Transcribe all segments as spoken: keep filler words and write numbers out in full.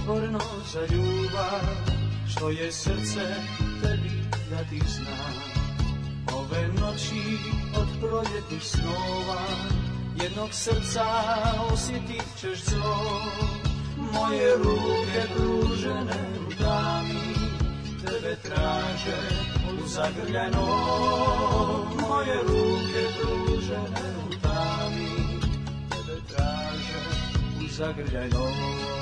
otvoreno za ljubav, što je srce tebi da ti zna. Ove noći od proljetnih snova, jednog srca osjetit ćeš zov. Moje ruke pružene u tami, tebe traže u zagrljaj nov. Moje ruke pružene u tami, tebe traže u zagrljaj nov.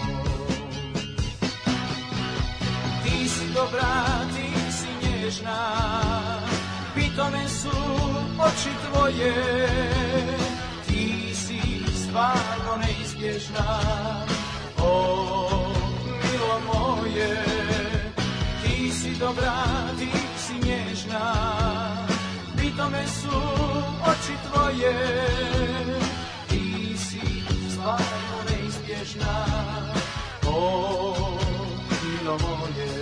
Ti si dobra, ti si nježna, pitome su oči tvoje. Ti si stvarno neizbježna, o, milo moje. Ti si dobra, ti si nježna, pitome su oči tvoje. Ti si stvarno neizbježna, o, milo moje.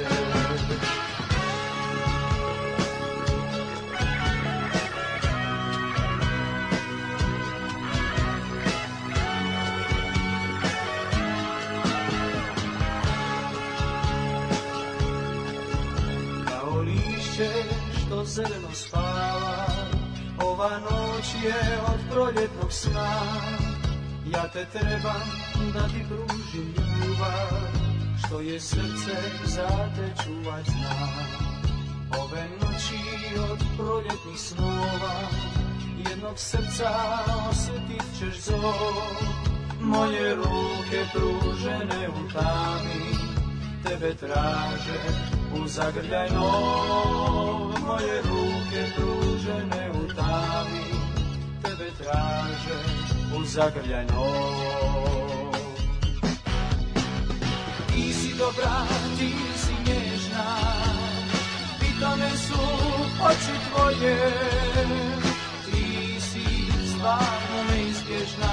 Što zeleno spava, ova noć je od proljetnog sna. Ja te trebam da ti pružim ljubav, što je srce za te čuvat zna. Ove noći od proljetnih snova, jednog srca osjetit ćeš zov. Moje ruke pružene u tami, tebe traže u zagrljaj nov. Moje ruke pružene u tami, tebe traže u zagrljaj nov. Ti si dobra, ti si nježna, pitome su oči tvoje. Ti si stvarno neizbježna,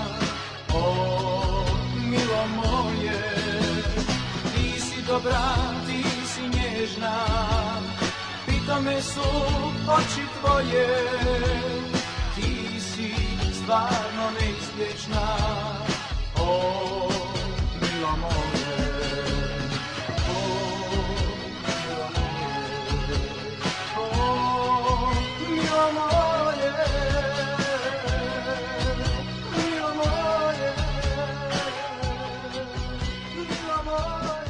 o, milo moje. Ti si dobra, ti si nježna, pitome su oči tvoje. Ti si stvarno neizbježna, o, milo moje. O, milo moje. O, milo moje. Milo moje. Milo moje.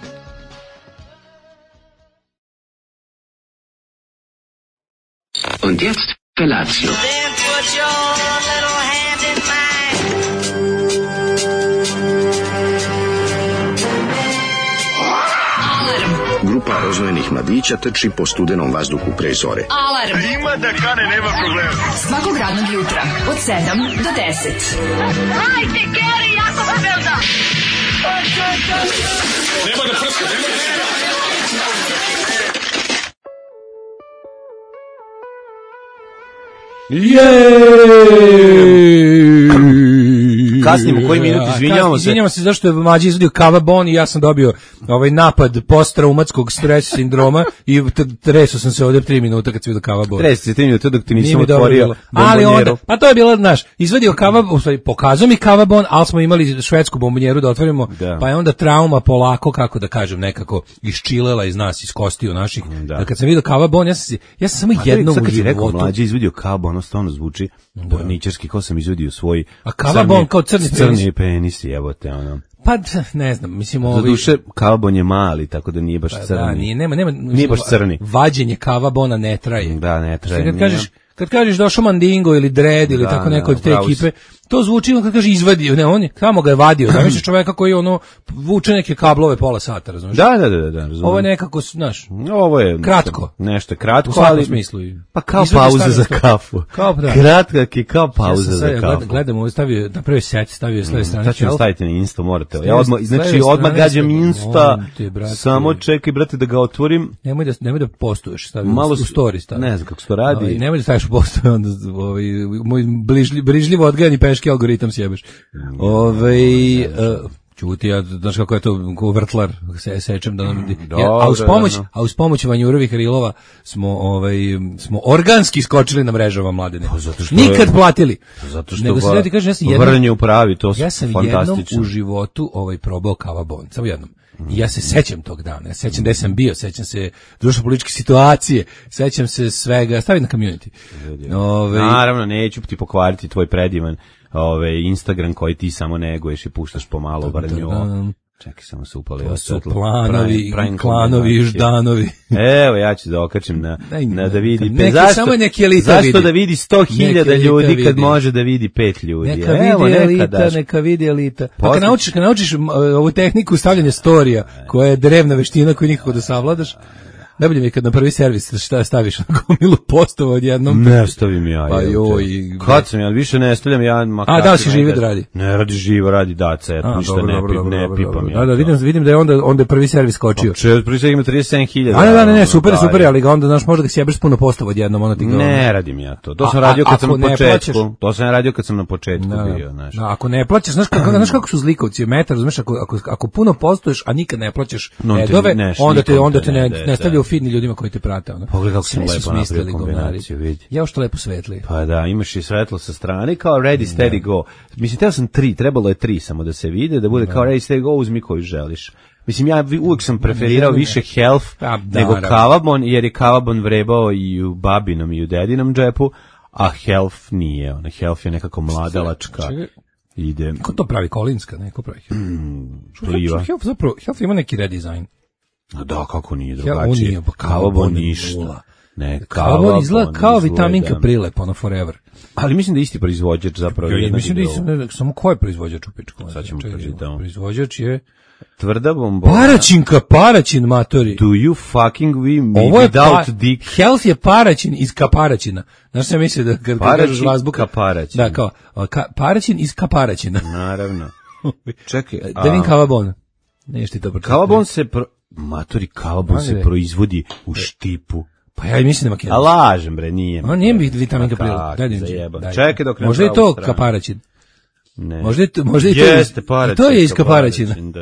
Und jetzt Felatio. Then put your little hand in mine. Grupa rozvojenih mladića trči po studenom vazduhu pre zore. Alarm. Ima da kane, nema problema. Svakog radnog jutra od sedam do deset. Hajde, Geri, jako se velda. Nema da prska, nema da prska. Kasnimo koji minut, izvinjavamo se. Izvinjavamo se zašto je mlađi izvodio Kava Bon i ja sam dobio ovaj napad posttraumatskog stres sindroma i tresao sam se ovdje tri minuta kad sam vidio Kava Bon. Tresao se tri minuta dok ti nisam mi otvorio. Ali onda, pa to je bilo, znaš, izvadio Kava, u stvari pokazao mi Kava Bon, ali smo imali švedsku bombonjeru da otvorimo, da. Pa je onda trauma polako, kako da kažem, nekako iščilela iz nas, iz kostiju naših. Da. Da kad sam vidio Kava Bon, ja sam, ja sam samo jednom u životu. Mlađi izvadio Kava Bon, ono stvarno zvuči porničarski, kao sam izvadio svoj. A Kava Bon kao crni penis. Crni penisi, evo te ono. Pa ne znam, mislim ovi... Za duše Kava Bon je mali, tako da nije baš pa, crni. Da, nije, nema, nema, mislim, nije baš crni. Vađenje Kava Bona ne traje. Da, ne traje. Kad kažeš, kad kažeš došao Mandingo ili Dredd ili da, tako neko od te ekipe, to zvuči kad kaže izvadio, ne, on je, samo ga je vadio, znaš čoveka koji ono vuče neke kablove pola sata, razumiješ? Da, da, da, da, razumijem. Ovo je nekako, znaš, ovo je kratko. Nešto kratko, u svakom ali smislu. Pa kao pauza za kafu. Kao da. Kratka je kao pauza ja za kafu. Gledam, gledam, ovo stavio, na prvi set stavio s leve strane. Sad ćemo staviti na Insta, morate. Ja odmah, znači odmah gađam Insta, samo čekaj, brate, da ga otvorim. Nemoj da, nemoj da postuješ, stavio u story stavio. Ne znam kako se to radi. Ovaj, nemoj da staviš u postoje, onda ovaj, moj bližljivo odgajani peški algoritam sjebeš. Ovaj, uh, Čuti, ja, znaš kako je to ko vrtlar, se sečem da nam... Mm, ja, a uz pomoć, dobro. a uz pomoć Vanjurovih rilova smo, ovaj, smo organski skočili na mrežama Mladene. Pa zato što Nikad je, platili. Zato što Nego se va, da ti kažem, ja sam jednom, vrnje u pravi, to ja sam fantastično. jednom u životu ovaj, probao kava bon, samo jednom. I ja se sećam tog dana, ja sećam gde sam bio, sećam se društveno-političke situacije, sećam se svega, stavi na community. Ove... Naravno, neću ti pokvariti tvoj predivan ove, Instagram koji ti samo neguješ i puštaš pomalo vrnju. Čekaj, samo se upali. To su planovi, pravim, klanovi i ždanovi. Evo, ja ću da okačem na, Daj, na da vidi. Neki, zašto, samo neki elita zašto vidi. da vidi sto hiljada ljudi vidi. Kad može da vidi pet ljudi? Neka Evo, vidi neka elita, daš. neka vidi elita. Pa kad naučiš, kad naučiš ovu tehniku stavljanja storija, koja je drevna veština koju nikako da savladaš, najbolje mi je kad na prvi servis šta staviš na gomilu postova odjednom. Ne stavim ja. Pa joj. Kad sam ja, više ne stavljam ja. A da li si živi da radi? Ne radi živo, radi daca, eto, ništa dobro, ne, dobro, pip, dobro, ne dobro, pipam dobro. ja. Da, da, vidim, vidim da je onda, onda je prvi servis skočio. Če, prvi servis ima trideset sedam hiljada. A ne, da, ne, ne, super, super, ali ga onda, znaš, možda ga sjebeš puno postava odjednom, onda ti ga... Ne radim ja to, to sam radio kad sam na početku, to sam radio kad sam na početku bio, znaš. Da, ako ne plaćaš, znaš kako, znaš kako su zlikovci, metar, znaš, ako, ako, ako puno postoješ, a nikad ne plaćaš redove, onda te, onda te ne, ne stavlja u feed ni ljudima koji te prate, ono. Pogledaj kako sam lepo napravio kombinaciju, vidi. Ja što lepo svetli. Pa da, imaš i svetlo sa strane, kao ready, steady, go. Mislim, teo sam tri, trebalo je tri samo da se vide, da bude kao ready, steady, go, uzmi koju želiš. Mislim, ja uvijek sam preferirao više health nego kavabon, jer je kavabon vrebao i u babinom i u dedinom džepu, a health nije. Ona health je nekako mladalačka. Ide. Ko to pravi? Kolinska, neko pravi? Pliva. Health zapravo, health ima neki redizajn. A da, kako nije drugačije. Kavabon ništa. Ne, kavabon izgleda kao vitaminka Prilep, ono forever. Ali mislim da isti proizvođač zapravo. Ja, mislim da isti, samo ko je proizvođač u pičku? Sad ćemo pročitamo. Proizvođač je... Tvrda bombona. Paraćinka, paraćin, matori. Do you fucking we me Ovo je without pa, dick? Health je paraćin iz kaparaćina. Znaš se misli da kad kažeš azbuka. Kaparaćin. Da, kao, ka, paraćin iz kaparaćina. Naravno. Čekaj. Devin Kavabon. Nešto ti to pročitati. Kavabon se, pro... matori, kavabon se proizvodi u Štipu. Pa ja mislim da makina. A lažem, bre, nije. A nije vitaminka Prilep. Daj da Čekaj dok ne. Možda je to kaparaćin. Ne. Možda je to, možda je Jeste, to, paraćin, to je iz kaparaćina. Da.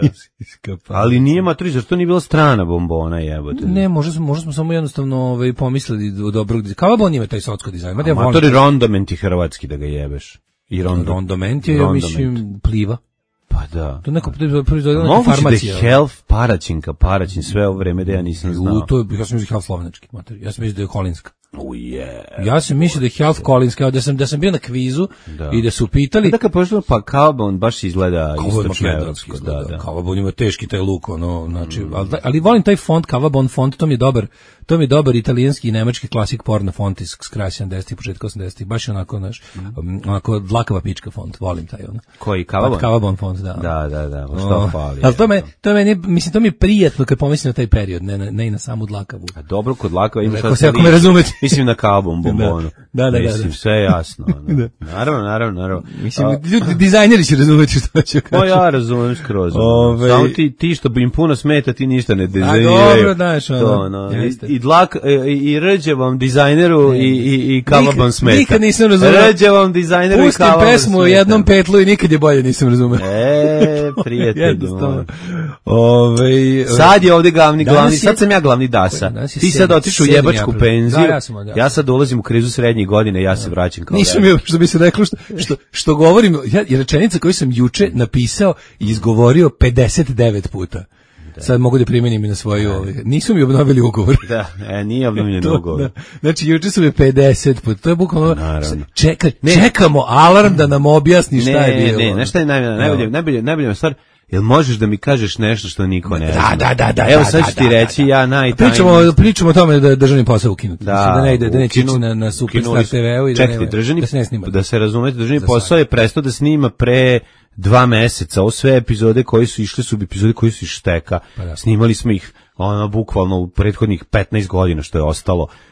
Ali nije matori, zašto nije bila strana bombona, jebote? Ne, možda smo, možda smo samo jednostavno ovaj, pomislili do dobrog dizajna. Kavabon ima taj socko dizajn. A matori rondoment i hrvatski da ga jebeš. I rondo, rondoment je, ja mislim, Pliva. Pa da. To neko proizvodila neka farmacija. Moguće da je health paraćinka, paraćin sve ovo vreme da ja nisam znao. U, to je, ja sam mislio health slovenački, mater. Ja sam mislio da je kolinska. Oh, yeah. Ja sam mislio da je health kolinska, da sam, da sam bio na kvizu da. I da su pitali... Da kad pošlo, pa Kavabon baš izgleda istočno-evropski. Da, da. Kavabon ima teški taj luk, ono, znači, mm. ali, ali volim taj font, Kavabon font, to mi je dobar, to mi je dobar italijanski i nemački klasik porno font iz kraja sedamdesetih, početka osamdesetih, baš je onako, znaš, mm. onako dlakava pička font, volim taj, ono. Koji, Kavabon? Kavabon font, da. Da, da, da, što fali. Ali to me, to me, mislim, to mi je prijatno kad pomislim na taj period, ne, ne i na samu dlakavu. A dobro, kod dlakava imaš sad ako me razumete. Mislim na Kavabon bombonu. Da, da, da. Mislim, da. sve je jasno. Da. Naravno, naravno, naravno. Mislim, ljudi, dizajneri će razumeti što ću kažem. O, ja razumem skroz. Ove... Samo ti, ti što bi im puno smeta, ti ništa ne dizajniraju. A dobro, daš, ono. To, no. I, i dlak, i, i rđevom dizajneru i, i, i Kavabon smeta. Nikad nisam razumeo. Rđevom dizajneru Pustim i Kavabon smeta. Pustim pesmu u jednom petlu i nikad je bolje nisam razumeo. E, prijatelj. Ove, sad je ovde glavni, glavni, sad sam ja glavni Dasa. Ti sad otišu u jebačku penziju. Da, ja, sam, da. Ja sad dolazim u krizu srednjih godine, ja se vraćam kao nisam je, što bi se reklo, što, što, što govorim, ja, je rečenica koju sam juče napisao i izgovorio pedeset devet puta. Da. Sad mogu da primenim i na svoju, ovaj, nisu mi obnovili ugovor. Da, e, nije obnovljen ugovor. Da. Znači, juče su mi pedeset puta, to je bukvalno, čekaj, čekamo alarm da nam objasni šta ne, je bilo. Ne, ne, ne, šta je najbolje, najbolje, najbolje, najbolje stvar, jel možeš da mi kažeš nešto što niko ne zna? Da, da, da, da. Evo sad ću ti reći, ja najtajniji. Pričamo, pričamo o tome da je državni posao ukinuti. Da, da ne ide, da neće ići na, na Superstar te ve u i da, čekaj, državni, da se ne snima. Da se razumete, državni posao je prestao da snima pre dva meseca. Ovo sve epizode koji su išle su epizode koji su iz šteka. Pa da. Snimali smo ih ono bukvalno u prethodnih petnaest godina što je ostalo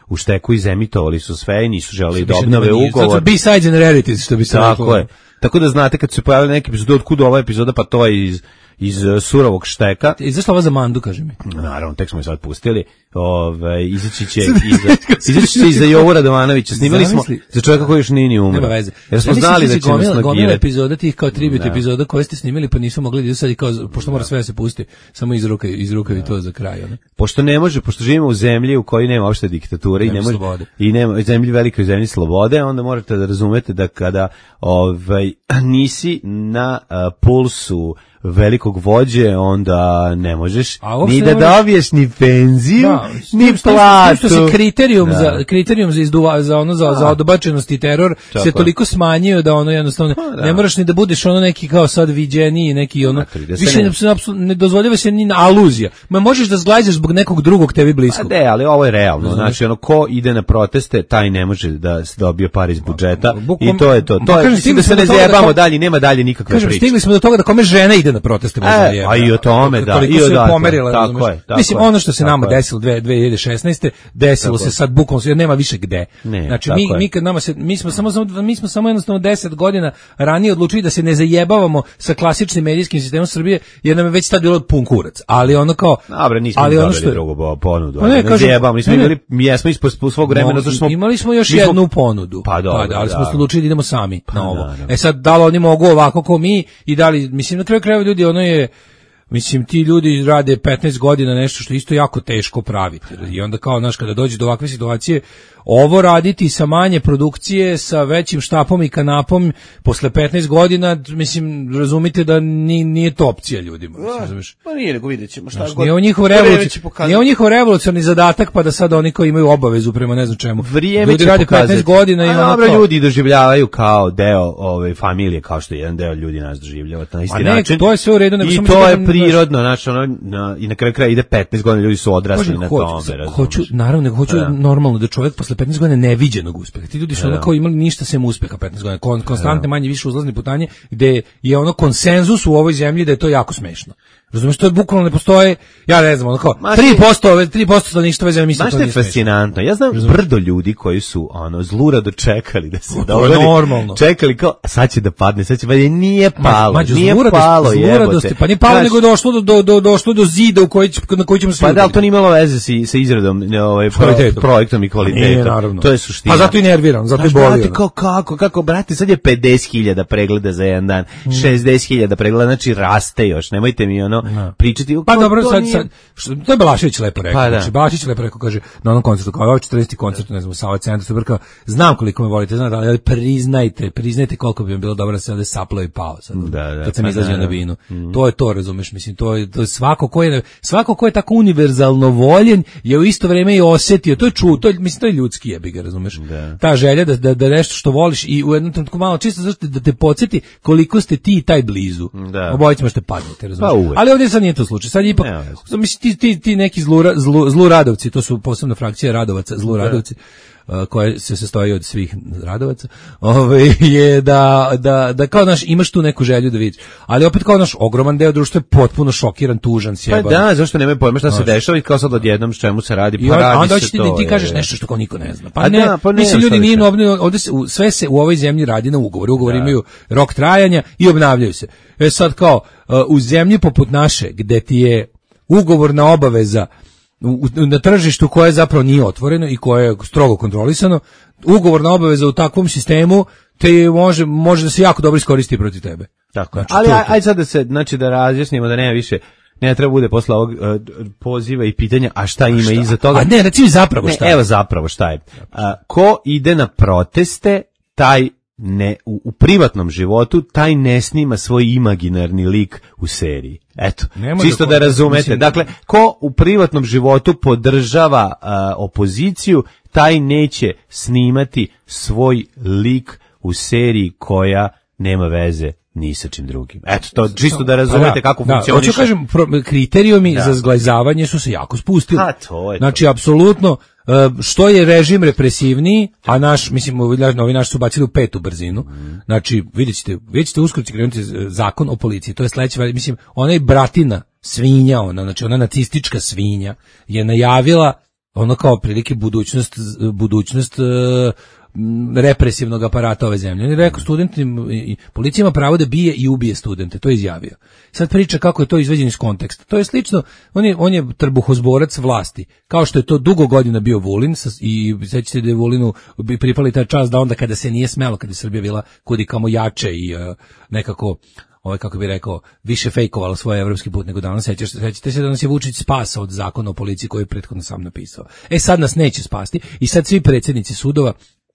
u šteku izemitovali su sve i nisu želeli da Više obnove nema ni- ugovor. to su B-sides and rarities, što bi se Tako reklo. je. Tako da znate kad su se pojavili neki epizode, otkud ova epizoda, pa to je iz iz uh, surovog šteka. Izašla ova za Mandu, kaže mi. Naravno, tek smo je sad pustili. Ovaj izaći će iza izaći će iza Jovu Radovanovića. Snimali smo Zamisli. za čovjeka koji još nije ni umro. Nema veze. Jer smo Zamisli znali si da će nas gomila, gomila nagirati. epizoda tih kao tribute Da. epizoda koje ste snimili pa nisu mogli da idu sad i kao, pošto mora sve da se pusti, samo iz ruka, iz rukavi to za kraj. Ono. Pošto ne može, pošto živimo u zemlji u kojoj nema uopšte diktature i Nema ne može slobode. i nema zemlji velikoj zemlji slobode, onda morate da razumete da kada ovaj nisi na uh, pulsu velikog vođe, onda ne možeš A uopšte ni ne da možeš- dobiješ ni penziju, Da, s tim- ni s tim- platu. s tim što se kriterijum Da. za kriterijum za izduva za ono za, za odbačenost i teror Tako se je. toliko smanjio da ono jednostavno Pa, da. ne moraš ni da budeš ono neki kao sad viđeniji, neki ono Znate li da se više ne- ne, apsolutno ne dozvoljava se ni aluzija. Ma možeš da zglajzaš zbog nekog drugog tebi Pa bliskog. de, ali ovo je realno. Razumeš? Znači, ono, ko ide na proteste, taj ne može da se dobije par iz budžeta. Bukvalno- I to je to. Ma, To je, kažem, mislim stigli da se smo ne do toga da zajebamo ko- dalje, nema dalje nikakve Kažem, priče. stigli smo do toga da kome žena ide na proteste možda E, jebe. a i o tome, da, Toliko i se odatle. pomerila, Tako razumeš? je, tako Mislim, je, ono što se tako nama je. desilo dve hiljade šesnaeste desilo Tako se je. sad bukvalno, jer nema više gde. Ne, znači, tako mi, je. mi, kad nama se, mi, smo samo, samo- mi smo samo jednostavno deset godina ranije odlučili da se ne zajebavamo sa klasičnim medijskim sistemom Srbije, jer nam je već tad bilo pun kurac. Ali ono kao... Dobre, nismo ali ali ono dobili što je- drugu bo- ponudu. Pa Ne, ne, ne kažem- zajebamo, nismo ne, ne. imali, mi jesmo ispod svog vremena, No, zato što smo... imali smo još mi smo- jednu ponudu. Pa dobro, da, ali smo da. se odlučili da idemo sami na ovo. naravno. E sad, da li oni mogu ovako kao mi i da li, mislim, na kraju krajeva ljudi, ono je, mislim, ti ljudi rade petnaest godina nešto što je isto jako teško praviti. I onda kao, znaš, kada dođe do ovakve situacije, ovo raditi sa manje produkcije, sa većim štapom i kanapom, posle petnaest godina, mislim, razumite da ni, nije to opcija ljudima. Mislim, razumeš? Pa nije, nego vidjet ćemo šta Znaš, god. nije on njihov Vreme će revolucionarni, pokazati. nije on njihov revolucionarni zadatak, pa da sad oni koji imaju obavezu prema ne znam čemu. Vrijeme ljudi će rade pokazati. petnaest godina i A ono dobro, kao- ljudi doživljavaju kao deo ove familije, kao što jedan deo ljudi nas doživljava na isti A ne, način. to je sve u redu, nego I samo to da je kažem, prirodno, znači ono, na, i na kraju kraja ide petnaest godina, ljudi su odrasli Kažem, na hoću, tome, sad, razumeš? hoću, naravno, nego hoću Da. normalno da čovjek posle petnaest godina neviđenog uspeha. Ti ljudi su ono kao imali ništa sem uspeha petnaest godina. Kon, konstantne manje više uzlazne putanje gde je ono konsenzus u ovoj zemlji da je to jako smešno. Razumeš, to je bukvalno ne postoje, ja ne znam, ono kao Ma tri što- posto ove tri posto stanovništva ove zemlje misle da Znaš to što je nije smešno. fascinantno? Ja znam brdo ljudi koji su ono zlurado čekali da se to je dogodi. normalno. Čekali kao a sad će da padne, sad će pa nije palo, Mađo, nije zluradost- palo, zluradost je, jebote. pa nije palo, Znaš, nego je došlo do, do, do, došlo do zida u koji, će- na koji ćemo se Pa da, ali udariti. to nije imalo veze si, sa izradom, ne, ovaj, pro, Kvalitetom. projektom i kvalitetom. Nije, naravno. To je suština. Pa zato i nerviram, zato i Znaš, boli. brate, ono. kao, kako, kako, brate, sad je pedeset hiljada pregleda za jedan dan, Mm. šezdeset hiljada pregleda, znači raste još, nemojte mi ono pričati. Pa kao, dobro, to sad, nije- sad što, to je Balašević lepo rekao. Pa da. Znači, Balašević lepo rekao, kaže, na onom koncertu, kao ovaj četrdeseti koncert, ne znam, u Sava centru, super, kao, znam koliko me volite, znate, ali priznajte, priznajte koliko bi vam bilo dobro da se ovde saplo i pao sad, Da, da, kad sam pa izlazio na naravno. binu. To je to, razumeš, mislim, to je, to je svako ko je, svako ko je tako univerzalno voljen, je u isto vreme i osetio, to je ču, to je, mislim, to je ljudski jebi ga, razumeš. Ta želja da, da, da nešto što voliš i u jednom trenutku malo čisto zašto da te podsjeti koliko ste ti i taj blizu. Da. Obojicima što padnete, razumeš. Pa uvek. Ali ovdje sad nije to slučaj. Sad je ipak, Nema veze. mislim, ti, ti, ti neki zlu, zlu, zluradovci, to su posebna frakcija radovaca, zluradovci, uh, koje se sastoji od svih radovaca, ovaj, je da, da, da kao naš, imaš tu neku želju da vidiš. Ali opet kao naš ogroman deo društva je potpuno šokiran, tužan, Pa sjeban. da, zašto nemaju pojma šta se dešava i kao sad odjednom s čemu se radi, I pa onda, radi onda se hoćeš ti, to. ti kažeš je. nešto što kao niko ne zna. Pa A ne, da, pa ne, mislim, šta ljudi da nije kažem. obnavljaju, ovde se, u- sve se u ovoj zemlji radi na ugovor. Ugovori imaju rok trajanja i obnavljaju se. E sad kao, uh, u zemlji poput naše, gde ti je ugovorna obaveza u, u- na tržištu koje zapravo nije otvoreno i koje je strogo kontrolisano, ugovorna obaveza u takvom sistemu te može, može da se jako dobro iskoristi protiv tebe. Tako je. Znači, Ali to je aj, to. aj sad da se, znači da razjasnimo da nema više, ne treba bude posle ovog uh, poziva i pitanja, a šta ima iza toga? A ne, reci mi zapravo Ne, šta je. evo zapravo šta je. A, ko ide na proteste, taj ne u, u privatnom životu taj ne snima svoj imaginarni lik u seriji. Eto, Ne može čisto ko- da razumete. mislim- Dakle, ko u privatnom životu podržava a, opoziciju, taj neće snimati svoj lik u seriji koja nema veze ni sa čim drugim. Eto, to čisto da razumete Pa kako da, funkcioniše. Hoću kažem, pro, kriterijumi za zglajzavanje su se jako spustili. A, to je to. Znači, apsolutno, e, što je režim represivniji, a naš, mislim, ovi naš- ovi naši su bacili u petu brzinu, znači, vidjet ćete, vidjet ćete uskoro će krenuti e, zakon o policiji, to je sledeće, mislim, ona je bratina, svinja, ona, znači, ona nacistička svinja, je najavila ono kao prilike budućnost, budućnost uh, represivnog aparata ove zemlje. On je rekao studentima, policija ima pravo da bije i ubije studente, to je izjavio. Sad priča kako je to izveđeno iz konteksta. To je slično, on je, on je trbuhozborac vlasti, kao što je to dugo godina bio Vulin i sećate da je Vulinu pripali taj čas da onda kada se nije smelo, kada je Srbija bila kudi kamo jače i uh, nekako ovaj kako bi rekao, više fejkovalo svoj evropski put nego danas. Sećate se, sećate se da nas je Vučić spasao od zakona o policiji koji je prethodno sam napisao. E sad nas neće spasti i sad svi predsjednici sudova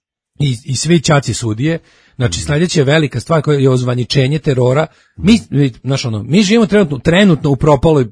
I, i svi ćaci sudije, znači sljedeća je velika stvar koja je ozvaničenje terora. Mi, znaš ono, mi živimo trenutno, trenutno u propaloj,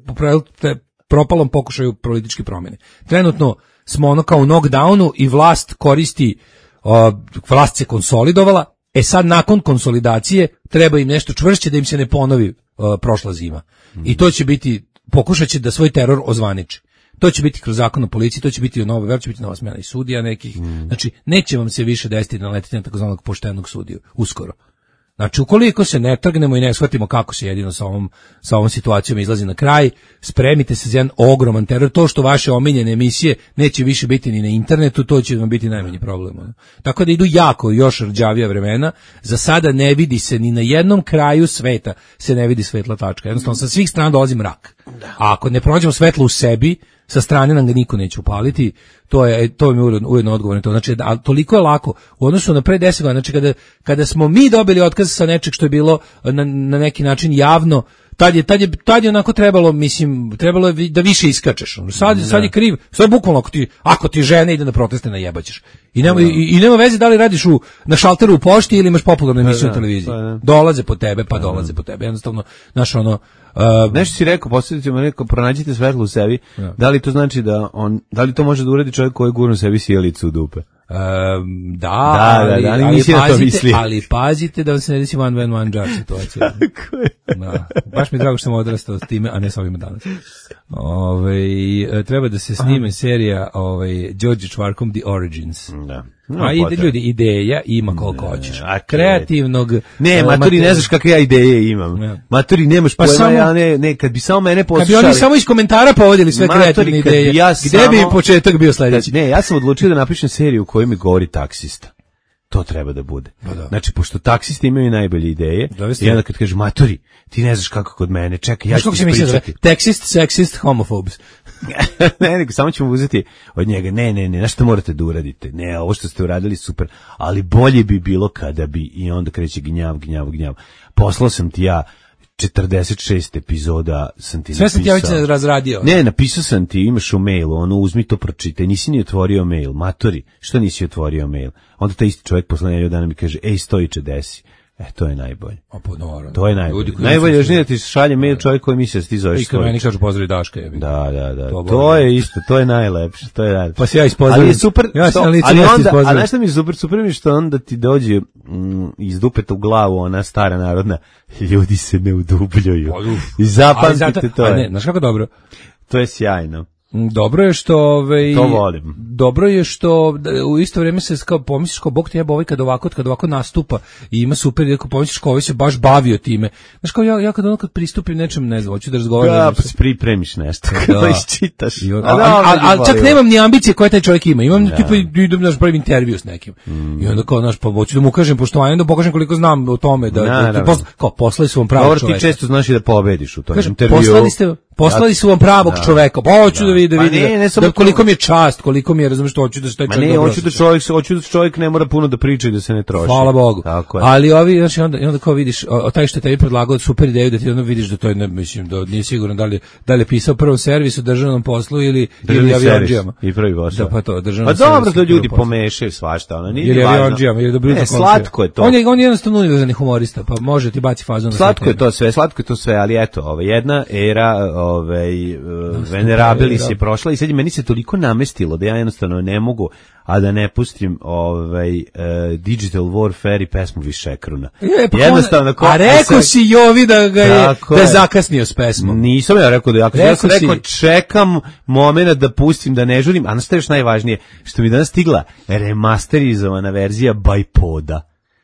propalom pokušaju političke promjene. Trenutno smo ono kao u knockdownu i vlast koristi, uh, vlast se konsolidovala, e sad nakon konsolidacije treba im nešto čvršće da im se ne ponovi uh, prošla zima. I to će biti, pokušat će da svoj teror ozvaniči. To će biti kroz zakon o policiji, to će biti novo, već će biti nova smjena i sudija nekih. Mm. Znači, neće vam se više desiti da naletite na takozvanog poštenog sudiju, uskoro. Znači, ukoliko se ne trgnemo i ne shvatimo kako se jedino sa ovom, sa ovom situacijom izlazi na kraj, spremite se za jedan ogroman teror. To što vaše omiljene emisije neće više biti ni na internetu, to će vam biti najmanji problem. Ono. Tako da idu jako još rđavija vremena. Za sada ne vidi se ni na jednom kraju sveta se ne vidi svetla tačka. Jednostavno, sa svih strana dolazi mrak. A ako ne pronađemo svetlo u sebi, sa strane nam ga niko neće upaliti, to je to mi je ujedno odgovor na to. Znači, da, toliko je lako u odnosu na pre deset godina, znači kada, kada smo mi dobili otkaz sa nečeg što je bilo na, na neki način javno, tad je, tad je, tad je onako trebalo, mislim, trebalo je da više iskačeš. Sad, sad je kriv, sad je bukvalno ako ti, ako ti žene ide na proteste, najebaćeš. I nema, i, i nema veze da li radiš u, na šalteru u pošti ili imaš popularnu emisiju na televiziji. Dolaze po tebe, pa dolaze po tebe. Jednostavno, znaš ono, Uh, nešto si rekao, posljedno ćemo rekao, pronađite svetlo u sebi, ja. Da li to znači da on, da li to može da uradi čovjek koji gurnu sebi sjelicu u dupe? Um, da, da, ali, da, da, ali, ali, pazite, ali pazite da vam se ne desi one man, one jar situacija. Tako je. Da, baš mi je drago što sam odrastao s time, a ne s ovima danas. Ove, treba da se snime Aha. serija ovaj, Đorđe Čvarkom The Origins. Da. No, a ide, ljudi, ideja ima koliko hoćeš. A kreativnog... Ne, maturi, ne znaš kakve ja ideje imam. Ne. Maturi, nemaš pa pojma, samo, ja ne, ne, kad bi samo mene poslušali... Kad bi oni samo iz komentara povodili sve maturi, kreativne ideje, ja gde samo, bi početak bio sljedeći? Ne, ja sam odlučio da napišem seriju u kojoj mi govori taksista. To treba da bude. Pa da. Znači, pošto taksisti imaju najbolje ideje, i onda kad kažeš, maturi, ti ne znaš kako kod mene, čekaj, ja ću ti ispričati. Taksist, seksist, homofobs. ne, nego samo ćemo uzeti od njega, ne, ne, ne, znaš što morate da uradite, ne, ovo što ste uradili super, ali bolje bi bilo kada bi, i onda kreće gnjav, gnjav, gnjav. Poslao sam ti ja četrdeset šest epizoda sam ti sve napisao. Sve sam ti ja već razradio. Ne, napisao sam ti, imaš u mailu, ono, uzmi to, pročitaj, nisi ni otvorio mail, matori, što nisi otvorio mail? Onda taj isti čovjek posle nedelju dana mi kaže, ej, stojiče, desi. E, to je najbolje. A pa naravno. To je najbolje. Najbolje je da ti šalje mail čovjek koji misli da ti zoveš. I kad meni kažu pozdravi Daška, jebi. Da, da, da. To, to je isto, to je najlepše, to je najlepše. Pa se ja ispozdravim. Ali je super, ja što, ali onda, a znaš šta mi je super, super mi što onda ti dođe mm, iz dupeta u glavu ona stara narodna, ljudi se ne udubljuju. I zapamtite to. A ne, znaš kako dobro? To je sjajno. Dobro je što ovaj to volim. Dobro je što u isto vrijeme se kao pomisliš kao bog te jebe ovaj kad ovako kad ovako nastupa i ima super kako pomisliš kao ovaj se baš bavio time. Znaš kao ja ja kad ono kad pristupim nečem ne znam, hoću da razgovaram. Ja pa pripremiš nešto. Da isčitaš. Al čak nemam ni ambicije koje taj čovjek ima. Imam ja. Tipa idem naš prvi intervju s nekim. Mm. I onda kao naš pa hoću da mu kažem poštovanje da pokažem koliko znam o tome da, da, da posla, kao poslali su vam pravog čovjeka. Dobro, ti često znaš i da pobediš u tom kažem, intervjuu. Poslali ste Poslali su vam pravog da, čoveka. Pa hoću da, da vidi, da vidi ne, ne da, koliko mi je čast, koliko mi je, razumiješ, hoću da se taj čovjek. Ma ne, hoću da čovjek, hoću da čovjek ne mora puno da priča i da se ne troši. Hvala Bogu. Ali ovi, znači onda, onda kao vidiš, o, o taj što tebi predlagao super ideju da ti onda vidiš da to je, ne, mislim, da nije sigurno da li da li je pisao prvom servisu, državnom poslu ili ili avionđijama. I prvi posao. Da, pa to, državnom. Pa dobro da ljudi pomešaju svašta, ona nije. Ili avionđijama, ili da blizu. Ne, slatko je to. On je on je jednostavno univerzalni humorista, pa može ti baci fazon na. Slatko je to sve, slatko je to sve, ali eto, ova jedna era, ovaj Venerabilis je prošla i sad meni se toliko namestilo da ja jednostavno ne mogu, a da ne pustim ovaj uh, Digital Warfare i pesmu Višekruna. Je, pa jednostavno ko, a rekao si Jovi da ga je da je zakasnio s pesmom. Nisam ja rekao da ja, rekao ja sam rekao čekam momenat da pustim, da ne žurim, a na što je još najvažnije, što mi danas stigla remasterizovana verzija Bajpoda.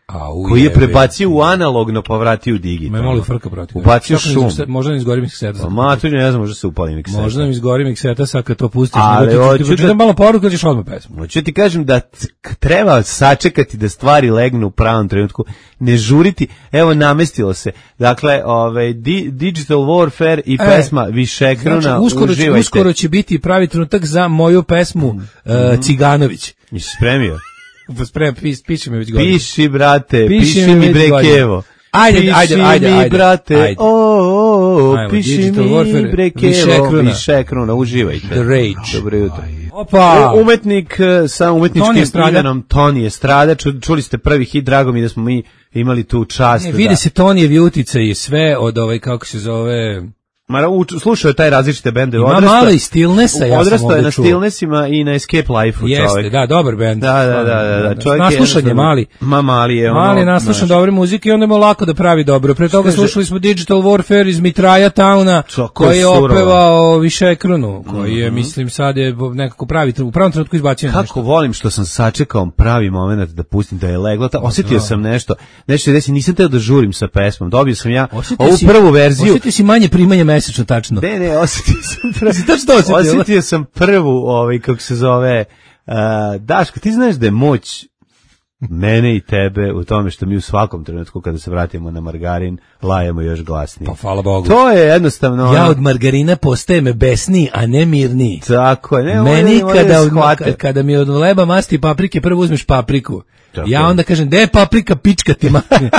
Au, koji je jebe. prebacio u analogno, pa vratio u digitalno. Me moli frka protiv. Ubacio šum. Možda nam izgori mikseta. Ma, to ne znam, možda se upali mikseta. Možda nam izgori mikseta, sad kad to pustiš. Ali hoću da... Čitam malo poruku, kad ćeš odmah pesmu. Hoću ti kažem da treba sačekati da stvari legnu u pravom trenutku. Ne žuriti. Evo, namestilo se. Dakle, ovaj, di, Digital Warfare i e, pesma Višekruna, znači, uskoro, uživajte. Uskoro će biti pravi trenutak za moju pesmu mm. uh, Ciganović. Nisi spremio? Spremio, pis, piši mi već godinu. Piši, brate, piši, piši mi Brekevo. Ajde, piši ajde, ajde, mi, ajde, brate, ajde. o, o, o Ajmo, piši mi Warfare, Brekevo, Višekruna. Višekruna, uživajte. The Rage. Dobro jutro. Opa! Umetnik sa umetničkim imenom Toni Estrada, čuli ste prvi hit, drago mi da smo mi imali tu čast. Ne, vidi da... se Tonijevi utice i sve od ovaj, kako se zove... Mara, slušao je taj različite bende. Ima odrasta, malo i Stillnessa, ja sam odrastao je na čuo. Stillnessima i na Escape Life-u. Jeste, čovjek. da, dobar bend. Da, da, da, da, da. Čovjek naslušan je, je mali. Ma, mali je. Ono, mali je naslušan naš... dobre muzike i onda je mu lako da pravi dobro. Pre toga Skaže... slušali smo Digital Warfare iz Mitraja Towna, koji je opevao Višekrunu, koji je, mm-hmm. mislim, sad je nekako pravi, u pravom trenutku izbacio Kako nešto. volim što sam sačekao pravi moment da pustim da je leglo. Ta, osjetio sam nešto, nešto desi, nisam teo da žurim sa pesmom. Dobio sam ja osjetio ovu si, prvu verziju. Osjetio si manje primanje mesečno, tačno. Ne, ne, osjetio sam prvu. osjetio, osjetio sam prvu, ovaj, kako se zove, uh, Daško, ti znaš da je moć mene i tebe u tome što mi u svakom trenutku kada se vratimo na margarin lajemo još glasnije. Pa hvala Bogu. To je jednostavno... Ja od margarina postajem besniji, a ne mirniji. Tako je. Ne, meni ovdje, kada, ovdje od, kada mi od leba masti i paprike prvo uzmeš papriku. Tako ja je. onda kažem, gde je paprika, pička ti masti.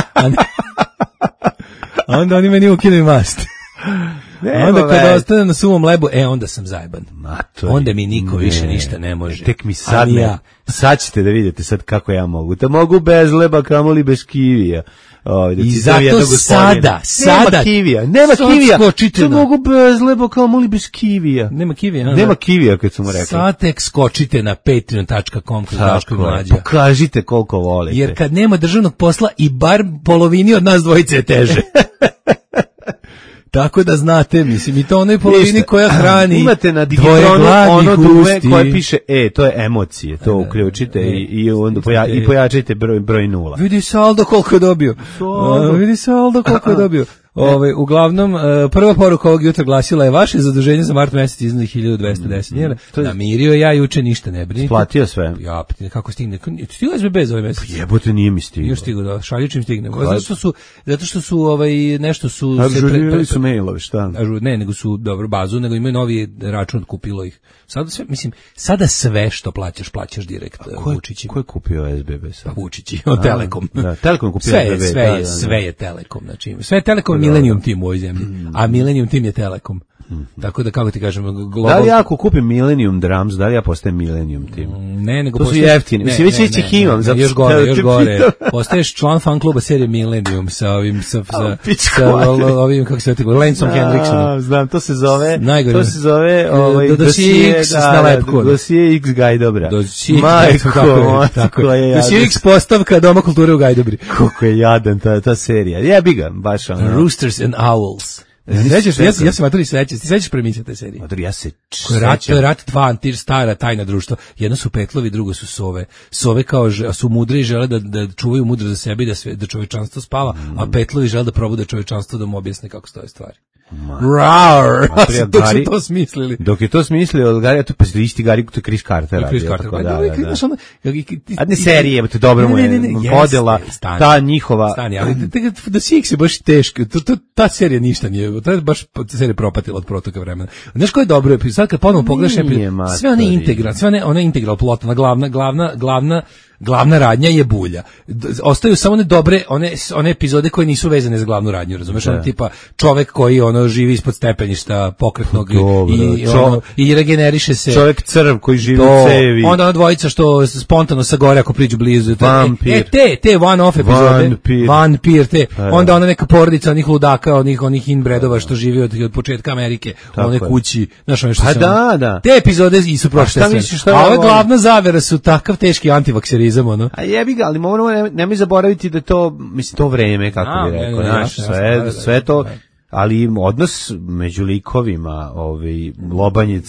A onda oni meni ukinu masti. Ne, onda kada ostane na suvom lebu, e, onda sam zajeban. Matori, onda mi niko ne, više ništa ne može. Tek mi sad ja. Sad ćete da vidite sad kako ja mogu. Da mogu bez leba, kamoli bez kivija. O, da I zato sada, sada. Nema kivija, nema kivija. Da mogu bez leba, kamoli bez kivija. Nema kivija. Nema da. Kivija, kad sam mu rekao. Sad tek skočite na patreon dot com kroz Daško i Mlađa. Pokažite koliko volite. Jer kad nema državnog posla i bar polovini od nas dvojice je teže. Tako da znate, mislim, i to onoj polovini Ništa. Koja hrani imate na digitronu ono dume koje piše E, to je emocije, to uključite e, i, i onda poja, i pojačajte broj, broj nula. Vidi saldo koliko je dobio. A, vidi saldo koliko je dobio. Ove, uglavnom, prva poruka ovog jutra glasila je vaše zaduženje za mart mesec iznad hiljadu dvesta deset dinara. Mm, namirio ja juče ništa ne brinite. Splatio sve. Ja, kako stigne? Stigo je bez ovaj mesec. Jebote, nije mi stiglo. Još stigo, da, šaljučim stigne. Zato što su, zato što su ovaj, nešto su... Ažurirali su mailove, šta? Ne, nego su dobro bazu, nego imaju novi račun, kupilo ih. Sada sve, mislim, sada sve što plaćaš, plaćaš direkt Vučićima. Ko je kupio S B B sad? Vučići, on Telekom. Da, Telekom kupio sve, S B B. Sve, da, je, da, da. sve je Telekom, znači. Sve je Telekom Millennium Team u ovoj zemlji, a Millennium Team je Telekom. Tako da, kako ti kažem, global... Da li ja ako kupim Millennium Drums, da li ja postajem Millennium Team? Ne, nego to postaješ... su jeftini. Mislim, već već ih imam. Ne, ne, još gore, još gore. Postaješ član fan kluba serije Millennium sa ovim, sa, sa, sa ovim, kako se tako, Lansom Hendricksonom. Znam, to se zove, Najgore. to se zove, ovaj, do, dosije X da, na lepku. Dosije X Gajdobra. Dosije X, tako je. Dosije X postavka Doma kulture u Gajdobri. Koliko je jadan ta, ta serija. Ja bi ga, baš ono. Roosters and Owls. Sećaš, ja, ja se maturi sećaš, ti sećaš premisa te serije? Maturi, ja se rat, to je rat dva antir stara tajna društva. Jedno su petlovi, drugo su sove. Sove kao že, su mudri i žele da, da čuvaju mudro za sebe i da, sve, da čovečanstvo spava, mm. a petlovi žele da probude čovečanstvo da mu objasne kako stoje stvari. Rar, dok su to smislili. Dok je to smislili od Gari, to pa isti Gari, to je Chris Carter. Chris Carter, da, da, da. A ne serije, to dobro mu je podela, ta njihova... Stani, ali da Six je baš teško, ta serija ništa nije, to je baš serija propatila od protoka vremena. Znaš ko je dobro, sad kad ponovno pogledaš, sve one integral, sve one, one integral plotna, glavna, glavna, glavna, glavna radnja je bulja. Ostaju samo one dobre, one one epizode koje nisu vezane za glavnu radnju, razumeš? Ono tipa čovek koji ono živi ispod stepeništa pokretnog Dobro, i ono, i regeneriše se. Čovek crv koji živi u cevi. Onda ona dvojica što spontano sa gore ako priđu blizu. Vampir. E, te, te one off epizode. Vampir. Vampir te. Onda ona neka porodica onih ludaka, onih onih inbredova što živi od, od početka Amerike, u one kući, znaš ono što pa se. Da, da. Te epizode i su prošle. A ove glavna zavera su takav teški antivakseri. Ono. A jebi ga, ali moramo ne, nemoj zaboraviti da to, mislim, to vreme, kako A, bi rekao, znaš, sve, sve to, ali odnos među likovima, ovaj, Lobanjice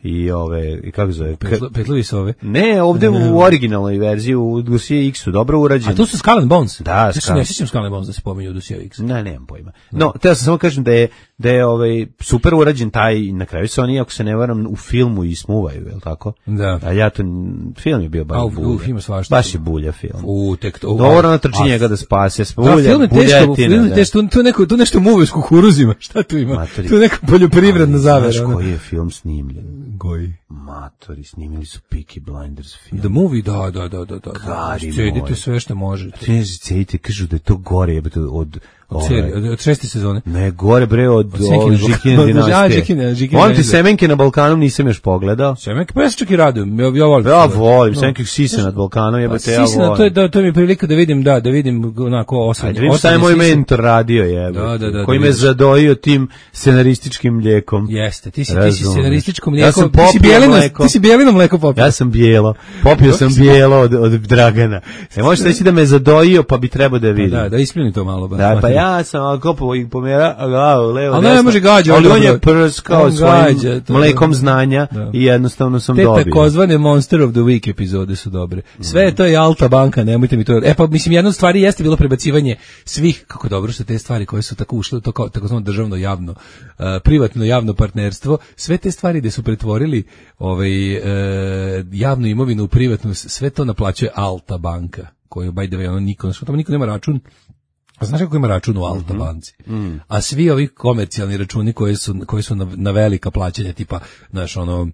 i ove i kako zove Petlo, petlovi su ove. Ne, ovde u originalnoj verziji u Dosije X-u dobro urađeno. A tu su Skull and Bones. Da, ja se Skull. ne sjećam Skull and Bones da se pominju u Dosije X. Ne, nemam pojma. No, te sam samo kažem da je da je ovaj super urađen taj, na kraju se oni, ako se ne varam, u filmu i smuvaju, je li tako? Da. A ja to, film je bio baš A, u- bulja. u filmu svašta. Baš je bulja film. U tek to. Dobro natrči njega da spase, Da, bulja, film je teško, buljetina, film je da. teško, tu, tu, neko, tu nešto muve s kukuruzima, šta tu ima? Matori. Tu je neka poljoprivredna Ali zavera. Znaš ono. koji je film snimljen? Goji. Matori, snimili su Peaky Blinders film. The movie, da, da, da, da, da. Gari Cedite moj. sve što možete. Teži cedite, kažu da je to gore jebote od Od, ovaj, serije, od, od šeste sezone. Ne, gore bre od, Od Senke od na Žikine Balkanu. dinastije. A, Žikine, Žikine Volim ti dinastije. Semenke na Balkanu, nisam još pogledao. Semenke, pa ja se čak i radujem, ja, ja volim. Ja volim, No. Semenke Sise nad Balkanom, Pa, jebote, ja Sisina, volim. to je, da, to mi je prilika da vidim, da, da vidim onako osam. Ajde, vidim šta je moj mentor radio, jebote, Da, da, da, koji da me vidiš. zadojio tim scenarističkim mlijekom. Jeste, ti si, ti si Razumeš. scenarističkom Ja mlijeko, sam ti si popio bijelino, mleko. ti si bijelino mleko popio. Ja sam bijelo, popio sam bijelo od, od Dragana. E, možeš reći da me zadojio, pa bi trebao da vidim. Da, da ispljuni to malo. ba, Da, pa smatram. ja sam ovako po i pomera glavu, levo, Ali ne desno. može gađa, Ali on on je dobro. prskao On svojim gađa, to- mlekom znanja Da. i jednostavno sam Te dobio. takozvane Monster of the Week epizode su dobre. Sve je to i Alta banka, nemojte mi to. E pa mislim jedna od stvari jeste bilo prebacivanje svih, kako dobro što te stvari koje su tako ušle, to kao takozvano državno javno, uh, privatno javno partnerstvo, sve te stvari gde su pretvorili ovaj uh, javnu imovinu u privatnu, sve to naplaćuje Alta banka, koju by the way ono niko, što tamo niko nema račun. A znaš kako ima račun u Alta banci? A svi ovi komercijalni računi koji su, koji su na, na velika plaćanja, tipa, znaš, ono,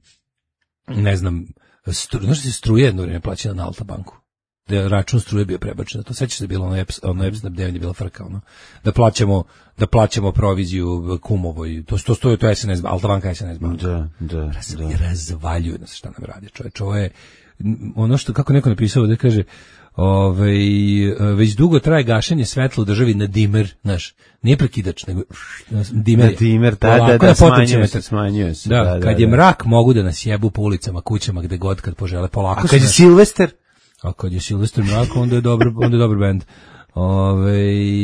ne znam, stru, znaš da se struje jedno vrijeme plaćena na Alta banku? Da je račun struje bio prebačen. To sećaš se bilo ono Eps, ono Eps snabdevanje bila frka, ono. Da plaćamo, da plaćamo proviziju Kumovoj. To to stoji to je S N S, Alta banka S N S banka. Da, da, Raz, da. razvaljuju nas šta nam radi čovječ. Ovo je m, ono što, kako neko napisao da kaže, ovaj, već dugo traje gašenje svetla u državi na dimer, znaš, nije prekidač, nego dimer. Na dimer, da, Polako da, da, na smanjuje potencijometar. se, smanjuje se. Da, Da, da, kad je da. mrak mogu da nas jebu po ulicama, kućama, gde god kad požele, polako A se kad je nas- Silvester? a kad je Silvester mrak, onda je dobar, onda je dobar bend. Ove,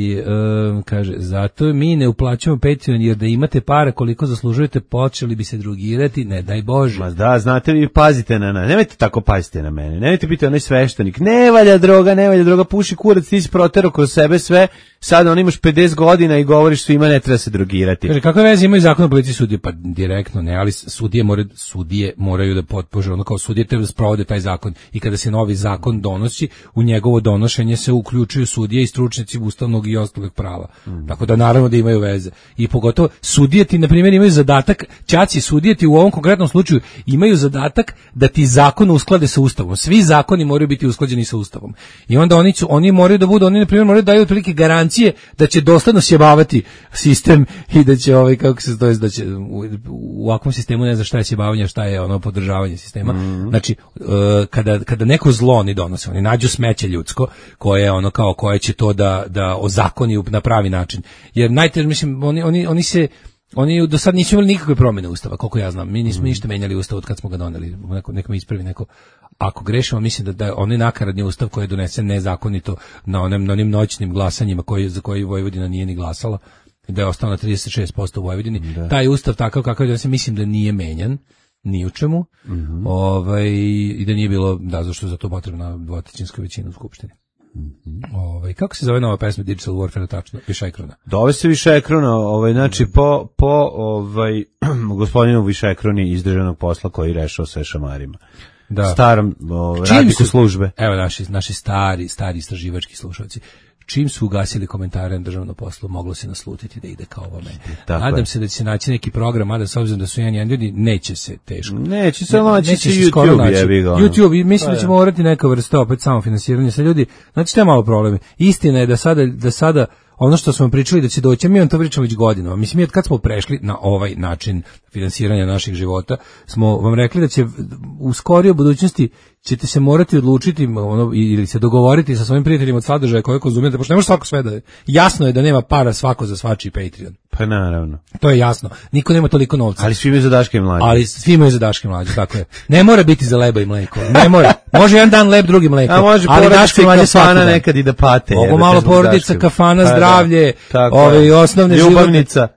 um, kaže, zato mi ne uplaćujemo Patreon, jer da imate para koliko zaslužujete, počeli bi se drugirati, ne daj Bože. Ma da, znate vi, pazite na nas. Nemojte tako pazite na mene. Nemojte biti onaj sveštenik. Ne valja droga, ne valja droga, puši kurac, ti si protero kroz sebe sve. Sad on imaš pedeset godina i govoriš svima ne treba se drogirati. Kaže, kakve veze imaju zakon o policiji sudije? Pa direktno ne, ali sudije moraju, sudije moraju da potpože, ono kao sudije treba da sprovode taj zakon. I kada se novi zakon donosi, u njegovo donošenje se uključuju sudije i stručnjaci ustavnog i ostalog prava. Mm. Tako da naravno da imaju veze. I pogotovo sudije ti, na primjer, imaju zadatak, ćaci sudije ti u ovom konkretnom slučaju imaju zadatak da ti zakon usklade sa ustavom. Svi zakoni moraju biti usklađeni sa ustavom. I onda oni, su, oni moraju da budu, oni na primjer moraju da daju otprilike garancije da će dosledno sjebavati sistem i da će ovaj kako se zove da će u, u ovakvom sistemu ne zna šta je sjebavanje, šta je ono podržavanje sistema. Mm. Znači uh, kada kada neko zlo oni donose, oni nađu smeće ljudsko koje je ono kao koje će to da da ozakoni na pravi način. Jer najteže mislim oni oni oni se oni do sad nisu imali nikakve promjene ustava, koliko ja znam. Mi nismo mm. ništa menjali ustav od kad smo ga doneli. Neko neko me ispravi neko. Ako grešimo, mislim da da onaj nakaradni ustav koji je donesen nezakonito na onim na onim noćnim glasanjima koji za koji Vojvodina nije ni glasala, da je ostao na trideset šest posto u Vojvodini. Da. Taj ustav takav kakav je, mislim da nije menjan ni u čemu. Mm-hmm. Ovaj i da nije bilo da zašto za to potrebna dvotrećinska većina u skupštini. Mm-hmm. Ovaj kako se zove nova pesma Digital Warfare tačno? Višekrona. Dove se Višekrona, ovaj znači po po ovaj gospodinu Višekroni iz državnog posla koji rešao sa šamarima. Da. Starom ovaj, radniku službe. Evo naši naši stari stari istraživački slušalci. Čim su ugasili komentare na državno poslu, moglo se naslutiti da ide kao ovome. Nadam je. se da će se naći neki program, a da s obzirom da su jedan ljudi, neće se teško. Neće se naći neće se YouTube, jebi ga. YouTube, mislim da ćemo morati neka vrsta opet samofinansiranja sa ljudi. Znači, to je malo problem. Istina je da sada, da sada ono što smo pričali da će doći, mi vam to pričamo već godinama. Mislim, mi kad smo prešli na ovaj način finansiranja naših života, smo vam rekli da će u skorijoj budućnosti ćete se morati odlučiti ono, ili se dogovoriti sa svojim prijateljima od sadržaja koje konzumirate, pošto ne može svako sve da je. Jasno je da nema para svako za svačiji Patreon. Pa naravno. To je jasno. Niko nema toliko novca. Ali svi imaju za Daške i mlađe. Ali svi imaju za Daške i mlađe, tako je. Ne mora biti za leba i mleko. Ne mora. Može jedan dan leb, drugi mleko. A može ali Daške i mlađe svakog nekad i da pate. Mogu malo porodica, kafana, zdravlje, ove osnovne ljubavnica,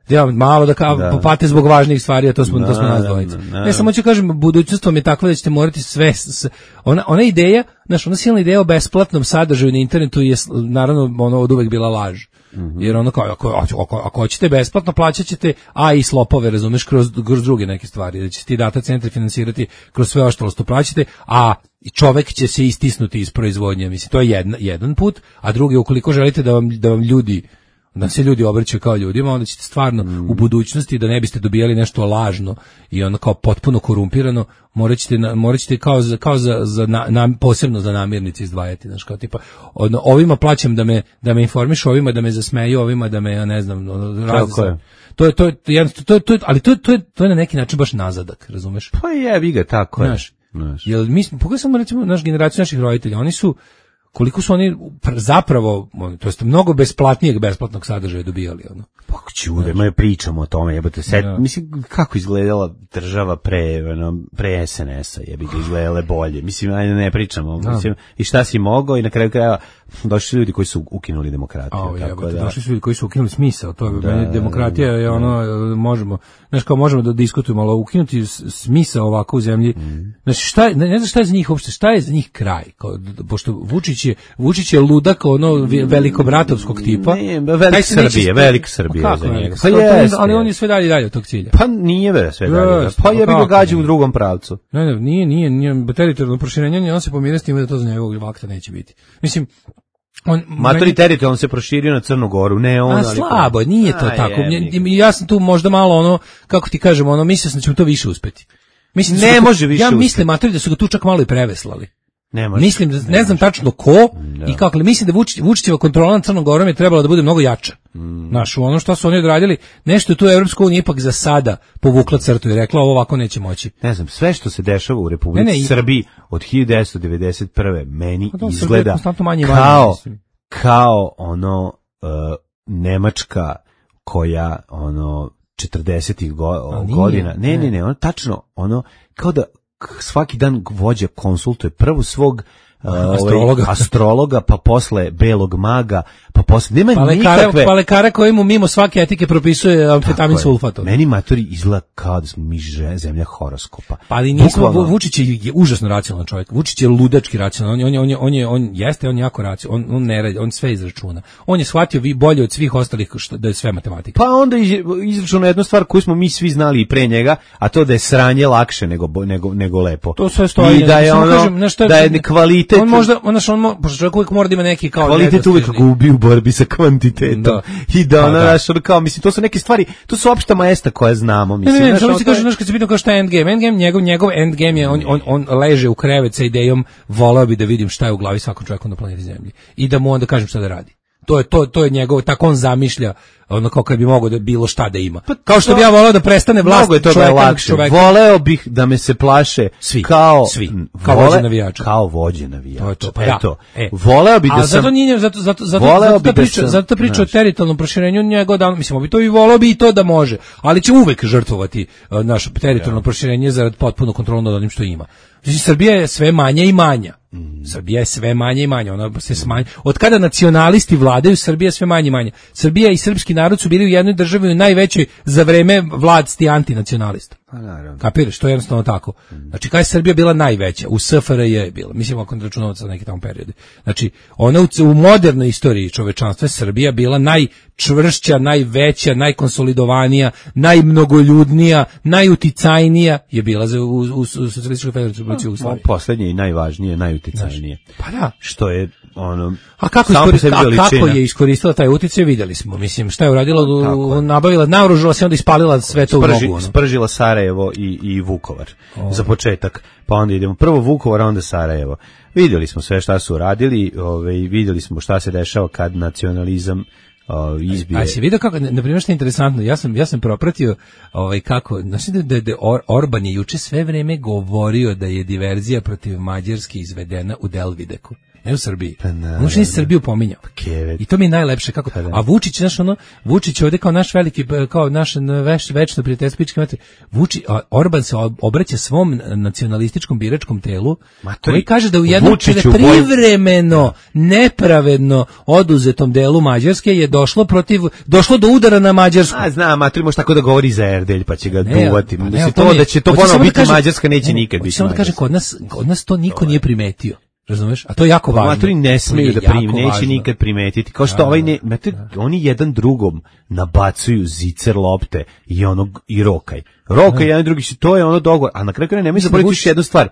Ja, malo da kao Da. pate zbog važnijih stvari, a to smo, to smo Da, nas da, dvojica. da, da. Ne, samo ću kažem, budućnost vam je takva da ćete morati sve, s- ona, ona ideja, znaš, ona silna ideja o besplatnom sadržaju na internetu je, s- naravno, ono od uvek bila laž. Jer ono kao, ako, ako, ako hoćete besplatno, plaćat ćete, a i slopove, razumeš, kroz, kroz druge neke stvari, da će ti data centri finansirati kroz sve ostalo što plaćate, a i čovek će se istisnuti iz proizvodnje, mislim, to je jedna, jedan put, a drugi, ukoliko želite da vam, da vam ljudi, da se ljudi obraćaju kao ljudima, onda ćete stvarno u budućnosti, da ne biste dobijali nešto lažno i ono kao potpuno korumpirano, morat ćete, na- morat ćete kao za, kao za, za na, na- posebno za namirnice izdvajati, znaš, kao tipa, ono, ovima plaćam da me, da me informišu, ovima da me zasmeju, ovima da me, ja ne znam, ono, razne Tako je. stvari. To je, to je, to je, to je, to je, ali to je, to je, to je na neki način baš nazadak, razumeš? Pa jebi ga, tako je. Znaš, Znaš. jel mi smo, pogledaj samo recimo naš generaciju naših roditelja, oni su, koliko su oni pr- zapravo, ono, to jest mnogo besplatnijeg besplatnog sadržaja dobijali, ono. Pa čude, ma pričamo o tome, jebote, set, Da. mislim, kako izgledala država pre, ono, pre es en es a, jebi ga, izgledale bolje, mislim, ajde ne pričamo, mislim, i šta si mogao i na kraju krajeva došli su ljudi koji su ukinuli demokratiju, A, tako jebote, da, došli su ljudi koji su ukinuli smisao, to je, Da, meni demokratija je da. ono, možemo, znaš kao možemo da diskutujemo, ali ukinuti s- smisao ovako u zemlji, Mm. znači šta je, ne, ne znam šta je za njih uopšte, šta je za njih kraj, kao, d- pošto Vučić je, Vučić je ludak ono ve- velikobratovskog tipa. Ne, velika Taj se neće Srbija, sp- velika Srbija Pa kako za njega. velika? Pa To- to- jeste. ali on je sve dalje i dalje od tog cilja. Pa nije bre sve dalje, Jeste, pa pa jebi ga kako gađa nije? u drugom pravcu. Ne, ne, nije, nije, nije teritorijalno proširenje, on se pomiruje s time da to za njegovog vakta neće biti. Mislim, on... Matori meni- teritorijalno se proširio na Crnu Goru, ne on, A ali... slabo, nije to A, tako. jebi ga. Nje- Ja sam tu možda malo ono, kako ti kažem, ono, mislio sam da ćemo to više uspeti. Mislim da su Ne ga tu- može više Ja uspeti. mislim, matori, da su ga tu čak malo i preveslali. Ne može. Mislim da ne znam tačno ko i kako, ali mislim da Vučić, Vučićeva kontrola nad Crnom Gorom je trebala da bude mnogo jača. Mm. Znaš, u ono što su oni odradili, nešto je tu Evropska unija ipak za sada povukla crtu i rekla ovo ovako neće moći. Ne znam, sve što se dešava u Republici Ne, ne, i- Srbiji od hiljadu devetsto devedeset prve meni Pa da, Srbija je izgleda konstantno manje i manje, kao, mislim. kao ono uh, Nemačka koja ono četrdesetih go, A nije, godina. Ne, ne. ne, ne, ono tačno, ono kao da k- svaki dan vođa konsultuje prvo svog uh, Astrologa. ovaj, astrologa, pa posle belog maga, pa posle nema Pa lekare, nikakve pa lekare koji mu mimo svake etike propisuje amfetamin Tako je. sulfat. Meni matori izgleda kao da smo mi že- zemlja horoskopa. Pa ali nismo, Bukvalno. Vu- Vučić je, je užasno racionalan čovjek. Vučić je ludački racionalan. On je, on je, on je, on je, jeste, on je jako racionalan. On, on ne radi, on sve izračuna. On je shvatio vi bolje od svih ostalih što, da je sve matematika. Pa onda iz- izračuna jednu stvar koju smo mi svi znali i pre njega, a to da je sranje lakše nego bo- nego nego lepo. To sve stoji. I da je Samo ono kažem, znaš šta da je kvalitet. On možda, on, znaš, on, mo- pošto čovjek uvijek mora da ima neki kao Kvalitet uvek nedostižni- gubi u borbi sa kvantitetom. Da. I da Pa ono, da. znaš, ono kao, mislim, to su neke stvari, to su opšta majesta koje znamo, Ne, mislim. ne, ne, znaš, samo ono, se to je- kaže, znaš, kad se pitao kao šta je endgame, endgame, njegov, njegov endgame je, on, on, on leže u krevet sa idejom, voleo bi da vidim šta je u glavi svakom čovjeku na planeti Zemlji. I da mu onda kažem šta da radi. To je, to, to je njegov, tako on zamišlja, ono kao kad bi mogao da bilo šta da ima. Kao što bi ja voleo da prestane vlast Mnogo je toga čoveka nad lakše. čovekom. Voleo bih da me se plaše Svi, kao svi. m, Kao vole- vođe navijača. Kao vođe navijača. To je to, pa Eto. da. E. Voleo bih da A sam zato nije, zato, zato, zato, voleo zato bi ta da priča, sam- zato ta priča o znaš. teritorijalnom proširenju njegov dan, mislim, bi to i voleo bi i to da može, ali će uvek žrtvovati uh, naše teritorijalno proširenje zarad potpuno kontrolu nad onim što ima. Znači, Srbija je sve manja i manja. Mm. Srbija je sve manje i manje, ona se smanja. Od kada nacionalisti vladaju, Srbija je sve manje i manje. Srbija i srpski narod su bili u jednoj državi u najvećoj za vreme vladsti antinacionalista. Pa naravno. Kapiraš, to je jednostavno tako. Znači, kada je Srbija bila najveća, u S F R J je bila, mislim ako ne računamo sa neki tamo periodi. Znači, ona u, u modernoj istoriji čovečanstva je Srbija bila najčvršća, najveća, najkonsolidovanija, najmnogoljudnija, najuticajnija je bila za, u, u, u Socijalističkoj federativnoj Republici Jugoslavije. Poslednje i najvažnije, najuticajnije. Pa da. Što je ono A kako, samo po iskori, sebi a kako veličina. je iskoristila taj uticaj, vidjeli smo. Mislim, šta je uradila, Tako je. nabavila, naoružila se, onda ispalila sve to u Sprži, nogu. Ono. spržila Sarajevo i, i Vukovar za početak, pa onda idemo prvo Vukovar, a onda Sarajevo. Vidjeli smo sve šta su radili, ovaj, vidjeli smo šta se dešava kad nacionalizam uh, izbije. A si vidio kako, na primjer što je interesantno, ja sam, ja sam propratio ovaj, kako, znači da, da, da Or, Orban je juče sve vreme govorio da je diverzija protiv Mađarske izvedena u Delvideku. ne u Srbiji. Pa naravno. On što nije Srbiju pominjao. Kevet. I to mi je najlepše kako. Pa da. A Vučić, znaš, ono, Vučić je ovde kao naš veliki, kao naš veš, večno prijateljstvo pičke mater. Vučić, a Orban se obraća svom nacionalističkom biračkom telu, Matori, koji kaže da u jednom Vučiću privremeno, nepravedno oduzetom delu Mađarske je došlo protiv, došlo do udara na Mađarsku. A znam, Matri može tako da govori za Erdelj, pa će ga Ne, duvati. pa ne, Mislim, ali to mi- da će to hoću ponovo samo da biti kažem- Mađarska, neće ne, nikad hoću biti samo da kažem, Mađarska. kod nas, kod nas to niko nije primetio. Razumeš? A to je jako važno. Maturi ne smeju To da je prim, jako neće važno. nikad primetiti. Kao što ovaj ne, znate, oni jedan drugom nabacuju zicer lopte i onog i rokaj. Rokaj jedan drugi se, to je ono dogovor. A na kraju krajeva nemoj Mislim da zaboraviti Vučić- još jednu stvar.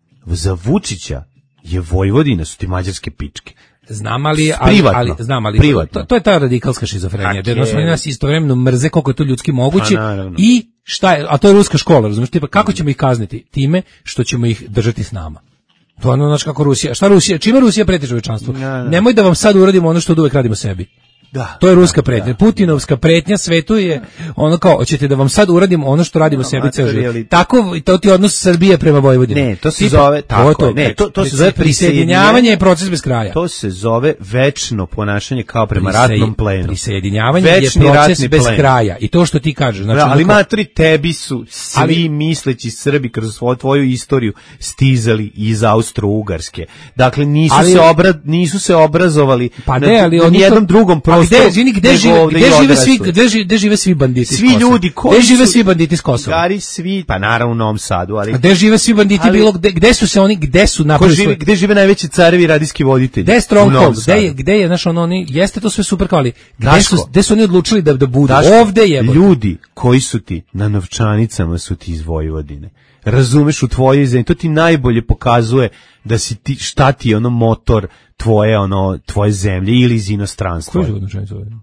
Za Vučića je Vojvodina, su ti mađarske pičke. Znam, ali, ali, Privatno. ali, znam, ali Privatno. to, to je ta radikalska šizofrenija, A da jednostavno je. nas istovremeno mrze koliko je to ljudski moguće Pa, naravno. i šta je, a to je ruska škola, razumiješ, tipa kako ćemo ih kazniti? Time što ćemo ih držati s nama. To je ono, znači kako Rusija, šta Rusija, čime Rusija preti čovečanstvu? Da, da. Nemoj da vam sad uradimo ono što uvek radimo sebi. Da. To je ruska pretnja. Putinovska pretnja svetu je ono kao, hoćete da vam sad uradimo ono što radimo sebi ceo život. materijali- Tako, to ti je odnos Srbije prema Vojvodini. Ne, to se Tipa, zove- tako je to, je, ne, to- to se zove prisjedinjavanje je proces bez kraja. To se zove večno ponašanje kao prema Prisej- ratnom plenu. Prisjedinjavanje Večni je proces ratni bez plen. kraja. I to što ti kažeš, znači, Da, ali ono kao- matri, tebi su svi Ali- misleći Srbi kroz svoju tvoju istoriju stizali iz Austro-Ugarske. Dakle, nisu, Ali- se, obra, nisu se obrazovali Pa na, ne, ali na oni nijednom to- drugom ali prostoru. gde, izvini, gde nego žive, ovde gde i žive svi, odrasli. gde žive, gde žive svi banditi iz Svi Kosova? ljudi koji Gde žive su- svi banditi iz Kosova? Gari svi, pa naravno u Novom Sadu, ali... A gde žive svi banditi Ali- bilo gde, gde su se oni, gde su Ko napravili živi, svoj- gde žive najveći carevi i radijski voditelji? Gde je U Novom Stronghold? Gde Sadu. je, gde je, znaš, ono, oni, jeste to sve super kao, ali gde Daško. su, gde su oni odlučili da, da budu? Daško, Ovde je. ljudi koji su ti na novčanicama su ti iz Vojvodine. Razumeš, u tvojoj zemlji, to ti najbolje pokazuje da si ti, šta ti je ono motor tvoje, ono, tvoje zemlje ili iz inostranstva. Ko je životno čanica ovdje?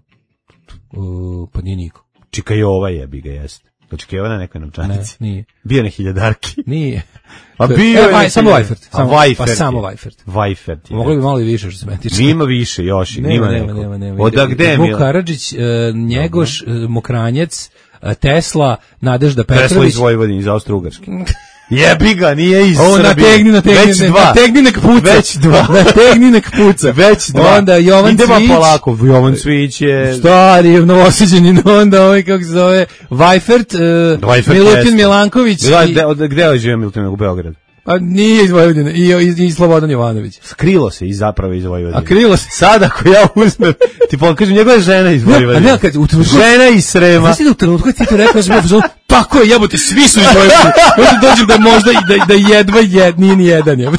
Uh, pa nije niko. Čika Jova jebi ga, jeste. Pa Čika Jova na nekoj Ne, novčanici. nije. Bio na hiljadarki. Nije. A To je- bio e, je vaj, na samo hiljadar- Vajfert. A Samo, Vajfert pa je. samo Vajfert. Vajfert je. Mogli bi malo i više što se meni tiče. Ima više još, Nema, ima nema, neko. nema, nema. Oda Ide- gde mi? Vuk Karadžić, e, Njegoš, e, Mokranjec, e, Tesla, Nadežda Tesla Petrović. iz Vojvodine, iz Austro-Ugarske. Jebi ga, nije iz O, Srbije. nategni, nategni, Već ne- dva. nategni nek puca. Već dva. Nategni nek puca. Već dva. Onda Jovan Idemo Cvijić. polako, Jovan Cvijić je... Stari, novosađeni, onda ovaj, kako se zove, Vajfert, e, Vajfert Milutin jeste. Milanković. Da, i- gde, od- gde je živio Milutin u Beogradu? Pa nije iz Vojvodine, i, i, i Slobodan Jovanović. Skrilo se i zapravo iz Vojvodine. A krilo se. Sad ako ja uzmem, ti pokažem, njegova je žena iz Ne, a Vojvodine. ne, kad u trenutku- Žena iz Srema. Znaš ti da u trenutku kad ti to rekao, ja sam bio u fazonu, tako je, jebote, svi su iz Vojvodine. Možda dođem da možda i da, da jedva jed, nije ni jedan, jebote.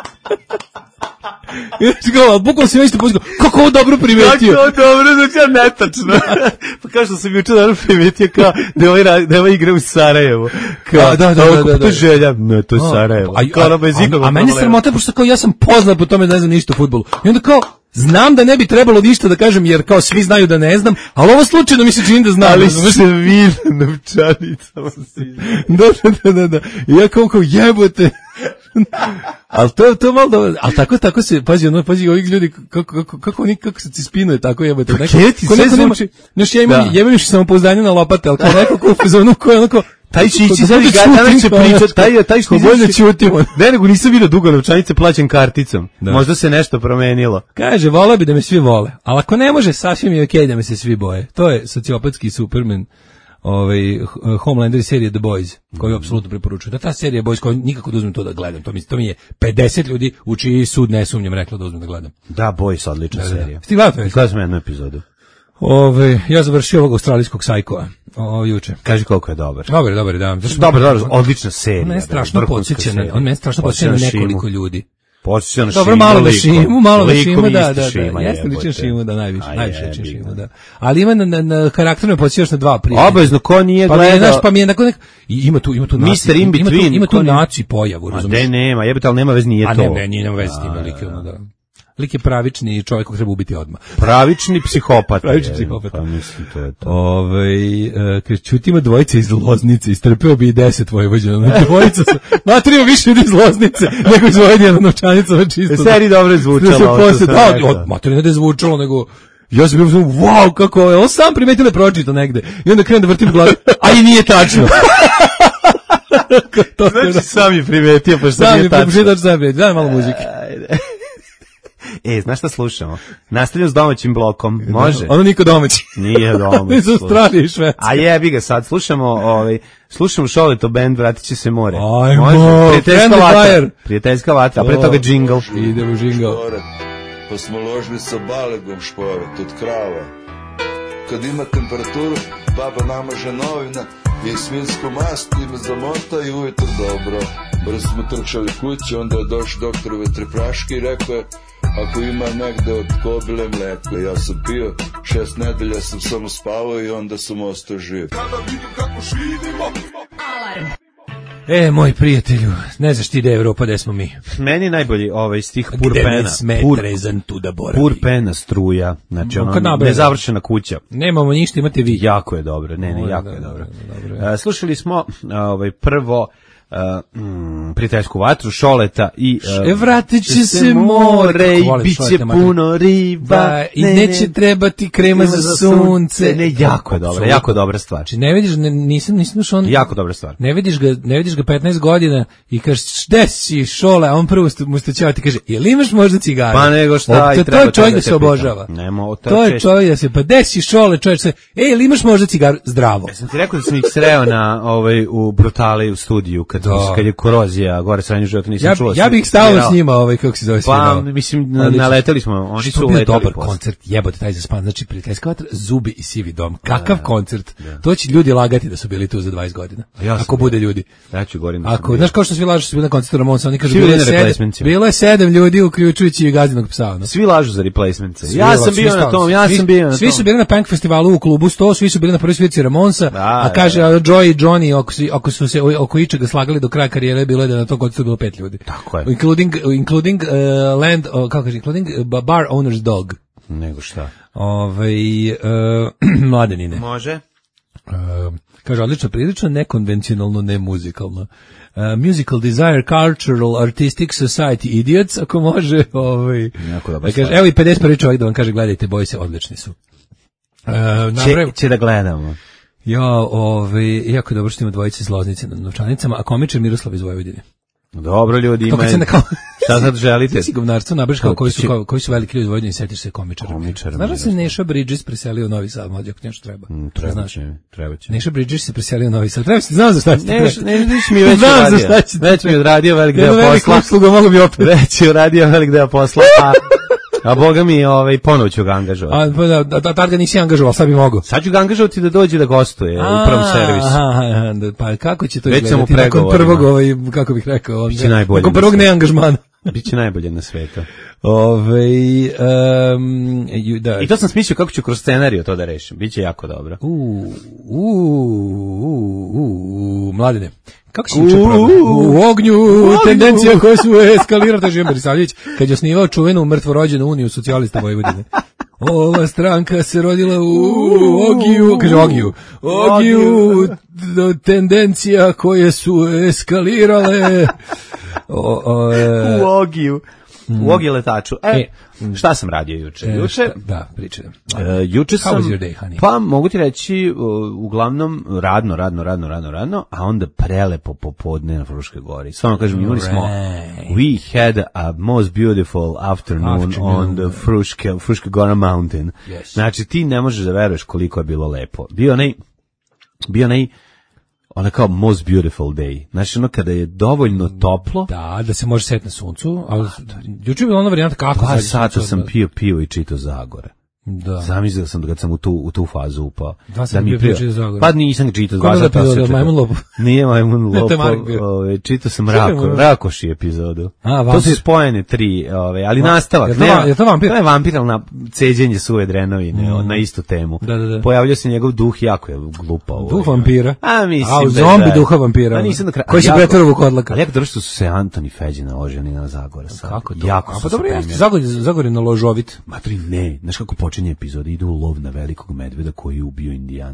I znači kao, ali bukvalno si isto pođeo, kako ovo dobro primetio. Kako dobro, znači netačno. pa kao što sam juče dobro primetio kao da je ovaj, ra- da je ovaj igra u Sarajevu. Kao, A, da, da, ovo, da, da, To da. je želja, ne, to je Sarajevo. A, Kao ono bez a, ikakvog a meni je problema. sramota, pošto kao ja sam poznat po tome da ne znam ništa o fudbalu. I onda kao, znam da ne bi trebalo ništa da kažem, jer kao svi znaju da ne znam, ali ovo slučajno mi se čini da znam. Ali razumeš? se vi na novčanicama si. Da, da, da, da. I ja kao kao jebote. Ali to to malo dobro, ali tako tako se pazi ono pazi ovih ljudi kako kako kako oni kako se cispinuje tako jebote neko. Kaj ti ko sve neko nema- zvuči- Znaš, ja imam Da. ja imam još samopouzdanje na lopate, al kao neko ko u fazonu ko je onako Taj će ići, da sad bude ga danas će čutim, pričat, taj, taj što ko bolje ćutimo. Ne, nego nisam vidio dugo novčanice plaćam karticom. Da. Možda se nešto promenilo. Kaže, voleo bi da me svi vole, ali ako ne može, sasvim je okej da me se svi boje. To je sociopatski Superman, ovaj Homelander serije The Boys, koju apsolutno preporučujem. Da ta serija Boys, koju nikako da uzmem to da gledam. To mi, to mi je pedeset ljudi u čiji sud ne sumnjam reklo da uzmem da gledam. Da, Boys, odlična serija. Ti gledao to je? Gledao sam jednu epizodu. Ove, ja završio ovog australijskog sajkoa o, juče. Kaži koliko je dobar. Dobar, dobar, da. Zašto- Dobar, dobar, odlična serija. On mene da, strašno vrhunska podsjeća na, serija. on mene strašno podsjeća na Podsjeća nekoliko Šimu. ljudi. Podsjeća na Dobro, Šimu, malo na likom. Šimu, malo na Likom Šimu, da, isti da, da. Šima, Jeste jebote. ličan Šimu, da, najviše, A najviše jebi ličan ga. Šimu, da. Ali ima na, na, na karakterno podsjećaš na dva prije. Obavezno, ko nije Pa mi je, gledao... znaš, pa mi je nakon nek... I ima tu, ima tu naci, mister In ima tu, Between, ima tu ko ne- naci pojavu, Ma razumiješ? de nema, jebate, ali nema vez, nije A to. ne, ne, nije nema veze s tim, lik je ono, da. Lik je pravični čovjek kog treba ubiti odmah. Pravični psihopata. Pravični je, psihopata. Pa mislim, to je to. Ove, uh, kad čutima dvojica iz Loznice, istrpeo bi i deset Vojvođana. Dvojica su, mater ima više ljudi iz Loznice, nego iz Vojvodine na novčanicama čisto. Seriji dobro je zvučalo, Da se ovo što posle, sam da, rekao. od, mater ne da je zvučalo, nego ja sam bio uzmano, wow, kako je, on sam primetio da je pročito negde. I onda krenem da vrtim glavu, a i nije tačno. to, Znači, sam je primetio, pa što sam nije mi tačno. primetio, sam primetio, daj malo muzike. Ajde. E, znaš šta slušamo? Nastavljamo s domaćim blokom, može? Ono niko domaći. Nije domaći. Iz Australije i Švedske. A jebi ga sad, slušamo, ovaj, slušamo Šoleto band, vratit će se more. Ajmo, može? Prijateljska Friendly vatra. Fire. Prijateljska vatra, a pre toga džingl. Idemo u džingl. Pa smo ložili sa balegom šporet od krava. Kad ima temperaturu, baba namaže novina i svinsku mast i me zamota i ujutro dobro. Brzo smo trčali kuće, onda je došao doktor vetripraški i rekao je, ako ima negde od kobile mleka. Ja sam pio, šest nedelja sam samo spavao i onda sam ostao živ. Kada vidim kako živimo. Alarm. E, moj prijatelju, ne znaš ti da je Evropa, gde smo mi? Meni najbolji ovaj stih Pur Gde Pena. ne sme Pur, trezan tu da boravi. Pur Pena struja, znači Kad ono nabreda. nezavršena kuća. Nemamo ništa, imate vi. Jako je dobro, ne, ne, O, jako da, je da, dobro. da, dobro je. Uh, slušali smo uh, ovaj prvo Uh, mm, prijateljsku vatru, Šoleta i uh, E, vratit će se more i bit će puno riba da, i ne, neće ne, trebati krema za sunce. Ne, jako je dobra, jako dobra stvar. Znači, ne vidiš, ne, nisam, nisam što on... Jako dobra stvar. Ne vidiš ga, ne vidiš ga petnaest godina i kažeš, gde si, Šole, a on prvo mu staćava ti kaže, jel imaš možda cigaru? Pa nego šta, o, i to, treba to je čovjek da da te se obožava. Nemo, to, to je često. čovjek da se, pa gde si, Šole, čovjek se, ej, jel imaš možda cigaru? Zdravo. Sam ti rekao da sam ih sreo na, ovaj, u Brutali u studiju, kad, Da. kad je korozija, gore sranju života, nisam Ja, čuo. ja bih stao s njima, ovaj, kako se zove Pa, svirao. mislim, na- Odlično. naleteli smo, oni Što su je bio letali dobar posle. koncert, jebote taj zaspan, znači prijateljska vatra, Zubi i Sivi dom. Kakav koncert? To će ljudi lagati da su bili tu za dvadeset godina. Ja sam Ako bude ljudi. Ja ću govorim da sam Ako, bio. znaš kao što svi lažu što su bili na koncertu Ramonsa, oni kažu Svi bilo je bili na sedam, replacementsima. bilo je sedam ljudi uključujući i Gazdinog psa. ono. Svi lažu za replacements. Svi Ja lažu, sam svi bio na stalno. tom, ja Svi- sam bio na tom. Svi su bili na Punk festivalu u klubu sto, svi su bili na prvoj svirci Ramonsa, Da, a da, kaže a Joy i Johnny oko, su- oko su se oko ičega slagali do kraja karijere, bilo je da na tom koncertu bilo pet ljudi. Tako je. Including including uh, land, uh, kako kaže, including uh, bar owner's dog. Nego šta. Ovaj uh, mladenine. Može. Uh, kaže odlično, prilično nekonvencionalno, ne muzikalno. Uh, musical Desire Cultural Artistic Society Idiots, ako može, ovaj. Jako dobra Kaže, stvar. evo i pedeset prvi čovjek da vam kaže, gledajte, boji se, odlični su. Uh, napravim- Će, će da gledamo. Ja, ovaj, jako je dobro što ima dvojice iz Loznice na novčanicama, a komičar Miroslav iz Vojvodine. Dobro ljudi, Kako ima. se na kao... Šta sad želite? Ti si govnarstvo nabraš kao Kako koji su, će- kao, koji su veliki ljudi iz Vojvodine i setiš se komičara. Komičara Znaš da se Miroslav. Neša Bridges preselio u Novi Sad, mlađe, ako nešto treba. Mm, Treba Znaš. će, treba će. Neša Bridges se preselio u Novi Sad. Treba se, znam za šta ćete Ne, trebati. ne, ne, mi već Znam za uradio. šta ćete Već mi je odradio velik Jednu deo veliku posla. uslugu mogu bi opet. Već je uradio velik deo posla, a, a boga mi ovaj, ponovo ću ga angažovati. A, pa da, da, da, tad ga nisi angažovao, sad bi mogao. Sad ću ga angažovati da dođe da gostuje u prvom servisu. Aha, aha, da, pa kako će to Već sam u izgledati nakon pregovorima. prvog, ovaj, kako bih rekao, onda, Biće najbolje nakon na prvog svetu. neangažmana. Biće najbolje na svetu. Ove, um, ju, da. I to sam smislio kako ću kroz scenariju to da rešim. Biće jako dobro. U, u, u, u, mladine. Kako si juče probao? U ognju, tendencija koje su eskalirale, to je Živim Berisavljević, kad je osnivao čuvenu mrtvorođenu uniju socijalista Vojvodine. Ova stranka se rodila u Ogiju, kaže Ogiju, Ogiju, tendencija koje su eskalirale. O, o, e, U Ogiju. U Ogi letaču. E, šta sam radio juče? e, Juče, šta- da, pričaj. e, juče How sam, was your day, honey? pa mogu ti reći, uh, uglavnom radno, radno, radno, radno, radno, a onda prelepo popodne na Fruškoj gori. Stvarno kažem, imali smo, Right. we had a most beautiful afternoon, Afternoon. on the Fruške, Fruške Gora Mountain. Yes. Znači, ti ne možeš da veruješ koliko je bilo lepo. Bio onaj, bio onaj, ona kao most beautiful day. Znači, ono kada je dovoljno toplo, Da, da se može setiti na suncu, ali juče je bila ona varijanta kako dva zađeš sata na sam sunce. pio pivo i čitao Zagore. Da. Zamislio sam da kad sam u tu, u tu fazu upao. Dva sata mi bio prija- čitao Zagore. Pa nisam čitao Koga dva da sata. bio, sam da čitao. Majmun Lopov? Nije Majmun Ne, to je Lopov. Mark bio. Ove, čitao sam Šta je Rako, Majmun? Rakoši epizodu. A, to su vampir. spojene tri, ove, ali Va- nastavak. je to ne, va- je to vampir? To je vampir, ali na ceđenje suve drenovine, on na istu temu. Da, da, da. Pojavljao se njegov duh, jako je glupao. Duh vampira? A, mislim. A, u da zombi da. duha vampira, Pa ono. nisam do kraja. Koji se jako- pretvara u vukodlaka. Ali jako dobro što su se Antoni Feđina oženi na Zagore. sad. Kako to? Jako A su pa se dobro, jeste, penjali. Zagor je, Zagor je na ložovit. Matri, ne. Znaš kako počinje epizoda? Ide u lov na velikog medveda koji je ubio Indijanca.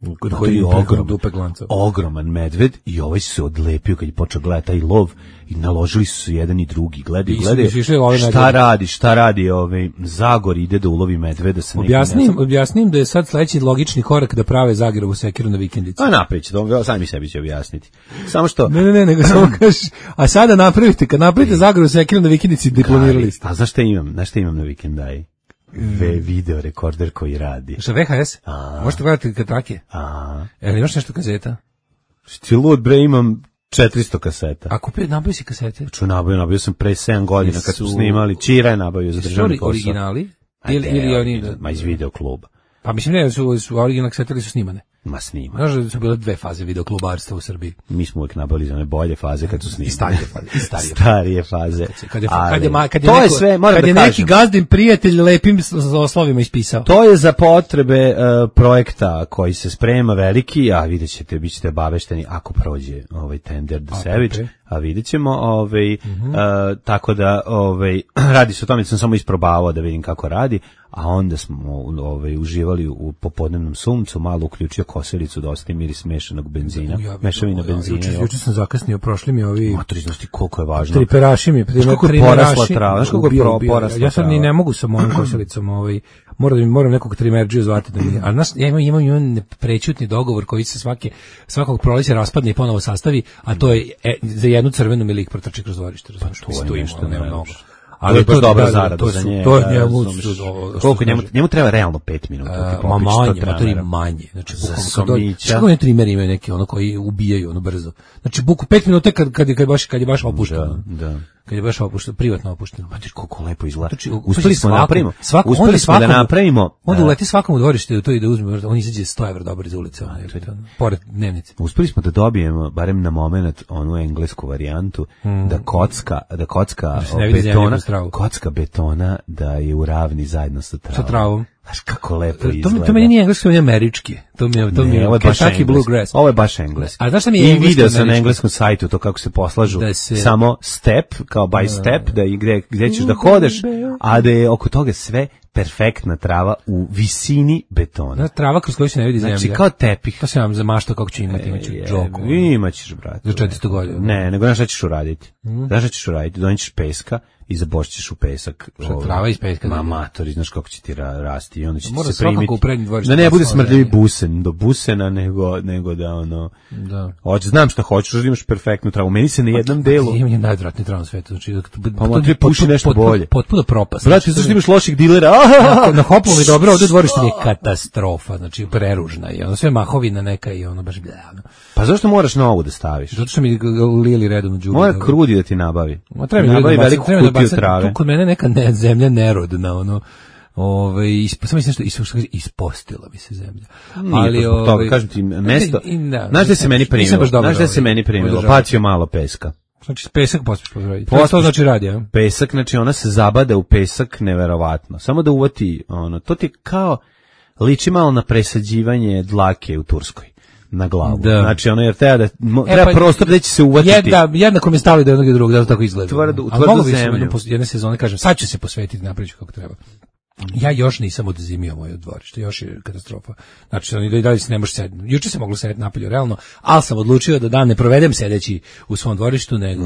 koji je ogrom, dupe glanca. ogroman medved i ovaj se odlepio kad je počeo gledati taj lov i naložili su se jedan i drugi. Gledaj, gledaj, šta radi, šta radi ovaj Zagor ide da ulovi medveda sa nekim. Objasnim, objasnim da je sad sledeći logični korak da prave Zagerovu sekiru na vikendici. A napriči, da sami sebi će objasniti. Samo što Ne, ne, ne, nego samo kažeš, a sada napravite, kad napravite Zagerovu sekiru na vikendici, diplomirali ste. A znaš šta imam? Znaš šta imam na vikendaj? V video rekorder koji radi. Što V H S? A. Možete gledati katrake? A. E, imaš nešto kazeta? Šti lud, bre, imam četiristo kaseta. A kupio, nabavio si kasete? Ču nabavio, nabavio sam pre sedam godina kad smo snimali. Čira je nabavio za državni posao. Originali? Ili, ili oni... Ma iz video kluba. Pa mislim ne, su, su originalne kasete ili su snimane? Ma snima. Znaš da su bile dve faze videoklubarstva u Srbiji. Mi smo uvijek nabavili za one bolje faze kad su snimane. I starije faze. I starije, starije faze. Kad je, kad je, kad je, kad je, to neko, je sve, moram kad da je kažem. neki gazdin prijatelj lepim oslovima ispisao. To je za potrebe uh, projekta koji se sprema veliki, a vidjet ćete, bit ćete obavešteni ako prođe ovaj tender da Sević, a vidjet ćemo, ovaj, mm-hmm. uh, tako da ovaj, radi se o tome, sam samo isprobavao da vidim kako radi, a onda smo ovaj, uživali u popodnevnom suncu, malo uključio kosilicu da ostaje miris mešanog benzina, ja, mešavina benzina. Juče, juče sam zakasnio, prošli mi ovi... Motoriznosti, koliko je važno. Triperaši mi, znaš kako je porasla trava, znaš kako je porasla Ja sad ni ne mogu sa mojom kosilicom, ovaj, moram, da mi, moram nekog trimerđiju zvati da mi... A nas, ja imam, imam, imam prećutni dogovor koji se svake, svakog proleća raspadne i ponovo sastavi, a to je e, za jednu crvenu mi lik protrči kroz dvorište, razumiješ? Pa to je nešto, nema mnogo. Ali je to dobra da, zarada to za nje. To je da, njemu, koliko njemu, njemu treba realno pet minuta. Uh, ma manje, motori manje. Znači, bukvalno, kako ne trimeri imaju neki ono koji ubijaju ono brzo. Znači, buku pet minuta kad, kad, kad, baš, kad je baš opušteno. Da, da. Kad je baš opušteno, privatno opušteno. Pa tiš koliko lepo izgleda. Znači, uspeli smo da napravimo. Svako, uspeli smo da napravimo. Onda uleti svakom u dvorište da to ide uzme, on izađe sto evra dobro iz ulice, pored dnevnice. Uspeli smo da dobijemo barem na momenat onu englesku varijantu mm. da kocka, da kocka betona, kocka betona da je u ravni zajedno sa travom. Sa travom. Znaš kako lepo izgleda. To, to meni nije engleski, on je američki. To mi je, to mi je, ovo je baš engleski. Ovo je baš engleski. A znaš šta mi je engleski? I video sam na engleskom sajtu to kako se poslažu se... samo step, kao by step, da gde, gde ćeš da hodeš, a da je oko toga sve perfektna trava u visini betona. Da, trava kroz koju se ne vidi zemlja. Znači kao tepih. To se vam zamaštao kako će imati, imaću džoku. Imaćeš, brate. Za četiristo godina. Ne, nego znaš šta ćeš uraditi. Mm. Znaš šta ćeš uraditi? Donićeš peska i zabošćeš u pesak. Šta trava iz peska? Ma matori, znaš kako će ti ra, rasti i onda će mora ti se primiti. Da ne bude smrdljivi busen, do busena, nego, nego da ono... Da. Hoće, znam šta hoćeš, da imaš perfektnu travu. Meni se na jednom delu... Imam je najodvratniji travu na svetu. Znači, pa možda puši nešto bolje. Potpuno propast. Brate, zašto imaš loših dilera? Na Hoplovu je dobro, ovdje u dvorištu je katastrofa. Znači, preružna je. Ono sve mahovina neka i ono baš bljano. Pa zašto moraš novu da staviš? Zato što mi lili redom džugu. Mora krudi da ti nabavi. Ma treba mi nabavi veliku kutiju trave. Tu kod mene neka ne, zemlja nerodna, ono, ovaj, samo mislim što ispo, ispostila mi se zemlja. Ali ovaj, toga, kažem ti, mesto, da, znaš da se meni primilo, znaš da se meni primilo, pacio malo peska. Znači, pesak pospiš pozdraviti. To, to znači radi, ja? Pesak, znači ona se zabada u pesak neverovatno. Samo da uvati, ono, to ti kao, liči malo na presađivanje dlake u Turskoj. Na glavu. Da. Znači ono jer treba da mo, e, treba pa, prostor da će se uvatiti. Jedna, jednako mi stali da jednog i drugog, da to tako izgleda. Tvrdu, tvrdu zemlju. Jedne sezone kažem, sad će se posvetiti, napraviću kako treba. Ja još nisam odzimio moje dvorište, još je katastrofa. Znači, i dalje se ne može sedeti. Juče se moglo sedeti napolju, realno, ali sam odlučio da dan ne provedem sedeći u svom dvorištu, nego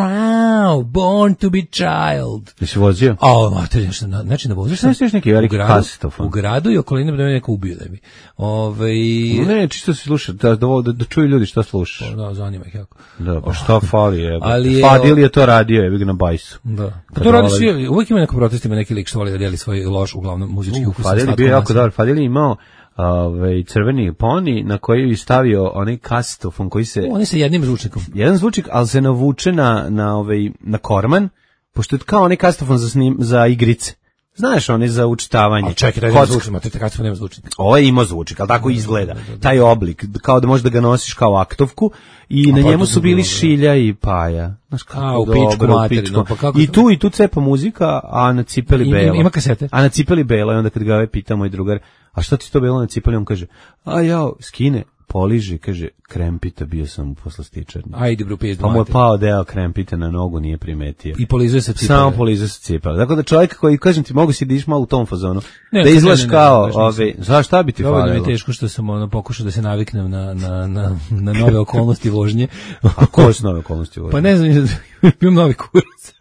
wow, born to be child. Jesi vozio? O, mater, nešto, znači na vozu sam. Šta si neki veliki kastofon? U gradu i okolini da me neko ubio da bi. Ove, ne, čisto se sluša, da, da, da, da čuju ljudi šta slušaš. Pa da, zanima ih jako. Da, pa šta fali je. Ali Fadil je to radio, je na bajsu. Da. Pa to radi svi, uvijek ima neko protest, ima neki lik što voli da deli svoj loš, uglavnom muzički ukus. Fadil je bio jako dobar. Fadil je imao ovaj crveni poni na koji je stavio onaj kastofon koji se on je sa jednim zvučnikom. Jedan zvučnik, al se navuče na na ovaj na korman, pošto je kao onaj kastofon za snim, za igrice. Znaš, on je za učitavanje. A čekaj, da zvučnik, te kastofon nema zvučnik. Ovo je imao zvučnik, al tako izgleda. Taj oblik, kao da možeš da ga nosiš kao aktovku i a na pa njemu su bili šilja i paja. Znaš kako a, u pičku materinu. Pa kako I tu i tu cepa muzika, a na cipeli belo. Ima kasete. A na cipeli belo i onda kad ga ovaj pita moj drugar, a šta ti to belo na cipeli, on kaže, a jao, skine, poliže, kaže, krempita, bio sam u poslastičarni. Ajde, bro, pizdu. Pa mu je pao deo krempita na nogu, nije primetio. I polizuje se cipele. Samo polizuje se cipele. Dakle, da čovjek koji, kažem ti, mogu si da iš malo u tom fazonu. Ne, da izgledaš kao, ne, ove, znaš šta bi ti falilo? Dovoljno mi je teško što sam ono, pokušao da se naviknem na, na, na, na nove okolnosti vožnje. A koje su nove okolnosti vožnje? Pa ne znam, imam novi kurac.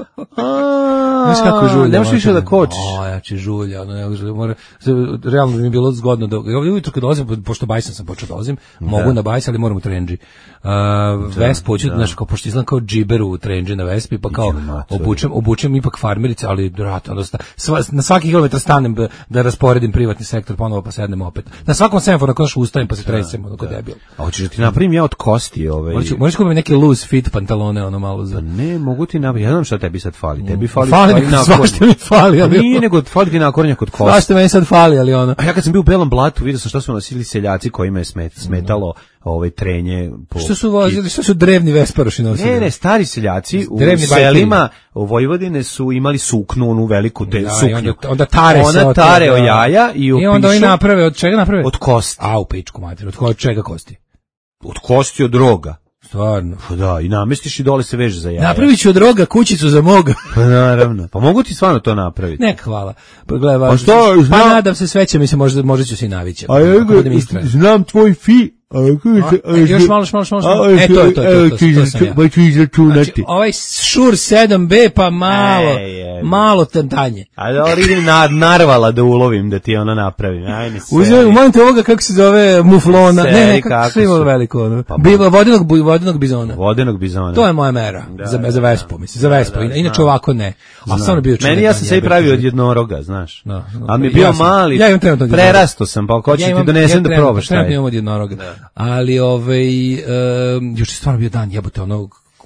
Znaš kako žulja? Nemaš više da kočiš. O, ja će žulja. Ono, ja, mora, realno mi je bilo zgodno. Da, ovdje ujutro kad dolazim, pošto bajsan sam počeo dolazim, da. Mogu na bajs, ali moram u trendži. Uh, da, Vespu hoću, da. Znaš, kao, pošto izgledam kao džiber u trendži na Vespi, pa kao obučem, obučem ipak farmerice, ali rata, ono, sva, na svaki kilometar stanem da, da rasporedim privatni sektor, ponovo pa sednem opet. Na svakom semaforu nakon što ustajem pa se tresem, ono, kod debil. A hoćeš da ti napravim ja od kosti ove. Moraš, moraš kupiti neke loose fit pantalone, ono malo za. Pa ne, mogu ti napraviti. Ja znam šta tebi sad fali. Tebi fali. Fali mi svašta mi fali, ali nije nego fali ti nakornjak kod kosti. Svašta meni sad fali, ali ono. A ja kad sam bio u Belom Blatu, vidio sam šta su nosili seljaci kojima je smet, smetalo ovaj trenje po. Što su vozili, što su drevni vesparoši nosili? Ne, ne, stari seljaci u drevni selima u Vojvodine su imali suknu, onu veliku te, da, suknju. Onda, onda tare ona se od tare toga, o jaja i opišu. I onda oni naprave, od čega naprave? Od kosti. A, u pičku mater, od, od čega kosti? Od kosti, od roga. Stvarno. Pa da, i namestiš i dole se veže za jaja. Napravit ću od roga kućicu za moga. Pa naravno. Pa mogu ti stvarno to napraviti. Nek, hvala. Pa, gledaj, pa što? Pa znam, nadam se sveće mi se, možda, možda ću se i navići. A ja znam tvoj fi. A, a, još malo, još malo, još malo. E, to je to, to, to, to, to sam ja. Pa ću izračunati. Znači, ovaj Shure sedam B, pa malo, malo tantanje. A da idem na, narvala da ulovim, da ti ono napravim. Ajme sve. Uzmem, umojte ovoga kako se zove muflona. Ne, ne, kako se imalo veliko. Ono. Pa, Biva, vodenog, vodenog bizona. Vodenog bizona. To je moja mera. Da, za, da, za Vespu, mislim. Za Vespu. Da, da, inače ovako ne. A stvarno bio čovjek. Meni ja sam se i pravio od jednoroga, znaš. No, no, a mi je bio ja mali. Ja imam trenutno prerasto sam, pa ako hoćeš ti donesem da probaš taj. Trenutno imam od jednoroga. Ali ovaj um, još je stvarno bio dan, jebote, ono,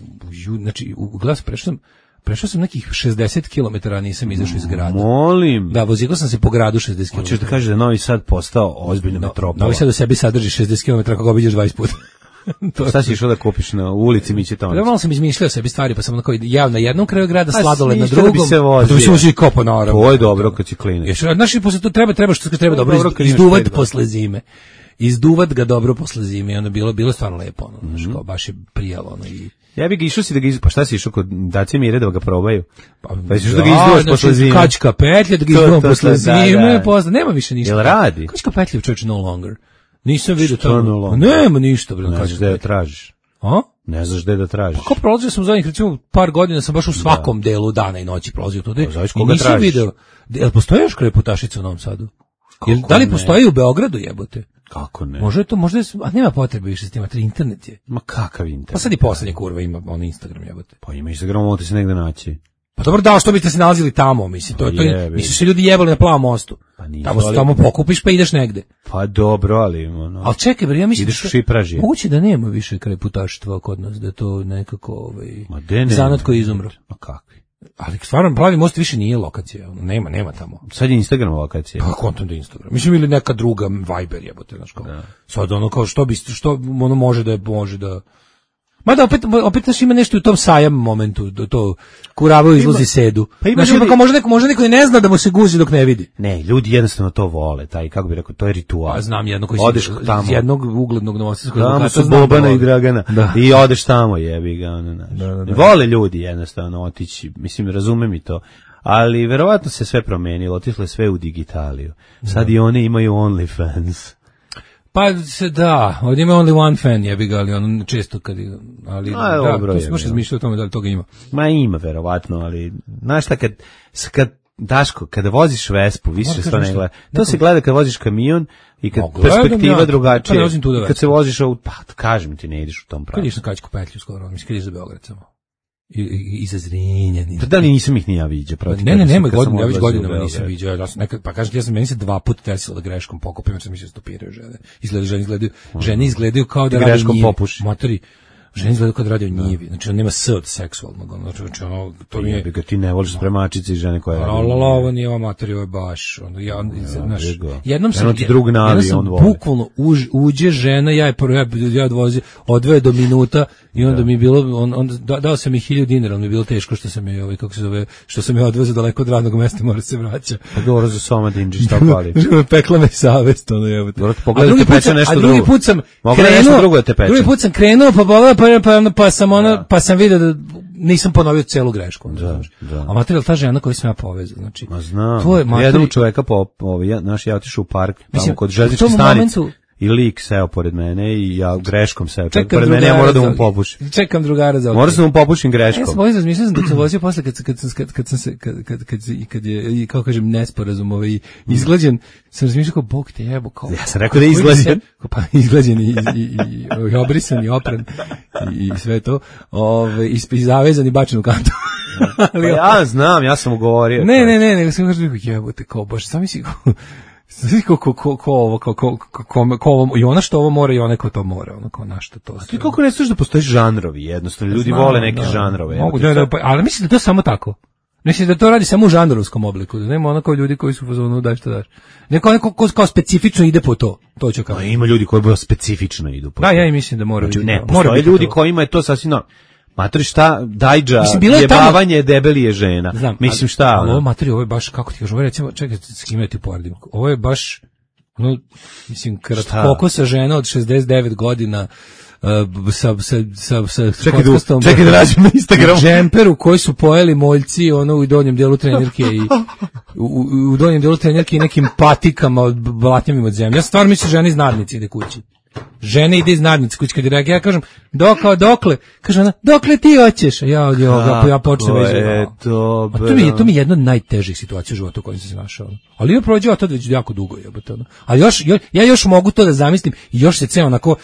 znači, u glas prešao sam, prešao sam nekih šezdeset kilometara, nisam izašao iz grada. Molim. Da, vozio sam se po gradu šezdeset kilometara. Hoćeš da kažeš da Novi Sad postao ozbiljna no, metropola? Novi Sad u sebi sadrži šezdeset kilometara kako obiđeš dvadeset puta. To šta si išao da kupiš na ulici Mićetonac? Ja malo sam izmišljao sebi stvari, pa sam onako ja na jednom kraju grada, sladoled na drugom. Da bi se vozio. Pa da bi se kopo naravno. To je dobro kad si klinac. Znaš, posle to treba, treba što treba dobro, dobro izduvat posle zime. Izduvat ga dobro posle zime i onda bilo bilo stvarno lepo, ono, mm-hmm. Kao baš je prijalo, ono i ja bih išao si da ga iz... pa šta si išao kod Dacije Mire da ga probaju? Pa, pa si da, da ga izduvaš znači, posle zime. Kačka petlja da ga izduvam posle zime, da, da. Posle nema više ništa. Jel radi? Kačka petlja čovječe no longer. Nisam vidio to. No nema ništa, bre, ne znaš gde da tražiš. A? Ne znaš gde da tražiš. Pa kao prolazio sam zadnjih recimo par godina, sam baš u svakom da. delu dana i noći prolazio tude. Pa, i nisam tražiš? Video. Jel postoji još kreputašica u Novom Sadu? Jel, da li ne? Postoji u Beogradu, jebote? Kako ne? Može to, možda je, a nema potrebe više s tim, a internet je. Ma kakav internet? Pa sad i poslednje kurva ima on Instagram, jebote. Pa ima Instagram, možete se negde naći. Pa dobro, da, što biste se nalazili tamo, mislim, to, to je, nisu se ljudi jebali na plavom mostu. Pa nisu, tamo, ali... tamo pokupiš pa ideš negde. Pa dobro, ali ono... Ali čekaj, bre, ja mislim... Ideš u Šipražije. Moguće da nema više kreputaštva kod nas, da je to nekako ovaj, zanat koji je izumro. Ma kakvi? Ali stvarno, plavi most više nije lokacija, nema, nema tamo. Sad je Instagram lokacija. Pa kontam da je Instagram. Mislim, ili neka druga Viber jebote, znaš kao. Da. Sad ono kao, što bi, što ono može da je, može da... Mada opet, opet naš ima nešto u tom sajam momentu, da to kuravaju izlazi sedu. Pa ima znači, ljudi... pa može neko, može neko i ne zna da mu se guzi dok ne vidi. Ne, ljudi jednostavno to vole, taj, kako bi rekao, to je ritual. Pa znam jednog koji odeš tamo. Jednog uglednog novosadskog tamo su Bobana i Dragana. Da. I odeš tamo, jebi ga, ono, znaš. Da, da, da. Vole ljudi jednostavno otići, mislim, razumem i to. Ali verovatno se sve promenilo, otišlo je sve u digitaliju. Sad da. I one imaju OnlyFans. Pa se da, ovdje ima only one fan, jebi ga, ali on često kad, ali A, da, dobro, to se baš izmišljao o tome da li toga ima. Ma ima, verovatno, ali, znaš šta, kad, kad, Daško, kada voziš Vespu, više se to ne gleda. To se gleda kad voziš kamion i kad no, perspektiva ja, drugačija. Pa kad se voziš, u, pa kažem ti, ne ideš u tom pravu. Kad ideš na Kačku petlju skoro, mislim, kad ideš za Beograd samo. I, i, i za Zrinjan. Pa da li nisam ih ni ja viđao? Ne, ne, nema godina, ja već godinama nisam viđao. Ja sam nekad, pa kažem, ja sam, meni se dva puta desilo da greškom pokupim, jer sam mi se stopiraju žene. Izgledaju, žene izgledaju, žene izgledaju kao da rade njih. Popuši. Matori, Žena izgleda kad radi o njivi, znači on nema s od seksualnog, ono, znači ono, to mi je... Jebi ga, ti ne voliš spremačice i žene koje radi. Alala, ovo nije ova materija, ovo je baš, ono, ja, znaš, jednom sam, jednom ti drug navi, jednom sam on voli. bukvalno uđ, uđe žena, ja je prvo, ja, ja odvozi, odvoje do minuta i onda mi je bilo, on, on, da, dao sam mi hiljadu dinara, on mi je bilo teško što sam je, ovaj, kako se zove, što sam je odvezao daleko od radnog mesta, mora se vraća. Pa dobro za soma dinđi, šta pali? Pekla me savest, ono je. A drugi put sam, a drugi put sam krenuo, drugi put sam krenuo, pa pa pa, pa, pa sam ona, pa sam vidio da nisam ponovio celu grešku, da, da. A materijal ta žena koju sam ja povezao, znači. Ma znam. To je materijal... Jedan čovjeka po ovaj ja naš ja otišao u park, mislim, tamo kod železničke stanice. Momentu... I lik seo pored mene i ja greškom seo. Čekam pored mene, ja moram da mu popušim. Čekam drugara za. Moram da mu popušim greškom. Ja sam ovaj razmišljao sam dok sam vozio posle kad kad kad kad sam se kad kad kad kad je i kako kažem nesporazum ovaj izglađen, sam razmišljao kao bog te jebo kao. Ja sam rekao da je izglađen. Pa izglađen i i i obrisan i opren i sve to. Ovaj i zavezan i bačen u kantu. Ali ja znam, ja sam mu govorio. Ne, ne, ne, nego sam kažem jebote kao baš sam misli Znači, ko, ko, ko, ko ovo, ko, ko, ko, ko ovo, i ona što ovo mora i ona ko to mora, ono kao na što to. A ti kako ne slušaš da postoji žanrovi, jednostavno, ljudi Znam, vole neke da, žanrove. Mogu, da, da, pa, ali mislim da to samo tako. Mislim da to radi samo u žanrovskom obliku, da nema ono kao ljudi koji su u fazonu daj šta daš. Neko neko ko kao specifično ide po to. To će kao. A ima ljudi koji baš specifično idu po to. Da, ja i mislim da mora. Znači, ne, postoje ljudi kojima je to sasvim no. Matori šta, dajđa, mislim, jebavanje debeli je žena. Znam, mislim šta. Ali ovo materi, ovo je baš, kako ti kažeš, ovo je recimo, čekaj, s kime ti poredim. Ovo je baš, ono, mislim, kratkokosa žena od šezdeset devet godina, uh, sa, sa, sa, sa čekaj, da, čekaj da nađem na Instagramu. Džemperu koji su pojeli moljci, ono, u donjem dijelu trenerke i u, u donjem dijelu trenerke i nekim patikama od blatnjavima od zemlje. Ja stvarno mislim, žena iz Nadnice ide kući. Žena ide iz Nadnice kući, kad je rekao, ja kažem, dok, dokle? Kaže ona, dokle ti hoćeš? A ja, ja, ja počnem već. To, a to mi je, to mi je jedna od najtežih situacija u životu u kojoj sam se našao. Ali ja prođeo to već jako dugo, jebote, ono. Ali još, ja još mogu to da zamislim i još se ceo onako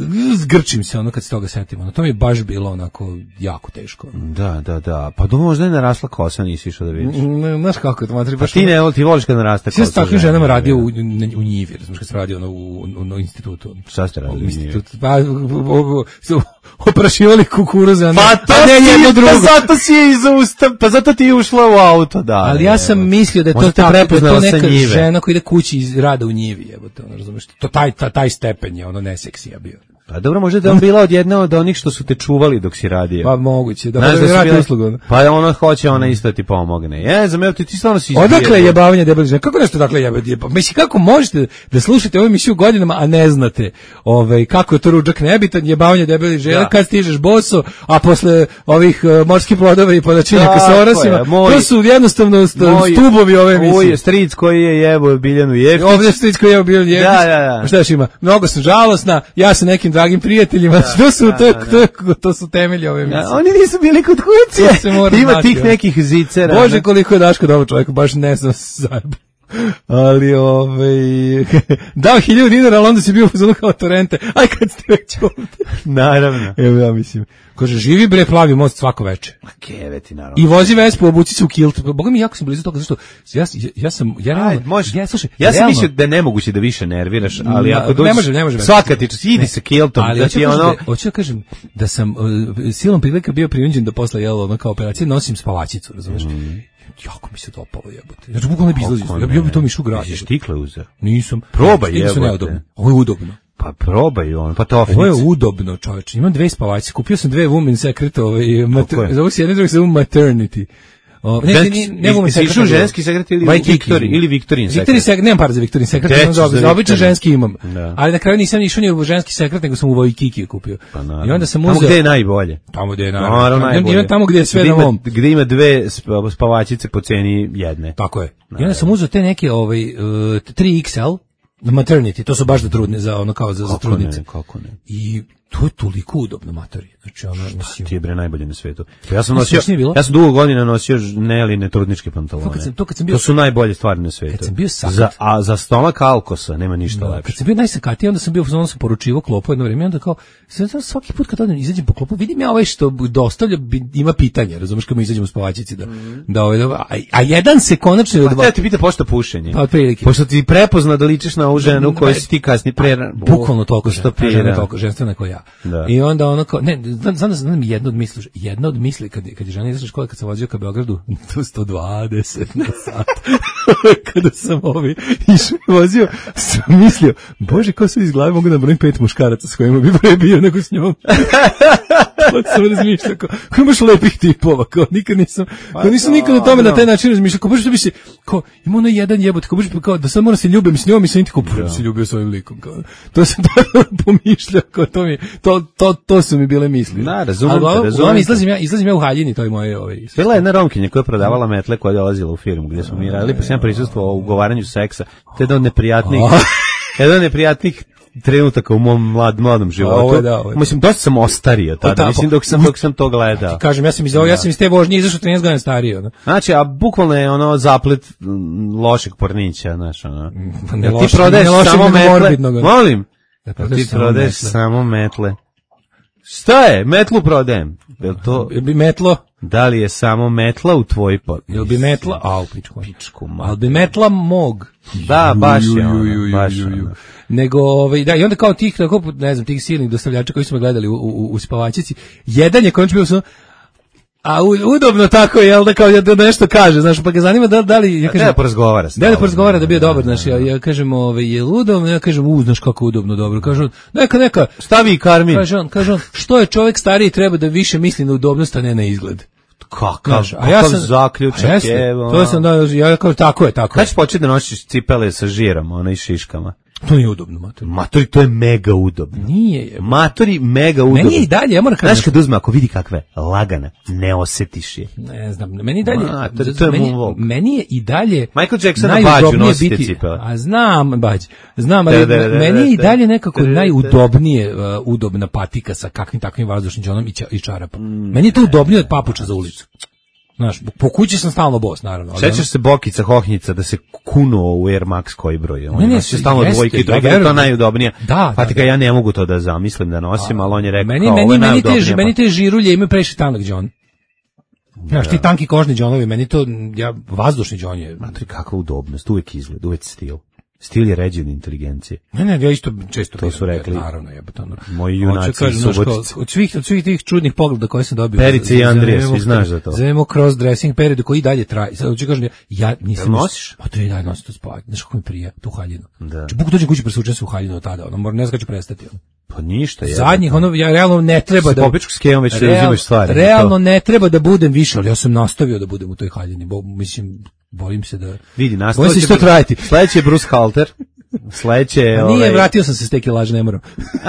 zgrčim se ono kad se toga setim. Ono, to mi je baš bilo onako jako teško. Da, da, da. Pa dobro, možda je narasla kosa, nisi išao da vidiš. Znaš kako je to, matri, baš... A ti ne, ti voliš kad naraste kosa. Ja sam takvim ženama radio u, u njivi, razumiješ, kad sam radio ono, u, u, u institutu. Šta ste radili u njivi? Pa, su oprašivali kukuruze, a ne, pa to a ne jedno drugo. Pa zato si je iz usta, pa zato ti je ušla u auto, da. Ali ja sam mislio da je to tako, da je to neka žena koja ide kući iz rada u njivi, jebote, ono, razumiješ, to taj, taj stepen je, ono, neseksija bio. Pa dobro, možda da on bila od jedna od onih što su te čuvali dok si radio. Pa moguće, da znaš, da da bili... uslugu. Pa ona hoće, ona isto ti pomogne. Ja znam, evo ti, ti stvarno si izbije. Odakle je jebavanje debelih žena? Kako nešto dakle jebavanje? Pa mislim, kako možete da slušate ovu emisiju godinama, a ne znate ovaj, kako je to ruđak nebitan, jebavanje debelih žena, ja. Kad stižeš boso, a posle ovih uh, morskih plodova i podačinjaka sa orasima, to su jednostavno stubovi ove emisije. Ovo je stric koji je jebo Biljanu Jeftić. Ovdje je stric koji je jebo Biljanu Jeftić. Da, da, da. Šta još ima? Mnogo sam žalosna, ja sa nekim dragim prijateljima. Da, to su da, to, da, to, to su temelji ove emisije. Da, oni nisu bili kod kuće. Ima znati, tih nekih zicera. Bože, koliko je Daško dobro čovjek, baš ne znam zajeb. Ali ovaj dao hiljadu dinara, ali onda si bio u fazonu kao Torrente. Aj kad ste već ovdje. Naravno. Evo ja mislim. Kaže, živi bre plavi most svako veče. Ma keveti, naravno. I vozi Vespu, obuci se u kilt. Boga mi, jako sam blizu toga, zašto ja, ja, ja sam... Ja, realno, Aj, možeš, ja, slušaj, ja sam realno, mislio da je nemoguće da više nerviraš, ali ako dođeš... Ne može, ne može. Svaka ti čas, idi sa kiltom. Ali da hoću, ti ono... da, hoću da kažem da sam uh, silom prilika bio prinuđen da posle jelo ono kao operacije nosim spavačicu, razumiješ? Mm. Jako mi se dopalo jebote. Znači bukvalno ne bi izlazio. Ja, ja bi to mi išao grad. Jesi štikle uzeo? Nisam. Probaj jebote. Ovo je udobno. Pa probaj on, pa to ofnice. Ovo je udobno, čoveče. Imam dve spavačice. Kupio sam dve Women Secret, ovaj, zovu se jedne druge se zovu Maternity. O, ne, ne, ne, ne mogu se kažem ženski sekret ili Victorin ili Victorin sekret. Victorin sekret, nemam para za Victorin sekret, imam za, za običan ženski imam. Da. Ali na kraju nisam išao ni u ženski sekret, nego sam u Waikiki kupio. Pa i onda sam uzeo. Tamo gde je najbolje. Tamo gde je najbolje. Ima tamo gde je sve gde na ovom. Gde ima dve spavačice po ceni jedne. Tako je. I onda sam uzeo te neke ovaj tri X L maternity, to su baš da trudne za ono kao za, za trudnice. Ne, kako ne. I to je toliko udobno materija. Znači ono mislim ti je bre najbolje na svetu. Pa ja sam nosio, ja sam dugo godina nosio Neline trudničke pantalone. To, kad sam, to, kad sam bio, to su najbolje stvari na svetu. Kad sam bio sakat, za a za stomak alkosa nema ništa da, lepše. Kad sam bio najsakatiji, onda sam bio ono sam poručivao klopu jedno vrijeme, onda kao svaki put kad odem izađem po klopu, vidim ja ovaj što dostavlja ima pitanje, razumeš, kad mi izađemo u spavačici da mm. da ovaj da, a, a jedan se konačno od dva. Pa te pita pošto pušenje. Pa otprilike. Pošto ti prepozna da ličiš na ovu ženu koju si ti kasni pre bukvalno toliko što pije toliko ženstvena kao ja. Da. I onda ono kao, ne, znam, znam da znam jedna od misli, jedna od misli, kad, kad je žena izašla škola, kad sam vozio ka Beogradu, to sto dvadeset na sat, kada sam ovi išao i vozio, sam mislio, bože, kao se iz glave mogu da brojim pet muškaraca s kojima bi pre bio nego s njom. To sam razmišljao, kao, kao imaš lepih tipova, kao nikad nisam, kao nisam nikad o tome na taj način razmišljao, kao bože što bi se, kao ima ono jedan jebot, kao bože, kao da sad moram se ljubim s njom i sam niti kao, bože, se ljubio s ovim likom, kao, to sam tako pomišljao, kao to mi, to, to, to su mi bile misli. Da, razumem te, ali, razumem ali, izlazim ja, izlazim ja u haljini, to je moje, ovaj. Bila je jedna Romkinja koja je prodavala metle koja je dolazila u firmu gdje smo mi radili, pa sam ja prisustvovao u ugovaranju seksa, to je jedan od neprijatnih, jedan od neprijatnih trenutaka u mom mlad, mladom životu. Ovo je da, ovo je. Mislim, dosta sam ostario tada, mislim, dok sam, dok sam to gledao. Ti kažem, ja sam iz, ja sam iz te vožnje izašao trinaest godina stariji. Ono. Znači, a bukvalno je ono zaplet m, lošeg pornića, znaš, ono. Ne ja lošeg, ti prodaješ ne samo metle, morbidnog. molim, Da ti prodaješ samo metle. Šta je? Metlu prodajem. Jel to... Jel bi metlo? Da li je samo metla u tvoj pot? Jel bi metla? A, u pičku. Pičku, Jel bi metla mog? Da, baš je ono, baš ono. Nego, ovaj, da, i onda kao tih, tako, ne znam, tih silnih dostavljača koji smo gledali u, u, u spavačici, jedan je konč bio sam, a u, udobno tako, jel da kao da nešto kaže, znaš, pa ga zanima da, da li, ja kažem, da porazgovara se. Da da porazgovara da bio dobar, znaš, ja, ja kažem, ovaj, je udobno, ja kažem, u, znaš kako udobno, dobro, kažem, neka, neka, stavi i karmin. Kaže on, kaže on, što je čovjek stariji treba da više misli na udobnost, a ne na izgled. Kakav, a ja sam zaključak je. To sam da, ja kao tako je, tako. Kad ćeš početi da nosiš cipele sa žirom, ona i šiškama? To nije udobno, matori. Matori, to je mega udobno. Nije je. Matori, mega udobno. Meni je i dalje, ja moram kažem. Znaš kad uzme, ako vidi kakve, lagana, ne osjetiš je. Ne znam, meni i dalje, Ma, to, to je meni, meni je i dalje Michael Jackson na bađu nosite cipele. A znam, bađ, znam, ali da, da, da, meni je i dalje nekako da, da, da. najudobnije uh, udobna patika sa kakvim takvim vazdušnim džonom i, ča, i čarapa. Mm. Meni je to udobnije od papuča za ulicu. Znaš, po kući sam stalno bos, naravno. Sećaš se Bokica Hohnjica da se kunuo u Air Max koji broj? On ne, ne, se stalno dvojke i trojke, to najudobnije. Da, Patika, da, da. Ja ne mogu to da zamislim da nosim, ali on je rekao meni, kao, meni, ovo je meni, te, najudobnije. meni te žirulje imaju previše tanak džon. Znaš, ti tanki kožni džonovi, meni to, ja, vazdušni džon je. Matri, kakva udobnost, uvek izgled, uvek stil. Stil je ređen inteligencije. Ne, ne, ja isto često to su rekli. Naravno, jebote, ono. Moji junaci iz Subotice. Od svih, od svih tih čudnih pogleda koje sam dobio. Perice i Andrije, svi znaš za to. Zovemo cross dressing period koji dalje traje. Sad hoću kažem, ja nisam nosiš. Pa to je dalje nosim to spavati. Znaš kako mi prija tu haljinu. Da. Znači, buk dođem kući presučem se u haljinu od tada. Ono mora ne znam kad ću prestati. Ono. Pa ništa je. Zadnjih ono ja realno ne treba da popičku skejom već da uzimaš stvari. Realno ne treba da budem više, ali ja sam nastavio da budem u toj haljini. Bo, mislim, bojim se da vidi nastavio. Bojim se što trajati. Sledeći je Bruce Halter. Sledeće je nije, ovaj... vratio sam se s teki laž, ne moram.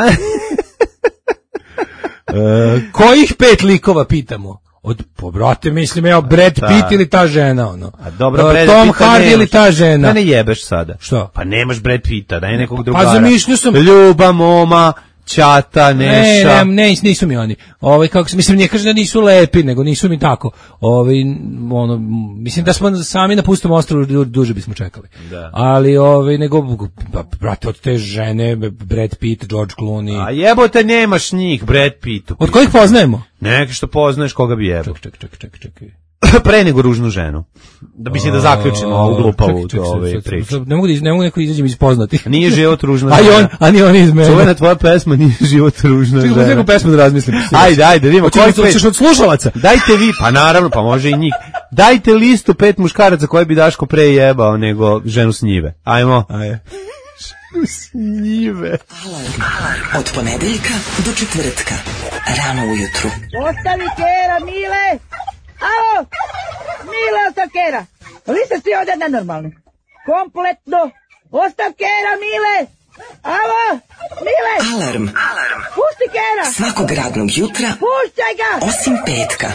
uh, kojih pet likova pitamo? Od, po brate, mislim, evo, Brad Pitt ili ta žena, ono. A dobro, uh, Brad Tom Pitta Hardy ili ta žena. Da ne jebeš sada. Što? Pa nemaš Brad Pitta, daj nekog drugara. Pa zamišljio sam. Ljuba, Moma, Ćata, Neša. Ne, ne, ne, nisu mi oni. Ovaj kako se mislim, nije kaže da nisu lepi, nego nisu mi tako. Ovaj ono mislim da smo sami na pustom ostrvu duže bismo čekali. Da. Ali ovaj nego pa, brate od te žene Brad Pitt, George Clooney. A jebote nemaš njih, Brad Pitt. Od kojih poznajemo? Neki što poznaješ, koga bi jebao. Ček, ček, ček, ček, ček. Pre nego ružnu ženu. Da bi se da zaključimo ovu glupavu ove priče. Ne mogu da ne mogu neko izađem iz poznatih. Nije život ružna žena. A on, a ni on iz mene. Čuvena tvoja pesma Nije život ružna žena. Čekaj, neku pesmu da razmislim. Ajde, ajde, vidimo koji hoćeš od slušalaca. Dajte vi, pa naravno, pa može i njih. Dajte listu pet muškaraca koje bi Daško pre jebao nego ženu s njive. Ajmo. Ajde. S njive. Od ponedeljka do četvrtka. Rano ujutru. Ostavi kera, Mile! Alo! Mile, ostav kera! Vi ste svi ovdje nenormalni. Kompletno! Ostav kera, Mile! Alo! Mile! Alarm! Alarm! Pusti kera! Svakog radnog jutra. Puštaj ga! Osim petka.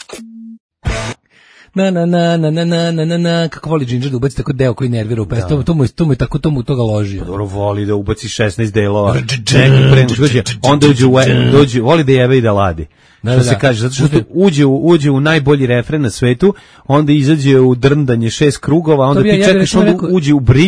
Na na na na na na na na na kako voli Ginger da ubaci tako deo koji nervira u pesmu. To, to mu to mu tako to mu toga loži. Dobro voli da ubaci šesnaest delova. Onda uđe u dođe, voli da jebe i da ladi. Da, što da, se da. kaže, zato što uđe u, uđe u najbolji refren na svetu, onda izađe u drndanje šest krugova, onda ti ja, čekaš, ja onda rekao, uđe u bridge,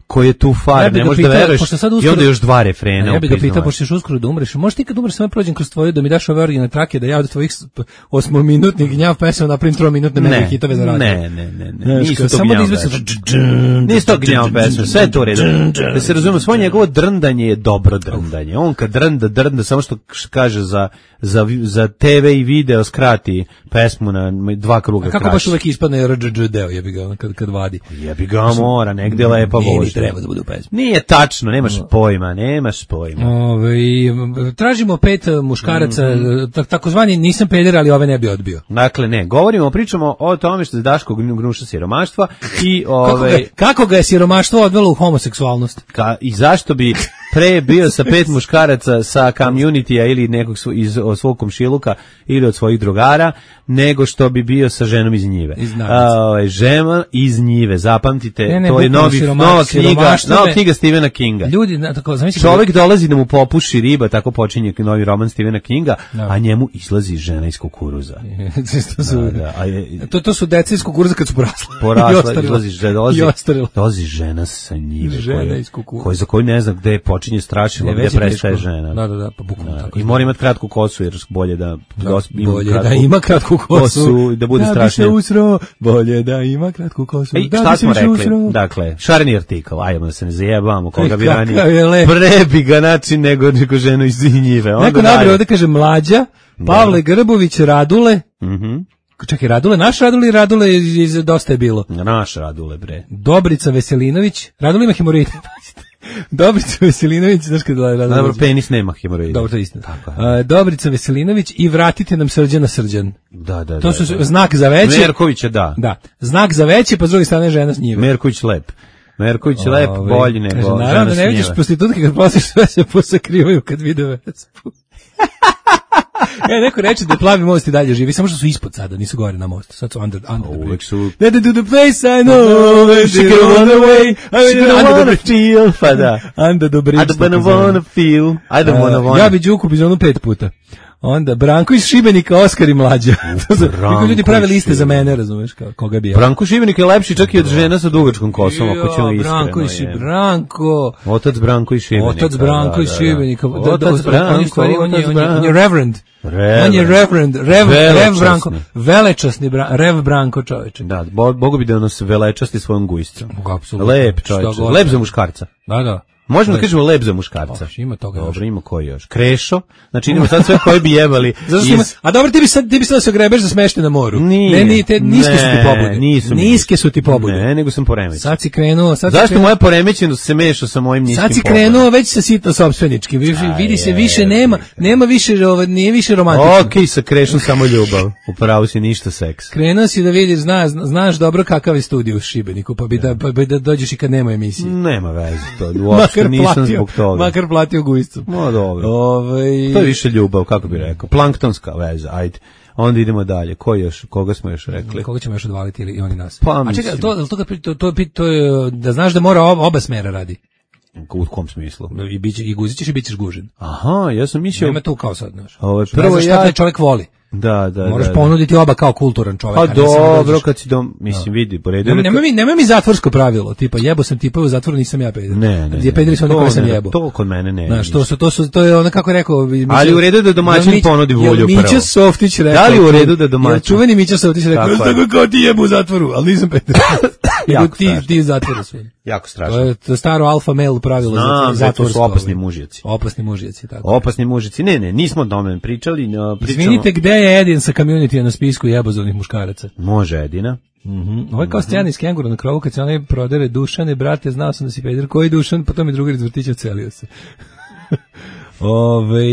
koji je tu far, Ja bi ne ga možeš da pitao, veruješ, pošto sad i uskoro- onda još dva refrena. Ja bih ga pitao, upizdovali. pošto ćeš uskoro da umreš, možeš ti kad umreš samo prođem kroz tvoju, da mi daš ove originalne trake, da ja od tvojih s- p- osmominutnih gnjav pesama napravim trominutne mega Ne, hitove za radio. ne, ne, ne, ne, Znaš, nisu kad to samo da gnjav izbaciš- pesme. Nisu to gnjav pesme, sve je to u redu. Da se razumemo, svoje njegovo drndanje je dobro drndanje. On kad drnda, drnda, samo što š- kaže za, za, vi- za te ve i video skrati pesmu na dva kruga A kako kraće. baš uvek ispadne er dž dž deo, jebi ga, ono, kad, kad vadi. Jebi ga mora, negde lepa Nije ni vožnja. treba da bude u pesmi. Nije tačno, nemaš pojma, nemaš pojma. Ove, tražimo pet eh, muškaraca, Mhm. tak, takozvani nisam peder, ali ove ne bi odbio. Dakle, ne, govorimo, pričamo o tome što je Daško gnu- gnuša siromaštva i Kako, ove, ga, kako ga je siromaštvo odvelo u homoseksualnost? ka, i zašto bi pre bio sa pet muškaraca sa community-a ili nekog svo, iz od svog komšiluka ili od svojih drugara, nego što bi bio sa ženom iz njive. Iz Narnice. A, ovaj, žena iz njive, zapamtite, Ne, ne, to je bukvalno novi, siroma- nova knjiga, siromaštvo nova me- knjiga Stephena Kinga. Ljudi, na, tako, zamisli, Čovjek dolazi da mu popuši riba, tako počinje novi roman Stephena Kinga, Da. a njemu izlazi žena iz kukuruza. to su, Da, da, a je, to, to su deca iz kukuruza kad su porasla. I porasla, ostarila. izlazi, žena, dolazi, I ostarila. dolazi žena sa njive, Žena koja- iz kukuruza. koja- za koju ne zna gde počinje strašilo, Ne, gde već je prestaje teško. žena. Da, da, da, pa bukvalno tako. I mora imati kratku kosu, jer bolje da, Da, da, ima bolje kratku, da ima kratku kosu, kosu i da bude bi strašnije. se usro, bolje da ima kratku kosu. Ej, da šta bi se smo više rekli? usro. Dakle, šareni artikl, ajmo da se ne zajebamo, koga bi Kakav ranije. je lep. Prebi ga način nego, nego ženu iz njive. Onda Neko dalje. nabrio ovde kaže Mlađa, Pavle Grbović, Radule. Mhm. Čekaj, Radule, naš Radule i Radule iz, iz Dosta je bilo. Naš Radule, bre. Dobrica Veselinović. Radule ima hemoroid. Dobrica Veselinović, znaš kada je Radule? Dobro, penis nema hemoroida. Dobro, to je istina. Tako je. A, Dobrica Veselinović i vratite nam Srđana Srđan. Da, da, To da, su da. znak za veće. Merković je da. Da, znak za veće, pa s druge strane žena s njime. Merković lep. Merković je lep, Ove, bolji nego kaže, žena naravno da s ne vidiš njive. prostitutke kad prosiš sve se posakrivaju kad vide vespu. E, neko reče da je plavi most i dalje živi, samo što su ispod sada, nisu gore na mostu. Sad su under, under the Uvek bridge. su... That they do the place I know, when she can run away, I She mean, don't under the wanna bridge. feel, pa da. Under the bridge. I don't tako wanna zove. wanna feel, I don't wanna Uh, wanna. Ja bi Đuku bizonu pet puta. Onda Branko iz Šibenika, Oskar i Mlađa. To su- Branko Ljudi prave iz liste za Šibenika. mene, razumeš, kao, koga bi ja. Branko Šibenik je lepši čak i od žena sa dugačkom kosom, ako ćemo Jo, iskreno. Branko iz je. Branko. Otac Branko iz Šibenika. Otac Branko da, iz da, da. Šibenika. Da, da, Otac on je Branko, stvari, on je, otac on je, on je Branko. reverend. Reverend. On je reverend, rev, rev Velečasni. Branko, velečasni Bra, rev Branko čoveče. Da, bo, Bogu bi da nas velečasti svojom gujscom. Apsolutno. Lep Šta čovječe, god. lep za muškarca. Da, da. Možemo da Lep. kažemo lep za muškarca. Oh, ima toga još. Dobro, ima koji još. Krešo. Znači idemo sad sve koji bi jebali. Zašto ima, iz- a dobro, ti bi sad, ti bi sad da se grebeš za smešne na moru. Nije. Ne, ni, te, niske su ti Ne, pobude. nisu mi Niske su ti pobude. Ne, nego sam poremećen. Sad si krenuo, sad si Zašto krenuo, moja poremećenost se meša sa mojim niskim sad si pobudama? krenuo već sa sitno sopstvenički. Vidi, vidi se je, više nema, nema više, ovo, nije više romantično. Okej, sa Krešom samo ljubav. Upravo si ništa seks. Krenuo si da vidiš, zna, znaš dobro kakav je studio u Šibeniku, pa bi da, pa bi da dođeš i kad nema emisije. Nema veze to. Uopšte nisam zbog toga. makar platio gujscu. No, dobro. Ovaj To je više ljubav, kako bi rekao. Planktonska veza, ajde. Onda idemo dalje. Ko još, koga smo još rekli? Koga ćemo još odvaliti ili i oni nas? Pa, A čekaj, mislim. to, to, to, to, to, to je, da znaš da mora oba, oba smera radi. U kom smislu? I, biće, i guzit ćeš i bit ćeš gužen. Aha, ja sam mislio... Nema tu kao sad, znaš. Ovo je Prvo prvo ne znaš šta ja- taj čovjek voli. Da, da, Moraš da. da. ponuditi oba kao kulturan čovjek. Pa a ne samo dobro, dođeš- kad si dom, mislim, vidi, po redu. Nema, je da- nema, mi, nema mi zatvorsko pravilo, tipa jebo sam tipove u zatvoru, nisam ja peder. Ne, ne, Gdje pederi su oni to koji sam ne, jebo. To kod mene ne. Znaš, to su, to su, to je ono kako je rekao... Mića- Ali u redu da domaćin Jel Mić- ponudi volju jel Mića prvo. Softić rekao... Da li u redu da domaćin- Jel čuveni Mića Softić rekao, Tako je. tako kao ti jebu u zatvoru, ali nisam peder. Nego Jako ti, strašno. ti u zatvoru sve. Jako To strašno. je, to je staro alfa male pravilo. Znam, za- da, to su zatvorsko, opasni ovaj. mužjaci. Opasni mužjaci, tako. Opasni mužici. Ne, ne, nismo o tome pričali. No, pričamo... Izvinite, gde je Edin sa community na spisku jebozovnih muškaraca? Može, Edina. Mhm. Ovo je kao scena iz Kengura na krovu, kad se onaj prodere Dušane, brate, znao sam da si peder. Koji Dušan? Pa to mi drugar iz vrtića ocelio se. Ove,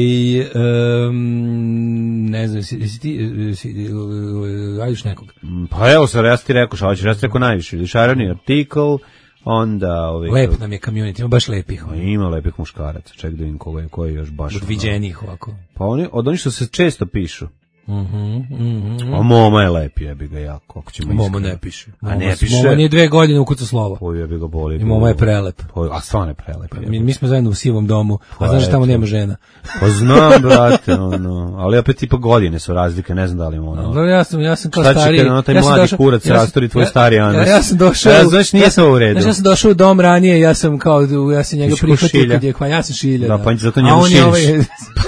um, ne znam, si, si ti, si, radiš nekog? Pa evo sad, ja sam ti rekao, šta hoćeš, ja sam ti rekao najviše. Šareni artikl, onda... Ovaj, Lep nam je community, ima baš lepih. Pa ima lepih muškaraca, ček da vidim koga je, koji je još baš... Od viđenih ovako. Pa oni, od onih što se često pišu. Mhm, mhm. A Moma je lep, jebi ga jako, ako ćemo Momo iskreno. ne piše. A Momo, ne piše. Momo nije dve godine ukucao slovo. Oj, jebi ga boli. I Momo je prelep. Oj, a stvarno je prelep. Mi, mi smo zajedno u sivom domu, a znaš da tamo nema žena. Pa znam, brate, ono, ali opet tipa godine su razlike, ne znam da li ima ono. Dobro, ja sam, ja sam kao Šta će stariji. kada ono taj ja sam mladi došao- kurac ja sam- rasturi tvoj ja- stari anas? Ja, ja sam došao. Ja, znaš, nije ja sve u redu. Znaš, ja sam došao u dom ranije, ja sam kao, ja sam njega Ti si ko prihvatio Šilja. kad je, pa ja sam Šilja. Da, pa zato A njemu on je šiljiš. ovaj-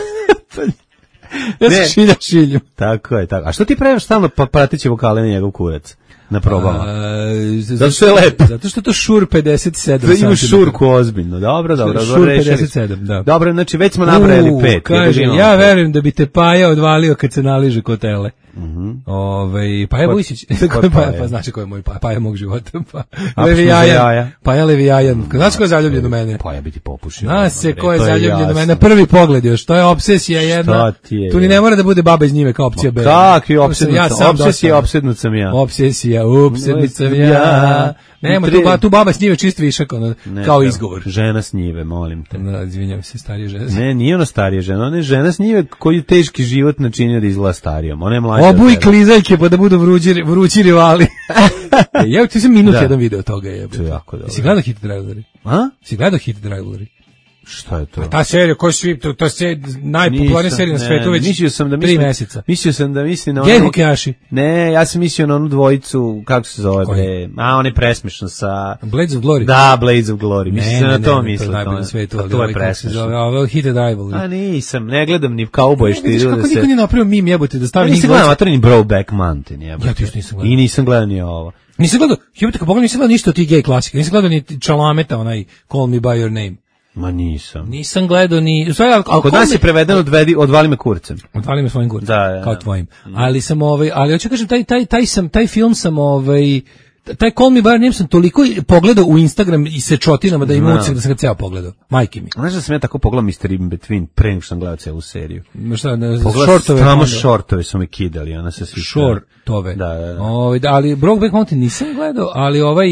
Ja sam Ne. Šilja Šilju. Tako je, tako. A što ti praviš stalno pa prateći vokale na njegov kurac? Na probama. A, z- Zato što je lep. Zato što je to Shure pedeset sedam. Da imaš santimetara. šurku ozbiljno. Dobro, dobro. Shure dobro, rešili pedeset smo. sedam, da. Dobro, znači već smo nabrali U, pet. Kaže, jebi ga, ja ono. verujem da bi te Paja odvalio kad se naliže kotele. Mhm. Ovaj Paja Ko- Vujsić, ko je ko je Paja, Paja? pa znači ko je moj Paja, Paja mog života, pa. Apsolutno Levijajan, jaja. Paja Levijajan. Znaš ko je zaljubljen u mene? Pa ja bi ti popušio. Zna se ono, ko je to zaljubljen u jasno. mene na prvi pogled još. To je obsesija jedna. Šta ti je, Tu ni je? ne mora da bude baba iz njive kao opcija B. Kakvi Ja opsednut sam sam? Opsesija, dosta- opsednut sam ja. Obsesija, upsednut sam ja. Nema, tu, ba, tu baba s njive čist višak, ono, Ne, kao da, izgovor. Žena s njive, molim te. Da, izvinjam se, starije žene. Ne, nije ona starija žena, ona je žena s njive koji je teški život načinio da izgleda starijom. Ona je mlađa. od Obuj tebe. klizaljke pa da budu vrući, vrući rivali. E, Evo ti sam minut Da. jedan video toga je. To je jako dobro. Si gledao Hit Driveleri? A? Si gledao Hit Driveleri? Šta je to? Ta serija koja svi, to, to je najpopularnija Nisam, serija na ne, svetu već mislio sam da tri mislim, meseca. Mislio sam da misli na Gej onu... hokejaši. Ne, ja sam mislio na onu dvojicu, kako se zove, Koji? bre? A, on je presmešno sa... Blades of Glory. Da, Blades of Glory. Mislio sam na to to je mislio. najbolje na svetu. Pa ali to ovaj je kako se zove, presmešno. a ovo Hit Driveleri. A nisam, ne gledam ni Cowboy što Vidiš idu kako da se... niko nije napravio mim jebote da Ja stavi njih nisam dvojicu. gledao Maturni Brokeback Mountain, jebote. Ja to isto nisam gledao. I nisam gledao ni ovo. Nisam gledao, jebote kad pogledam nisam gledao ništa od tih gej klasika. Nisam gledao ni Čalameta, onaj Call Me By Your Name. Ma nisam. Nisam gledao ni... u stvari, ali Kod Call nas Me- je prevedeno odvedi, odvali me kurcem. Odvali me svojim kurcem, Da, da, kao da. tvojim. Ali sam ovaj, ali hoću kažem taj taj taj sam taj film sam ovaj taj Call Me By Your Name sam toliko pogledao u Instagram i sečotinama da im Znam. ucem da sam ga ceo pogledao. Majke mi. Znaš da sam ja tako pogledao mister In Between pre nego što sam gledao celu seriju. Šta, ne, Pogledao shortove. samo onda- shortove su mi kidali, ona se svi... Shortove. Da, da, da. Ovaj, da, ali Brokeback Mountain nisam gledao, ali ovaj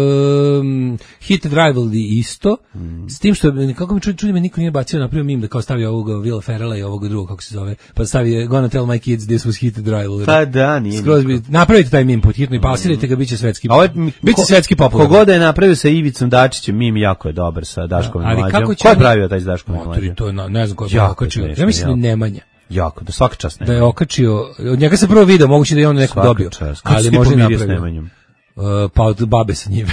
um, Hit Driveleri isto, Mm. s tim što, kako mi čudi, čudi me, niko nije bacio napravio mim da kao stavi ovog Willa Ferrella i ovog drugog, kako se zove, pa stavi Gonna Tell My Kids This Was Hit Driveleri. Pa da, nije Skroz niko. bi, napravite taj mim pod hitno i pasirajte ga, bit će svetski. A ovaj, mi- Biće ko- svetski popularan. Kogoda je napravio sa Ivicom Dačićem, mim jako je dobar sa Daškom i Ali Mlađom. kako će Ko je oni- pravio taj s Daškom i Motori, Mlađom? to je, na- ne znam ko je Jako okačio. smešno, Ja mislim da jako. Nemanja. Jako, da svaka čast Da ne. je okačio, od njega sam prvo video, moguće da je on nekog Svaka dobio. čast. Kad si Ali ti može i pomirio s napravio. Nemanjom? Uh, pa od babe sa njim.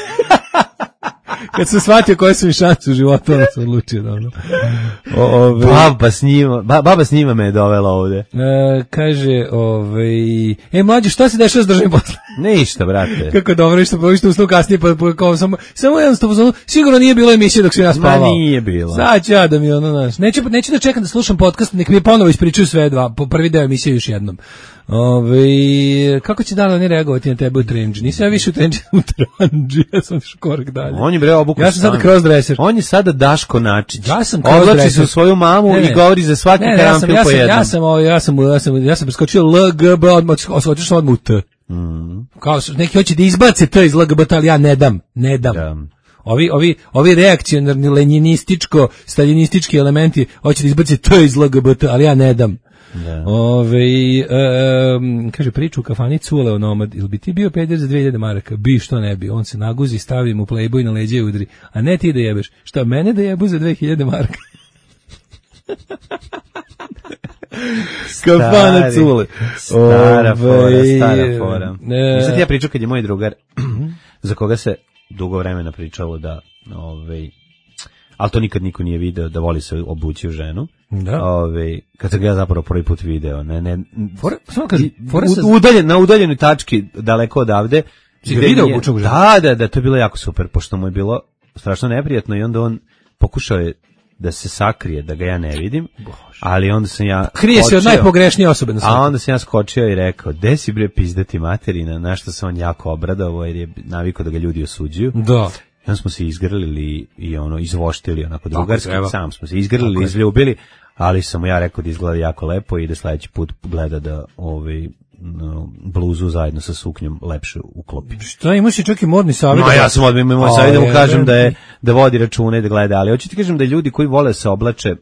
Kad sam shvatio koje su mi šanse u životu, onda sam odlučio da ono. O, ove, Baba s njima, ba, baba s njima me je dovela ovde. e, kaže, ovaj, e, mlađe, šta se dešava s državnim poslom? Ništa, brate. Kako je dobro, što pa što ustao kasnije, pa, pa kao samo, samo jednostavno, sigurno nije bilo emisije dok sam ja Ma spavao. nije bilo. Sad ću ja da mi ono, znaš, neću, neću da čekam da slušam podcast, nek mi ponovo ispričaju sve dva, po prvi deo emisije još jednom. Ove, kako će Dala ne reagovati na tebe u trendži? Nisam ja više u trendži, u tranđi, ja sam još korak dalje. On je bre obuku. Ja sam sada crossdresser. On je sada Daško Načić. Ja sam Oblači crossdresser. se u svoju mamu Ne, ne. i govori za svaki Ne, ne, ja sam, karampil ja po sam, jednom. ja sam, ovaj, ja sam, ja sam, ja sam preskočio L G B, odmah, otišao sam odmah u T. Mm. Kao su, neki hoće da izbace T iz L G B T, ali ja ne dam, ne dam. Da. Ovi, ovi, ovi reakcionarni, lenjinističko, staljinistički elementi hoće da izbace T iz L G B T, ali ja ne dam. Da. Ove, um, kaže, priču u kafani Cule o Nomad, ili bi ti bio peder za dvije hiljade maraka? Bi, što ne bi, on se naguzi, stavi mu Playboy na leđe i udri, a ne ti da jebeš. Šta, mene da jebu za dvije hiljade maraka? Kafana Cule. Stara fora, Ove, stara fora. e, Nisam ti ja pričao kad je moj drugar, za koga se dugo vremena pričalo da, ovaj, ali to nikad niko nije video, da voli se obući u ženu. Da. Ovaj, kad sam ga ja zapravo prvi put video, ne, ne, Fora, samo kažem, fora u- sa- udaljen, na udaljenoj tački, daleko odavde. Si ga gde video nije- obučenog ženu? Da, da, da, to je bilo jako super, pošto mu je bilo strašno neprijatno i onda on pokušao je da se sakrije, da ga ja ne vidim, ali onda sam ja Krije se od skočio- najpogrešnije osobe na svijetu. a onda sam ja skočio i rekao, de si bre pizdati materina, na što se on jako obradao, jer je navikao da ga ljudi osuđuju. Da. I onda smo se izgrlili i ono, izvoštili onako drugarski, treba. sam smo se izgrlili, Tako je. izljubili, ali sam mu ja rekao da izgleda jako lepo i da sledeći put gleda da ovaj, no, bluzu zajedno sa suknjom lepše uklopi. Šta, imaš i čak i modni savjet? No, ja sam odmah imao A, savjet da mu je, kažem da. da je da vodi račune i da gleda, ali hoću ti kažem da ljudi koji vole se oblače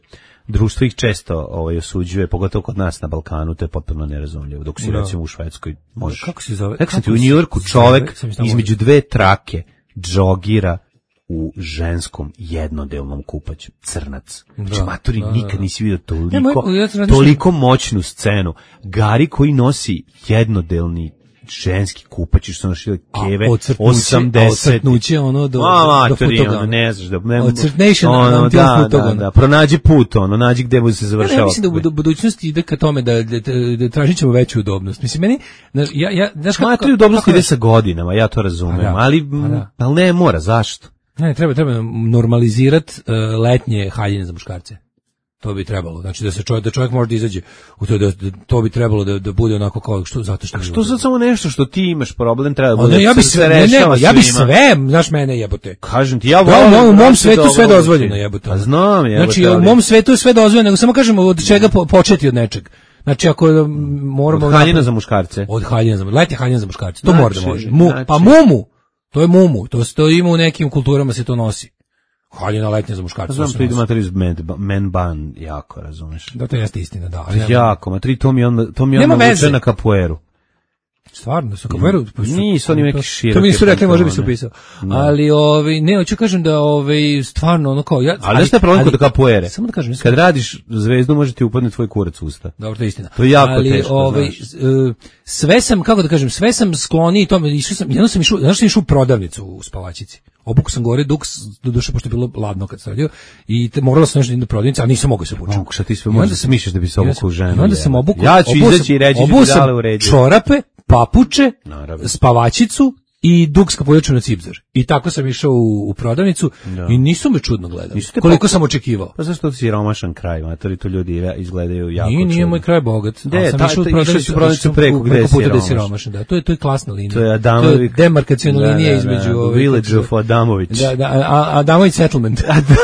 društvo ih često ovaj, osuđuje, pogotovo kod nas na Balkanu, to je potpuno nerazumljivo, dok si Da. recimo u Švedskoj možeš. Kako se zove? Rekao sam ti, Kako u se Njujorku zove? čovek Sam mislio, između dve trake džogira u ženskom jednodelnom kupaću, crnac. Znači, Da, maturi, da, da, nikad da. nisi vidio toliko, Ne, moj- ja sam razmišljao- toliko moćnu scenu. Gari koji nosi jednodelni ženski kupać, što nošili keve, A ocrtnuće- osamdeset. a ocrtnuće ono do- Ma, do maturi, futogana. ono, ne znaš da... Ne, Ocrtnation ono, until da, futogana. da, da, pronađi put, ono, nađi gde mu se Ja, završava. ja mislim da u budu- budućnosti ide ka tome da, da, da, da tražit ćemo veću udobnost. Mislim, meni, znaš, ja, ja, znaš kako... Maturi, udobnost kako- ide sa godinama, ja to razumem, A da, ali, a da. ali ne mora, zašto? Ne, treba, treba normalizirati uh, letnje haljine za muškarce. To bi trebalo. Znači da se čovjek, da čovjek može da izađe u to, da, da to bi trebalo da, da bude onako kao što zato što. Što sad samo nešto što ti imaš problem treba da A bude. ne, ja bi se sve, ne, ne, rešava ja bi svima. sve, znaš mene jebote. Kažem ti, ja Ja, volim. u mom, u mom brate, svetu da sve ovo dozvoljeno učim. jebote. A znam, jebote. Znači u ali- mom svetu je sve dozvoljeno, nego samo kažemo od čega po, početi od nečeg. Znači ako mm, moramo Od haljina za muškarce. od haljina za let je haljina za muškarce. To Znači, mora da može. Mu, znači- pa mumu. To je mumu. To se to ima u nekim kulturama se to nosi. Haljina letnja za muškarce. Znam, to se to ide nosi. materi iz men, men ban, jako, razumeš. Da, to jeste istina, da. ali ja- Jako, materi, to mi onda, to mi Nema onda veze. vuče na kapueru. Stvarno, su kapueru. Nisu oni neki to, široke to mi nisu rekli, može bi se pantalone. upisao. Ali, ovaj, ne, hoću kažem da, ovaj, stvarno, ono kao, ja... Ali znaš šta je problem kod kapuere? Samo da kažem, Kad radiš zvezdu, može ti upadne tvoj kurac u usta. dobro, to je istina. To je jako ali, teško, ovaj, znaš. e, sve sam, kako da kažem, sve sam skloniji tome, išao sam, jedno sam išao, znaš sam išao u prodavnicu u spavačici. Obuku sam gore duks, do duše, pošto je bilo ladno kad sam radio, i te, moralo sam nešto da idem do prodavnice, a nisam mogao se obučem. Mogu, šta ti sve I onda možda sam- smišljaš da bi se i onda obukao sam- u ženu, I onda sam jebote. obukao, Ja ću obuo izaći sam- i reći, obuo ću ti sam dale uređuju. čorape, papuče, Naravno. spavačicu i dukska poljaču na cipzar. I tako sam išao u, u prodavnicu i nisu me čudno gledali. Nisu te Koliko pok- sam očekivao. Pa zašto ti si romašan kraj, matori, tu ljudi ira- izgledaju jako Nije, nije čudno. moj kraj bogat. Gde Ali je? sam Ta- išao u ta- prodavnicu, išao si u prodavnicu išao preko gde preko si puta gde si romašan. romašan. Da, to je to je klasna linija. To je Adamović. To je demarkaciona Da, linija da, između da, ove Village of Adamović. Da, da, a, Adamović settlement.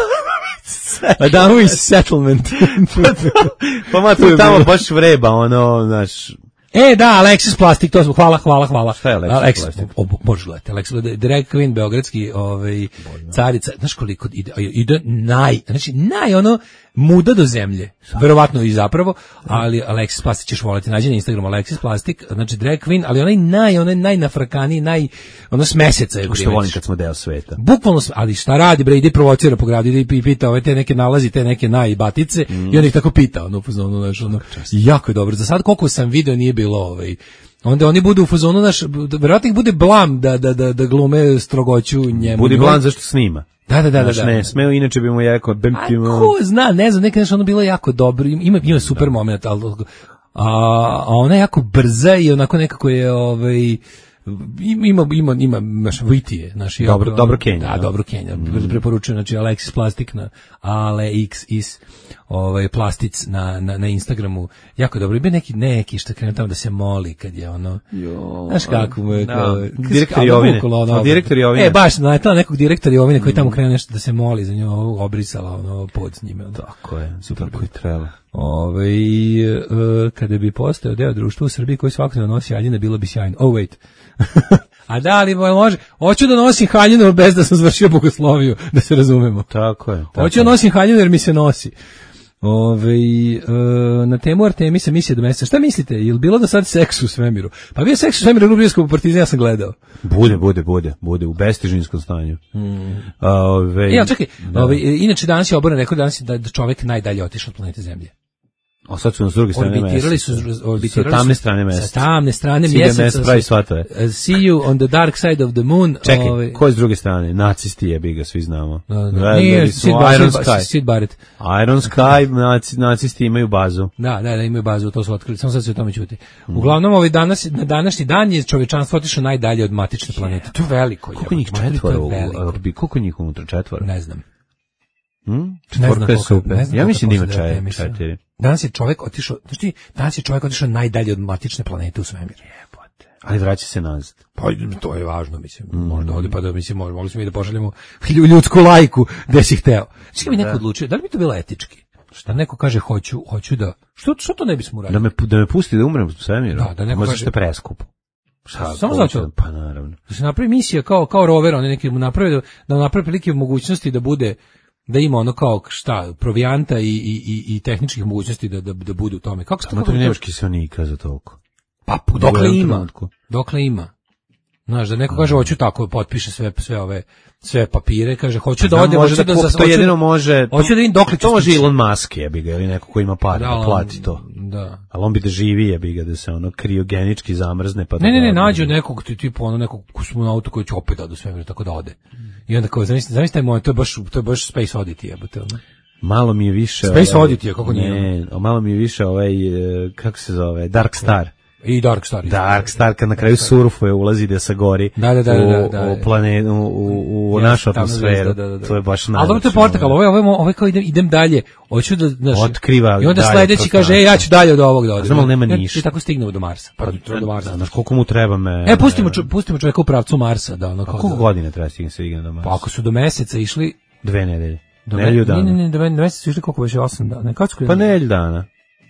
Adamović settlement. Pa ma tu tamo baš vreba, ono, znaš, E, da, Alexis Plastik, to smo, hvala, hvala, hvala. Šta je Alexis Plastik? O, o, možeš gledati, Alexis, drag queen, beogradski, ovaj, carica, znaš koliko ide, ide naj, znači naj, ono, muda do zemlje, verovatno i zapravo, ali Alexis Plastik ćeš voliti, nađi na Instagramu Alexis Plastik, znači drag queen, ali onaj naj, onaj najnafrakaniji, naj, ono s meseca je što primetiš. volim kad smo deo sveta. Bukvalno, s- ali šta radi bre, ide i provocira po gradu, ide i pita ove te neke nalazi, te neke najbatice i on ih tako pita, ono, u fazonu, znaš, ono, jako je dobro. Za sad koliko sam video nije bilo, ovaj, onda oni budu u fazonu, naš, verovatno ih bude blam da, da, da, da glume strogoću njemu. Budi njoj. blan zašto snima. Da, da, da, da, Znaš, da. ne, smeo, inače bi mu jako... bem A ti, ko zna, ne znam, neka nešto ono bilo jako dobro, ima, ima super moment, ali, a, a ona je jako brza i onako nekako je, ovaj, ima ima ima ima naš vitije, naš Dobro- dobro Kenja, da, da. dobro Kenja. Mm. Preporučujem, znači Alexis Plastik na Alexis ovaj Plastics na na na Instagramu. Jako dobro. Ima neki neki što krene tamo da se moli kad je ono. Znaš kako mu je Da. kao Direktor Jovine. Smo direktor Jovine. E baš, naletela nekog direktora Jovine koji tamo krene nešto da se moli za nju, obrisala ono pod s njime. Ono. Tako je, super koji treba. Ove, e, kada bi postao deo društva u Srbiji koji svakodnevno nosi haljine, bilo bi sjajno. Oh, wait. A da li može? Hoću da nosim haljinu bez da sam završio bogosloviju, da se razumemo. Tako je. Tako Hoću da nosim haljinu jer mi se nosi. Ove, e, na temu Artemisa misije do meseca. Šta mislite? Je li bilo do sad seks u svemiru? Pa bio seks u svemiru u Ljubljanskom Partizanu, ja sam gledao. Bude, bude, bude, bude u bestižinskom stanju. Mm. Ove, E, ali čekaj, da. ove, inače danas je oboren rekao danas je da čovjek najdalje otišao od planete Zemlje. A sad su na s druge strane Orbitirali meseca. su, orbitirali Sa tamne su- strane meseca. Sa tamne strane Cilj je mjeseca. mesec pravi svatove. Uh, See you on the dark side of the moon. Čekaj, ovaj, ko je s druge strane? Nacisti jebi ga, svi znamo. da, da. Gledali Nije, su Sid Iron Barrett- Sky. Sid Barrett. Iron Sky, naci, nacisti imaju bazu. Da, da, da, imaju bazu, to su otkrili, samo sad se o tome čuti. Uglavnom, ovaj danas, na današnji dan je čovječanstvo otišlo najdalje od matične planete. To je veliko. Koliko je, njih to je četvora u veliko. orbi? Koliko njih unutra četvora? Ne znam. Hm? Ne znam Četvorka je koliko- super. ne znam Ja koliko mislim da ima postoje četiri. Artemisa. četiri. Danas je čovjek otišao, znači ti, danas je čovjek otišao najdalje od matične planete u svemir. Ali vraća se nazad. Pa to je važno, mislim. Možda ovdje pa da mislim, možda mogli smo mi da pošaljemo lju- ljudsku lajku gde si hteo. Što bi neko odlučio, da li bi to bilo etički? Šta neko kaže hoću, hoću da. Što što to ne bismo uradili? Da me, da me pusti da umrem u svemiru? Da, da neko Možda kaže- što je preskupo. Šta, Samo hoće? zato? Pa naravno. Da se napravi misija kao kao rover, oni neki mu naprave da, da naprave prilike mogućnosti da bude da ima ono kao šta, provijanta i, i, i, i tehničkih mogućnosti da, da, da budu u tome. Kako se to... Ma to nemaš kiseonika za toliko. Pa dokle ima? Dokle ima? Znaš, da neko kaže, hoću tako, potpiše sve, sve ove, sve papire, kaže, hoću da ode, hoću da... da to jedino može... Hoću da vidim dokle to može Elon Musk, jebi ga, ili neko ko ima para da, da plati to. Da. Ali on bi da živi, jebi ga, da se ono kriogenički zamrzne, pa da... Ne, ne, ne, nađu nekog, tipu ono, nekog kosmonauta koji će opet da do svemira, tako da ode. I onda kao, zamisli, zamisli taj moment, to je baš, to je baš Space Oddity, jebote, ono. Malo mi je više... Space ovaj, Oddity, kako nije? Ne, malo mi je više ovaj, kako se zove, Dark Star. I Dark Star. Dark Star, kad na kraju surfuje, ulazi da se gori da, da, da, u, da, da, u, planet, u, u, u ja, našu atmosferu. Da, da, da. To je baš najlepše. Ali dobro, to je portakal, ovo je, ovo je, ovo je kao idem, idem dalje, hoću da... Znaš, otkriva i onda sledeći kaže, e, ja ću dalje od ovog da odem. Znam, ali nema ništa. I tako stignemo do Marsa. Pa, pa do Marsa. Znaš, koliko mu treba me... E, pustimo, čo, pustimo čovjeka u pravcu Marsa. Da, ono, a koliko da, godine treba stigne se igne do Marsa? Pa ako su do meseca išli... Dve nedelje. Do nedelju dana. Ne, ne, ne, do meseca su išli koliko već osam dana. Pa nedelju dana.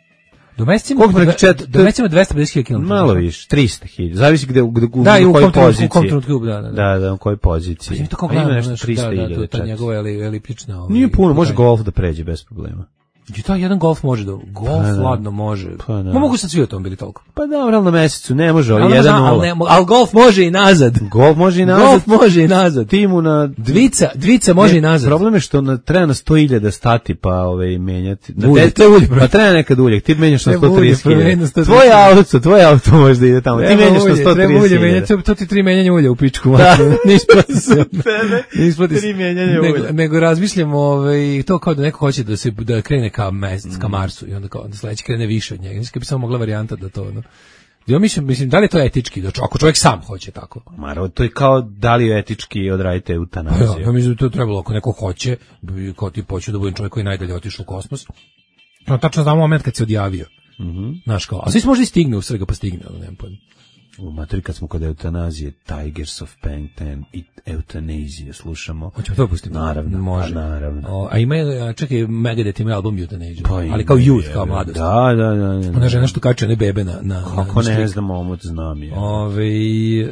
Do mesecima do mesecima dvesta pedeset hiljada kilometara. Malo više, trista hiljada. Zavisi gde gde u da, kojoj poziciji. U kom trenutku, da, da. Da, da, u kojoj poziciji. Pa to kao ima nešto trista hiljada. Da, da, to je njegova eliptična. Ovaj, nije puno, može golf da pređe bez problema. I to jedan golf može da golf pa, ladno može. Pa, no. Mogu sad svi automobili toliko. Pa dobro, al na mesecu ne može, ali jedan nula. Al, al golf može i nazad. Golf može i nazad. Golf može i nazad. Timu na dvica, dvica može ne, i nazad. Problem je što na treba na sto hiljada stati pa ovaj menjati. Na ulje, te ulje. Pa treba nekad ulje. Ti menjaš na sto trideset hiljada. Tvoj auto, tvoj auto može da ide tamo. Ti menjaš na sto trideset hiljada. To ti tri menjanja ulja u pičku. Ne isplati se. Ne isplati se. Nego, nego razmišljamo ovaj to kao da neko hoće da se da krene ka mesec, ka Marsu i onda kao da sledeći krene više od njega. Mislim bi samo mogla varijanta da to, no. Ja mislim, mislim da li je to etički, da ako čovjek sam hoće tako. Maro, to je kao da li je etički odradite eutanaziju. Ja, ja mislim da to trebalo ako neko hoće, kao ti hoće da budem čovjek koji najdalje otišao u kosmos. No tačno znamo moment kad se odjavio. Mhm. Znaš kao, a svi se možda i stigne u Srega pa stigne, ali nema pojma. U materi kad smo kod eutanazije, Tigers of Pangtan i eutanazije slušamo. Hoćemo to pustiti? Naravno, može. Naravno. O, a ima, čekaj, Megadeth ima album Euthanasia, pa ali kao youth, kao mladost. Da, da, da. da, da. Ona žena što kače one bebe na... na kako na ne znam, omot znam je. Ove, e,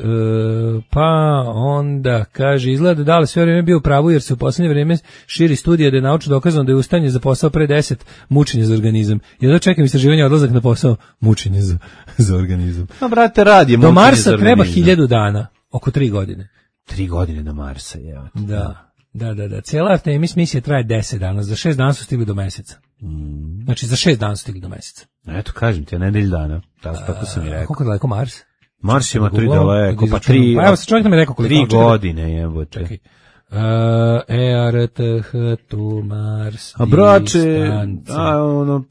pa onda, kaže, izgleda da li sve vrijeme bio u pravu, jer se u posljednje vrijeme širi studija da je naučno dokazano da je ustaanje za posao pre deset mučenje za organizam. Ja da čekam istraživanje odlazak na posao mučenje za, za organizam. No, brate, radi je do Marsa treba hiljadu dana, oko tri godine. Tri godine do Marsa, je. Da, da, da, da. Cijela Artemis misija traje deset dana, za šest dana su stigli do meseca. Mm. Znači, za šest dana su stigli do meseca. Eto, kažem ti, nedelj dana, tako, tako sam i rekao. Koliko je daleko Mars? Mars ima tri daleko, pa tri... Pa evo se čovjek nam je rekao koliko. Tri godine, jebote. Čekaj. E, R, T, H, tu, Mars, a braće, a ono...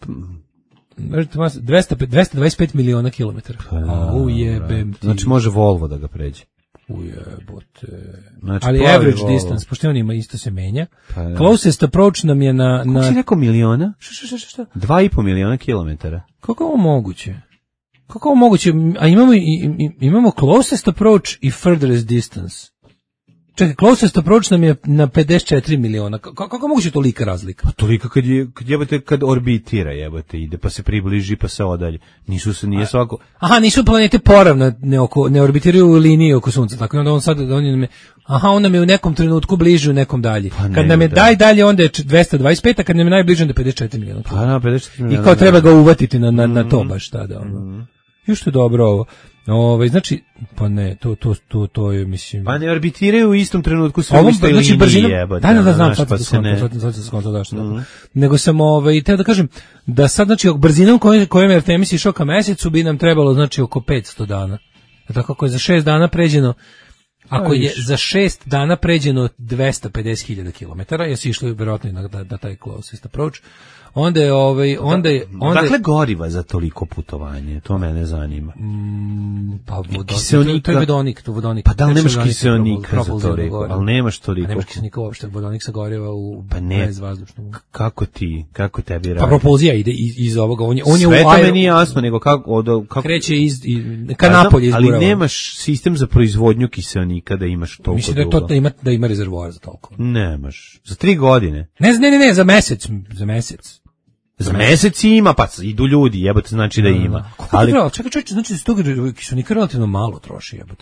dvesta dvadeset pet miliona kilometara. Pa, ujebem ti. Znači može Volvo da ga pređe. Ujebote. Znači, ali average Volvo. Distance, pošto on ima isto se menja. Pa, da. Closest approach nam je na... Kako si rekao miliona? Šta, šta, šta, šta? Dva i po miliona kilometara. Kako je ovo moguće? Kako je ovo moguće? A imamo, imamo closest approach i furthest distance. Čekaj, closest approach nam je na pedeset četiri miliona. Kako, kako moguće tolika razlika? Pa tolika kad je, kad jebate, kad orbitira, jebate, ide, pa se približi, pa se odalje. Nisu se, nije svako... Aha, nisu planete poravne, ne, oko, ne orbitiraju u liniji oko Sunca, tako onda on sad, on je, aha, on nam je u nekom trenutku bliže, u nekom dalje. Pa kad nam je da. daj dalje, onda je dvesta dvadeset pet, a kad nam je najbliže, onda je pedeset četiri miliona. Pa na, pedeset četiri miliona. I kao treba ga uvatiti na, na, na to baš tada, ono. Mm-hmm. Još to je dobro ovo. Ove, znači, pa ne, to, to, to, to je, mislim... Pa ne orbitiraju u istom trenutku sve u istoj znači, liniji, jebate. Da, da, da, znam, sad pa se ne... Sad, sad se skonto daš. Mm-hmm. Nego sam, ovaj, teo da kažem, da sad, znači, brzinom kojom, kojom je Artemis išao ka mesecu, bi nam trebalo, znači, oko petsto dana. Tako, ako je za šest dana pređeno, ako je za šest dana pređeno dvesta pedeset hiljada kilometara, jesu išli verovatno na, na, na taj closest approach, onda je ovaj onda je onda dakle goriva za toliko putovanje, to mene zanima. Mm, pa vodonik, to je vodonik, to vodonik. Pa da li nemaš kiseonika za toliko, ali nemaš toliko. Nemaš kiseonika uopšte, vodonik se goreva u pa ne, bezvazdušnom. Kako ti, kako tebi radi? Pa propulzija ide iz, iz ovoga, on je on je sve to meni jasno, nego kako od kako kreće iz ka napolju izgurava. Ali nemaš sistem za proizvodnju kiseonika da imaš toliko. Mislim da to da ima da ima rezervoar za toliko. Nemaš. Za tri godine. Ne, ne, ne, ne, za mesec, za mesec. Za mesec ima, pa idu ljudi, jebote, znači da ima. Ali čekaj, čekaj, znači da se toga kiseonika relativno malo troši, jebote.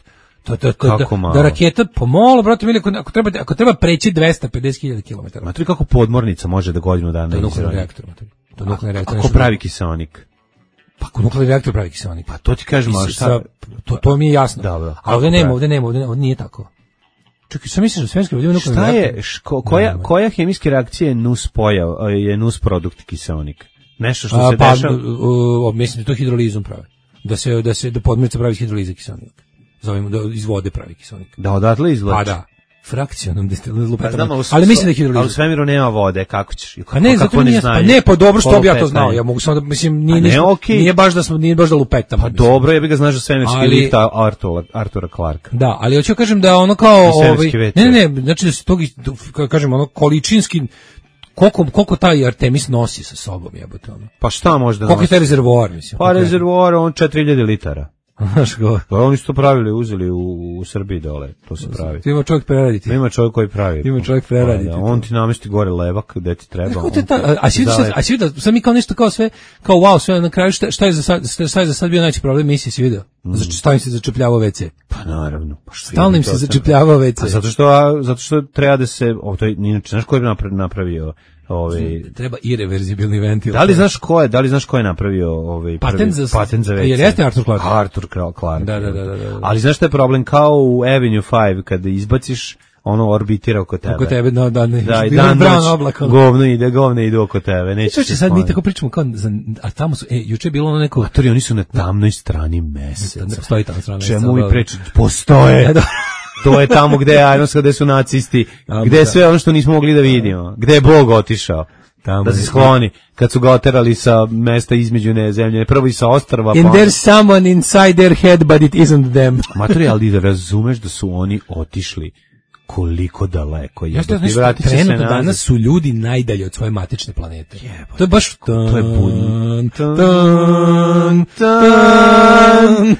To, to, to, Kako da, malo? da raketa pomalo, brate, mili, ako, ako, treba, ako treba preći dvesta pedeset hiljada kilometara. Matri, kako podmornica može da godinu dana To je nuklearni izradi? reaktor, matri. To je nuklearni reaktor. Kako pravi kiseonik? Pa ako nuklearni reaktor pravi kiseonik. Pa to ti kažem, ali šta? To, to mi je jasno. Dobro. A ovde nema, ovde nema, ovde, ovde nije tako. Čekaj, sam misliš da svemirski ovdje ima nuklearni Šta reaktor? je, ško, koja, koja hemijska reakcija je nus pojav, je nus produkt kiseonik? Nešto što A, se pa, dešava? uh, mislim da to hidrolizom pravi. Da se, da se, da podmornica pravi hidroliza kiseonik. Zovemo da iz vode pravi kiseonik. Da odatle izvlači? Pa da. Frakcionom destilnom Pa znam, ali, ali mislim da je hidroliza. Ali u svemiru nema vode, kako ćeš? Kako, Pa ne, zato mi nije, pa ne, pa dobro što bi ja to Polupetan. znao. Ja mogu samo da mislim nije ne, ništa, okay. nije baš da smo nije baš da lupetam. Pa dobro, ja bih ga znaš da svemirski Ali- lift Artura, Artura Clarka. Da, ali hoću kažem da ono kao I ovaj svemirski ve ce. ne, ne, ne, znači da se tog kako kažem ono količinski koliko koliko taj Artemis nosi sa sobom, jebote ono. Pa šta može da Koliko je nosi? taj rezervoar, mislim. Pa rezervoar, on četiri hiljade litara. Znaš go. Pa oni su to pravili, uzeli u, u Srbiji dole, to se pravi. Ti ima čovjek preraditi. Ima čovjek koji pravi. Ima čovjek preraditi Pa da, on ti namesti gore levak gde ti treba. Kako on te ta, to a si vidio, zalepi. a si vidio, sad mi kao nešto kao sve, kao wow, sve na kraju, šta, šta je za sad, šta je za sad bio najveći problem misije, si vidio? Mm. Stalno se začepljavao ve ce. Pa naravno. Pa što Stalno im to se sam- začepljavao ve ce. A zato što, a, zato što treba da se, o, to je, inače, znaš ko je napra- napravio ovaj... Treba irreverzibilni ventil. Da li znaš ko je, da li znaš ko je napravio ovaj prvi Patent za- patent za ve ce? jer jeste Arthur Clarke. Arthur Clarke. Da, da, da, da, da. Ali znaš šta je problem, kao u Avenue five, kada izbaciš, ono orbitira oko tebe. Oko tebe, no, da, ne. Da, i Bilo je dan brown noć, oblak, ono. govno ide, govno ide oko tebe. Neće Čovječe, sad mi tako pričamo kao, za, a tamo su, e, juče je bilo ono neko... Matori, oni su na tamnoj strani meseca. Ne postoji tamo strana meseca, Čemu mi da. preći? Postoje. Da. To je tamo gde je Ajnoska, gde su nacisti, A, gde je da. sve ono što nismo mogli da vidimo, gde je Bog otišao. Tamo Da se je. skloni, kad su ga oterali sa mesta između ne zemlje, prvo i sa ostrva. And pa onda- there's someone inside their head, but it isn't them. Matori, ali da razumeš da su oni otišli koliko daleko. Ja što Jebote, znaš, vratit će se trenutno nazad. danas su ljudi najdalje od svoje matične planete. To je baš... To je budno. Tan, tan, Tan,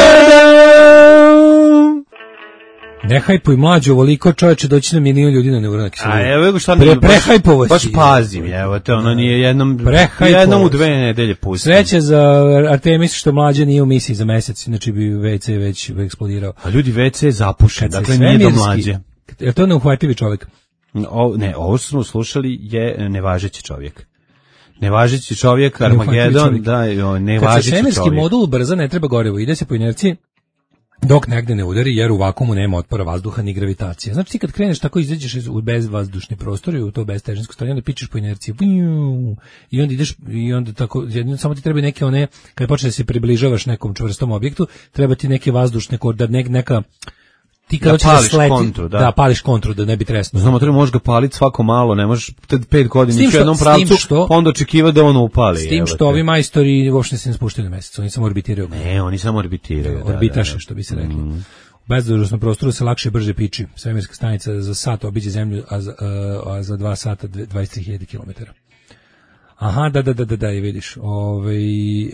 Ne hajpuj mlađu ovoliko, čoveče, doći na milion ljudi na neuronak. A evo ga šta Pre- nije, baš- prehajpovo si. Baš pazim, evo te, ono nije jednom, Prehajpovo jednom u si. dve nedelje pustim. Sreće za Artemis što mlađa nije u misiji za mesec, inače bi ve ce već eksplodirao. A ljudi ve ce je zapušen, Kad se dakle nije do svemirski- mlađe. Je to neuhvatljivi čovjek? O, ne, ovo što smo slušali je nevažeći čovjek. Nevažeći čovjek, Neuhvatljivi Armagedon, čovjek. da, jo, Kad se nevažeći svemirski čovjek. modul brza, ne treba gorivo, ide se po inerciji dok negde ne udari, jer u vakuumu nema otpora vazduha ni gravitacije. Znači ti kad kreneš tako izađeš iz- u bezvazdušni prostor i u to beztežinsko stanje, onda pičeš po inerciji Viu, i onda ideš i onda tako, jedino samo ti treba neke one, kad počneš da se približavaš nekom čvrstom objektu, treba ti neke vazdušne, ko- da nek, neka ti kad Da hoćeš da pališ sleti, kontru, da. da pališ kontru, da ne bi tresnuo. Znamo, treba možeš ga paliti svako malo, ne možeš tad pet godina S tim ići u što- jednom s tim pravcu, što- pa onda očekiva da on upali. S tim evo što te. ovi majstori uopšte se ne spuštaju na mesec, oni samo orbitiraju. Ne, oni samo orbitiraju. da, Orbitaše, da, da. što bi se reklo. U bezdužnom prostoru se lakše i brže piči. Svemirska stanica za sat obiđe zemlju, a za, a za dva sata dve- dvadeset tri hiljade kilometara. Aha, da, da, da, da, da, i vidiš. Ove, e,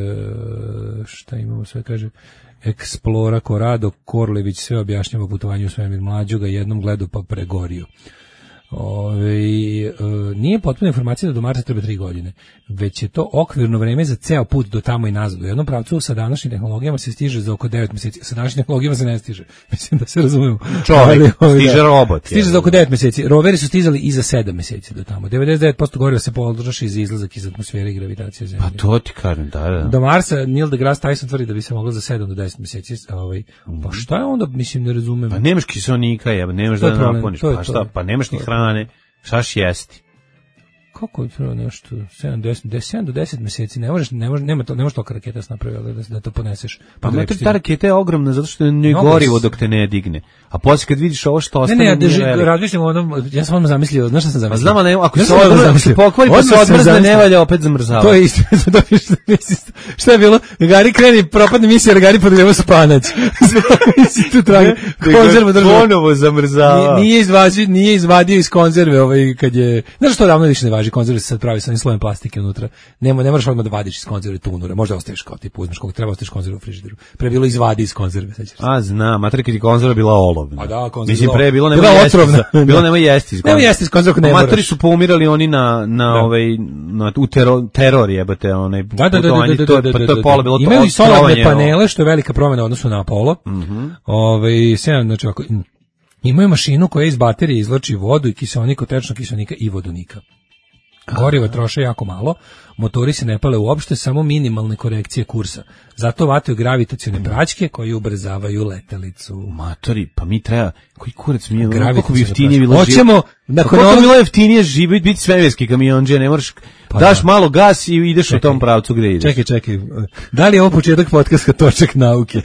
šta imamo sve, kaže... Explora Corrado Korlević sve objašnjava putovanje u svemir, mlađu ga jednom gledu pa pregorio. Ove, e, nije potpuna informacija da do Marsa treba tri godine, već je to okvirno vreme za ceo put do tamo i nazad. U jednom pravcu sa današnjim tehnologijama se stiže za oko devet meseci, sa današnjim tehnologijama se ne stiže. Mislim da se razumemo. Čovjek, Ali, stiže da. robot, Stiže je. za oko devet meseci. Roveri su stizali i za sedam meseci do tamo. devedeset devet posto goriva se potroši za izlazak iz atmosfere i gravitacije Zemlje. Pa to ti kažem, da, da. Do Marsa Neil deGrasse Tyson tvrdi da bi se moglo za sedam do deset meseci, ovaj. Pa šta je onda, mislim, ne razumem. Pa nemaš kiselnika, jeba, nemaš To je da problem, napuniš, to je pa to. šta, pa nemaš ni hrane, šaš jesti. Kako je to nešto sedam do deset, sedam do deset meseci, ne možeš, ne može, nema to, ne može toliko raketa se napravila da, da to poneseš. Pa Pa metri, ta raketa je ogromna zato što ne Mnogo gorivo s- dok te ne digne. A poslije kad vidiš ovo što Ne, ostane, ne, ja nije drži, veliko. razmišljam o onom, ja sam odmah zamislio, znaš šta sam Pa zamislio? znam, ali ne, ako Znaš se šta sam odmrzne, zamislio? ako se pokvari pa se Odmah sam odmrzne, ne zamislio. valja opet zamrzavati. To je isto, to je isto, mislim, šta je bilo? Gari kreni, propadne misija, Gari podrijeva spanac. Mislim, tu traga, konzervu država. Ponovo zamrzava. Nije, nije, izvadio, nije izvadio iz konzerve ovaj, kad je... Znaš što davno više ne važi? važi, konzerve se sad pravi sa onim slojem plastike unutra. Nema, ne moraš odmah da vadiš iz konzerve tunure, možda ostaviš kao tipu, uzmeš koliko treba, ostaviš konzervu u frižideru. Pre bilo izvadi iz konzerve, sećaš se. A znam, mater kad je konzerva bila olovna. A da, konzerva. Mislim pre bilo nema nema jesti. Bilo nema jesti iz konzerve. Nema jesti iz konzerve, ne moraš. Materi su poumirali oni na na da. ovaj na u teror, teror jebate onaj. Da, da, da, da, da, to, da, pa da, to je pola bilo to. Imaju i solarne panele, što je velika promjena u odnosu na Apollo. Mhm. Ovaj, sedam, znači ako imaju mašinu koja iz baterije izvlači vodu i kiseonik od tečnog kiseonika i vodonika. Goriva troše jako malo, motori se ne pale uopšte, samo minimalne korekcije kursa. Zato vataju gravitacione praćke koji ubrzavaju letelicu. Matori, pa mi treba, koji kurac mi je, kako bi jeftinije bilo živjeti. Hoćemo, nakon ovog... bilo jeftinije živjeti, biti svemirski kamionđe, ne moraš, pa daš da. malo gas i ideš čekaj, u tom pravcu gde ideš. Čekaj, čekaj, da li je ovo početak podcasta Točak nauke?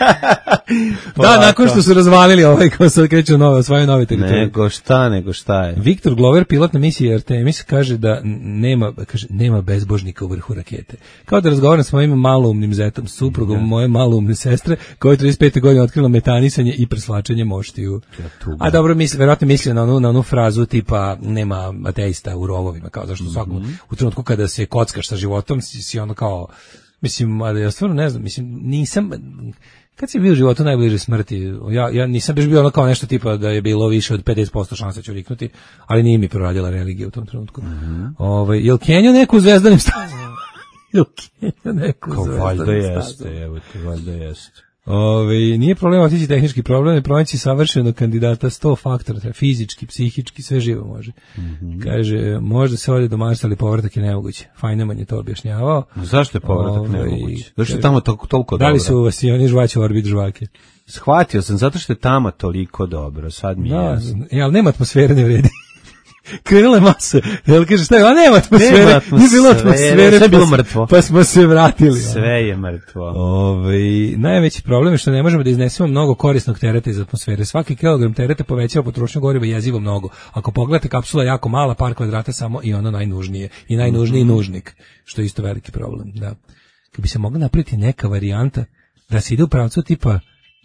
Da, nakon što su razvalili ovaj, kao sad kreću nove, osvajaju nove teritorije. Nego šta, nego šta je. Viktor Glover, pilot na misiji Artemis, kaže da nema, kaže, nema bezbožnika u vrhu rakete. Kao da razgovaram s mojim maloumnim zetom, suprugom yeah. moje maloumne sestre, koja je trideset pete godine otkrila metanisanje i preslačenje moštiju. A dobro, misli, verovatno misli na onu, na onu frazu tipa nema ateista u rovovima, kao zašto mm -hmm. svakom, u trenutku kada se kockaš sa životom, si, si ono kao, mislim, ali ja stvarno ne znam, mislim, nisam... Kad si bio u životu najbliže smrti, ja, ja nisam baš bio ono kao nešto tipa da je bilo više od pedeset posto šansa ću riknuti, ali nije mi proradila religija u tom trenutku. Mm -hmm. Ove, jel Kenjo neku zvezdanim stazom? Jel Kenjo neku zvezdanim stazom? Valjda jeste, evo te, valjda jeste. Ove, nije problem otići tehnički problem, je pronaći savršenog kandidata, sto faktora, fizički, psihički, sve živo može. Mm -hmm. Kaže, možda se ode do Marsa, ali povratak je nemoguće. Feynman je to objašnjavao. Zašto je povratak Ove, nemoguće? Zašto je tamo toliko, toliko dobro? Da li su vas i oni žvaće orbit žvake? Shvatio sam, zato što je tamo toliko dobro, sad mi da, je... ali nema atmosfere, ne vredi. Krenula je masa. Jel kaže šta je? A nema atmosfere. Nema atmosfere. Nije bilo atmosfere. Sve je bilo mrtvo. Pa smo se vratili. Sve je mrtvo. Ove, najveći problem je što ne možemo da iznesemo mnogo korisnog tereta iz atmosfere. Svaki kilogram tereta povećava potrošnju goriva jezivo mnogo. Ako pogledate, kapsula je jako mala, par kvadrata samo i ono najnužnije. I najnužniji mm -hmm. nužnik. Što je isto veliki problem. Da. Kad bi se mogla napraviti neka varijanta da se ide u pravcu tipa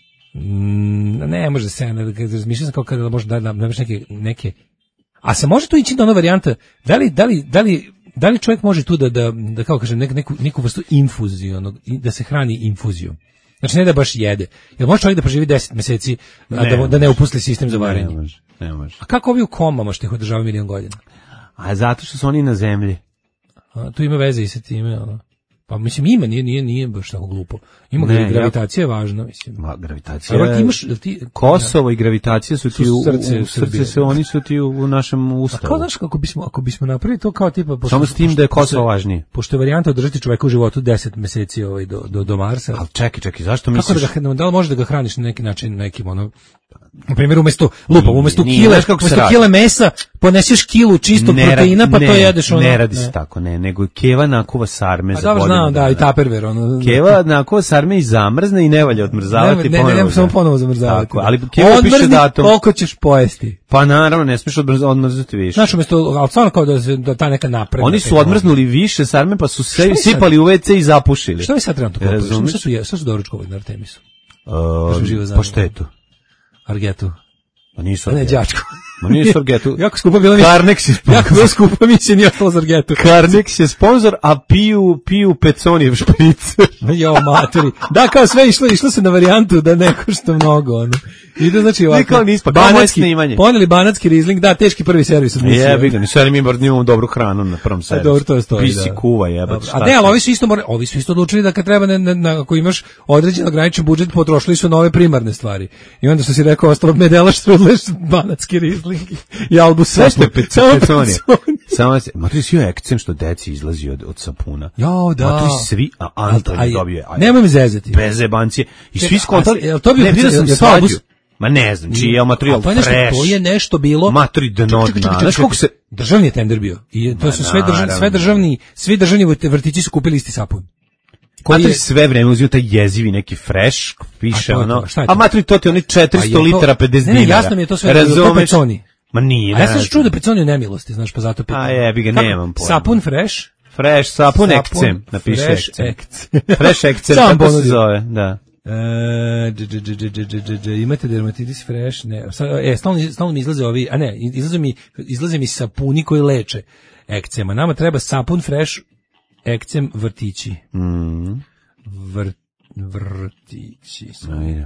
mm, ne može se, razmišljam sam kao kada može da napraviš neke, neke a se može tu ići do ona varijanta, da li, da li, da li, da li čovjek može tu da, da, da kao kažem, neku, neku vrstu infuziju, da se hrani infuzijom? Znači ne da baš jede. Jel može čovjek da preživi deset meseci, a ne da, da ne upusli sistem za varenje? Ne može, ne može. A kako ovi u komama što ih održava milion godina? A zato što su oni na zemlji. A, tu ima veze i sa time, ono. Pa mislim ima, nije nije nije baš tako glupo. Ima ne, gravitacija je važna, mislim. Ma gravitacija. A ti imaš ti Kosovo ja, i gravitacija su ti u srce, u srce se oni su ti u, u našem ustavu. A kao znaš kako bismo ako bismo napravili to kao tipa pošto, samo s tim da je Kosovo važnije. Pošto je varijanta održati čoveka u životu deset meseci ovaj do do do Marsa. Al čekaj, čekaj, zašto misliš? Kako da ga da li možeš da ga hraniš na neki način nekim ono na primjer umesto lupa, umesto kile, umesto kile mesa poneseš kilu čistog ne, proteina pa ne, to jedeš ono. Ne radi se tako, ne, nego keva nakuva sarme za godinu. A dobro znam, da, i taperver ono. Keva nakuva sarme i zamrzne i ne valja odmrzavati ne, ponovo. Ne, ne, ne, samo ponovo zamrzavati. Tako, ali keva piše datum. Koliko ćeš pojesti? Pa naravno, ne smiješ odmrzati više. Znaš, umesto, ali stvarno kao da, da ta neka napredna. Oni su odmrznuli više sarme pa su se sipali u ve ce i zapušili. Šta vi sad trenutno kopaju? Šta su, šta su doručkovali na Artemisu? Pa štetu. Argetu. Pa nisu Argetu. Ne, đačku. Ma nije Argetu. Jako skupa bila mi. Carnex je sponsor. Jako bila skupa mi se nije ostalo za Argetu. Carnex je sponsor, a piju, piju Peconijev špric. Jo, materi. Da, kao sve išlo, išlo se na varijantu da ne košta mnogo, ono. Ide, znači, ovako. Banatski, poneli banatski rizling, da, teški prvi servis. Jebi ga, nisu, ali mi imamo dobru hranu na prvom servisu. Dobro, to je stoji, Pisi da. kuva, jebać. A ne, ali ovi su isto, mora, ovi su isto odlučili da kad treba, ne, ne, ne, ako imaš određen ograničen budžet, potrošili su nove primarne stvari. I onda su si rekao, ostalo medela štrudleš, banatski rizling i albu sve što je Peconije. Samo se, matri svi ekcem što deci izlazi od, od sapuna. Jo, da. Matri svi, a Anton dobije. Nemoj mi zezati. Bez zebancije. I svi skontali, jel to bi ne, vidio sam svađu. Ma ne znam, čiji je materijal fresh. To je nešto bilo. Matri dno dna. Znaš koliko se državni je tender bio. I to su sve državni, sve državni, svi državni vrtići su kupili isti sapun. Koji je sve vreme uzio taj jezivi neki fresh, piše ono. A matri to ti oni četiristo litara pedeset dinara. Ne, jasno mi je to sve to Peconi. Ma nije. A ja sam čuo da Peconi u nemilosti, znaš, pa zato pitam. A jebi ga, nemam pojma. Sapun fresh. Fresh, sapun ekcem, napiše ekcem. Fresh ekcem, kako se zove, da. E, dž, dž, dž, dž, dž, dž, imate dermatitis fresh, ne, e, stalno, stalno mi izlaze ovi, a ne, izlaze mi, izlaze mi sapuni koji leče ekcema. Nama treba sapun fresh ekcem vrtići. Mm. Vr, vrtići. Ajde.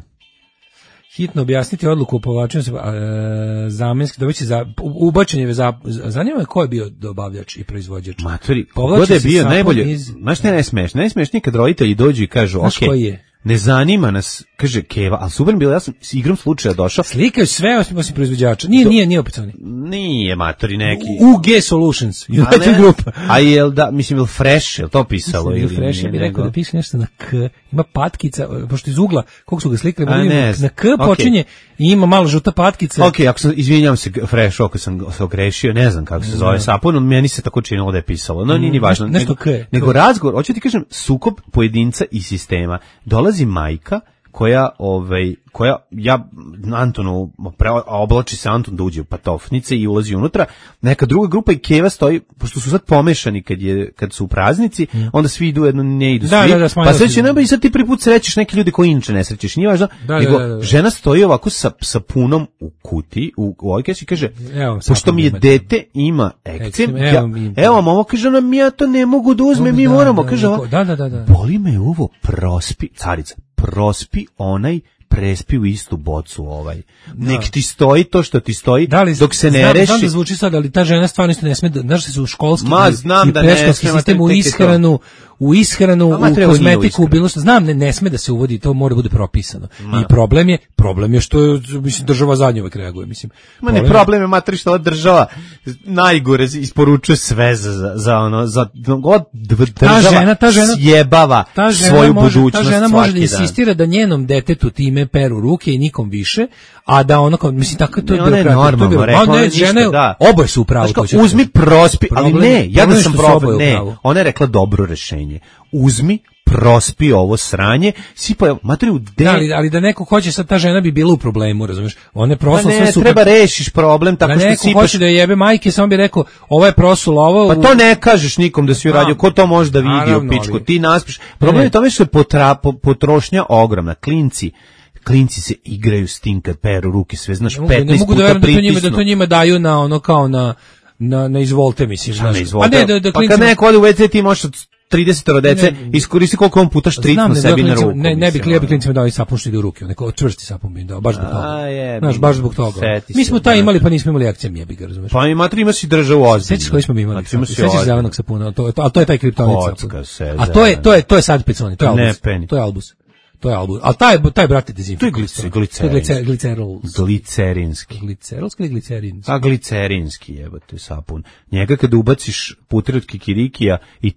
Hitno objasniti odluku o povlačenju se, e, zamenski, dobiće za, ubačenje za, zanima me ko je bio dobavljač i proizvođač. Matori, kod je bio najbolje, iz... znaš ne, ne smeš, ne smeš nikad roditelji dođu i kažu, ok, ne zanima nas, kaže Keva, ali super bilo, ja sam s igrom slučaja došao. Slikaju sve osim, osim proizvođača. Nije, Do, nije, nije opet oni. Nije, matori, neki. U G Solutions, United Group. A jel da, mislim, jel Fresh, jel to pisalo? Mislim, ili Fresh, ja bih rekao da piše nešto na K, ima patkica, pošto iz ugla, koliko su ga slikali, na, na K počinje okay. I ima malo žuta patkica. Ok, ako sam, izvinjam se, Fresh, ako sam se ogrešio, ne znam kako se zove sapun, meni se tako činilo da je pisalo, no nije ni važno. Nešto nego, K. Nego razgovor, hoću ti kažem, sukob pojedinca i sistema. Dolazi majka, koja ovaj koja ja Antonu oblači se Anton da uđe u patofnice i ulazi unutra, neka druga grupa i Keva stoji, pošto su sad pomešani kad je kad su praznici, mm. onda svi idu jedno, ne idu da, svi, da, da, pa sad će nema i sad ti prvi put srećeš neki ljudi koji inače ne srećeš, nije važno, da, nego da, da, da. Žena stoji ovako sa sapunom u kuti, u ojkes i kaže, evo, pošto mi je dete ima ekcem, ja, evo, mi, evo mamo, kaže nam, ja to ne mogu da uzmem, mi da, moramo, da, kaže, da, da, da, da. boli me ovo, prospi, carica, prospi onaj, prespi u istu bocu ovaj. Da. Nek ti stoji to što ti stoji, da li, dok se ne znam, reši. Znam da zvuči sad, ali ta žena stvarno isto ne sme, da, znaš da se u školski Ma, znam i da predškolski sistem u ishranu, u ishranu, u kozmetiku, u bilo što, znam, ne, ne sme da se uvodi, to mora bude propisano. Ma. I problem je, problem je što je, mislim, država zadnje uvek reaguje, mislim. Ma ne, problem je, matri, što ova država najgore isporučuje sve za, za, za ono, za, od država ta žena, ta žena, sjebava ta žena svoju može, budućnost. Ta žena može da insistira da njenom detetu time peru ruke i nikom više, a da ono kao, mislim, tako to je bilo normalno, rekla, ne, žene, da. Oboje su u pravu. Znaš, uzmi prospi, ali ne, ja da sam problem, ne, ona je rekla dobro rešenje. Uzmi, prospi ovo sranje, sipa, materi u de... Da, ali, ali da neko hoće, sad ta žena bi bila u problemu, razumiješ? Ona je prosula pa ne, sve super. Treba rešiš problem tako da što neko sipaš... hoće da jebe majke, samo bi rekao, ovo je prosul, ovo... Pa to ne kažeš nikom da si uradio, ko to može da vidi u pičku, ti naspiš. Problem je tome što je potra, potrošnja ogromna, klinci, klinci se igraju s tim kad peru ruke, sve znaš, petnaest puta pritisnu. Da to njima, da to njima daju na ono kao na, na, na izvolte, mislim. Znaš. Na izvolte. A ne, da, da pa klincima... kad neko ode u ve ce ti možeš od trideset dece, iskoristi koliko on puta štricnu sebi na ruku. Ne, ne bi klijebi klincima dao i sapun što ide u ruke, neko čvrsti sapun bi im dao, baš zbog toga. Znaš, baš zbog toga. Mi smo taj imali, pa nismo imali akcije, jebi ga, razumeš? Pa i matri ima si državu ozbiljno. Sećaš koji smo mi imali? Sećaš zelenog sapuna, a to je taj kriptonit sapun. A to je, to je, to je sad peconi, to je albus. To je albus. To je albus. Al taj taj brate dezinfektor. To je glicerinski. Glicerol. Glicerinski. Glicerolski ili glicerinski? A glicerinski jebote sapun. Njega kad ubaciš putrid kikirikija i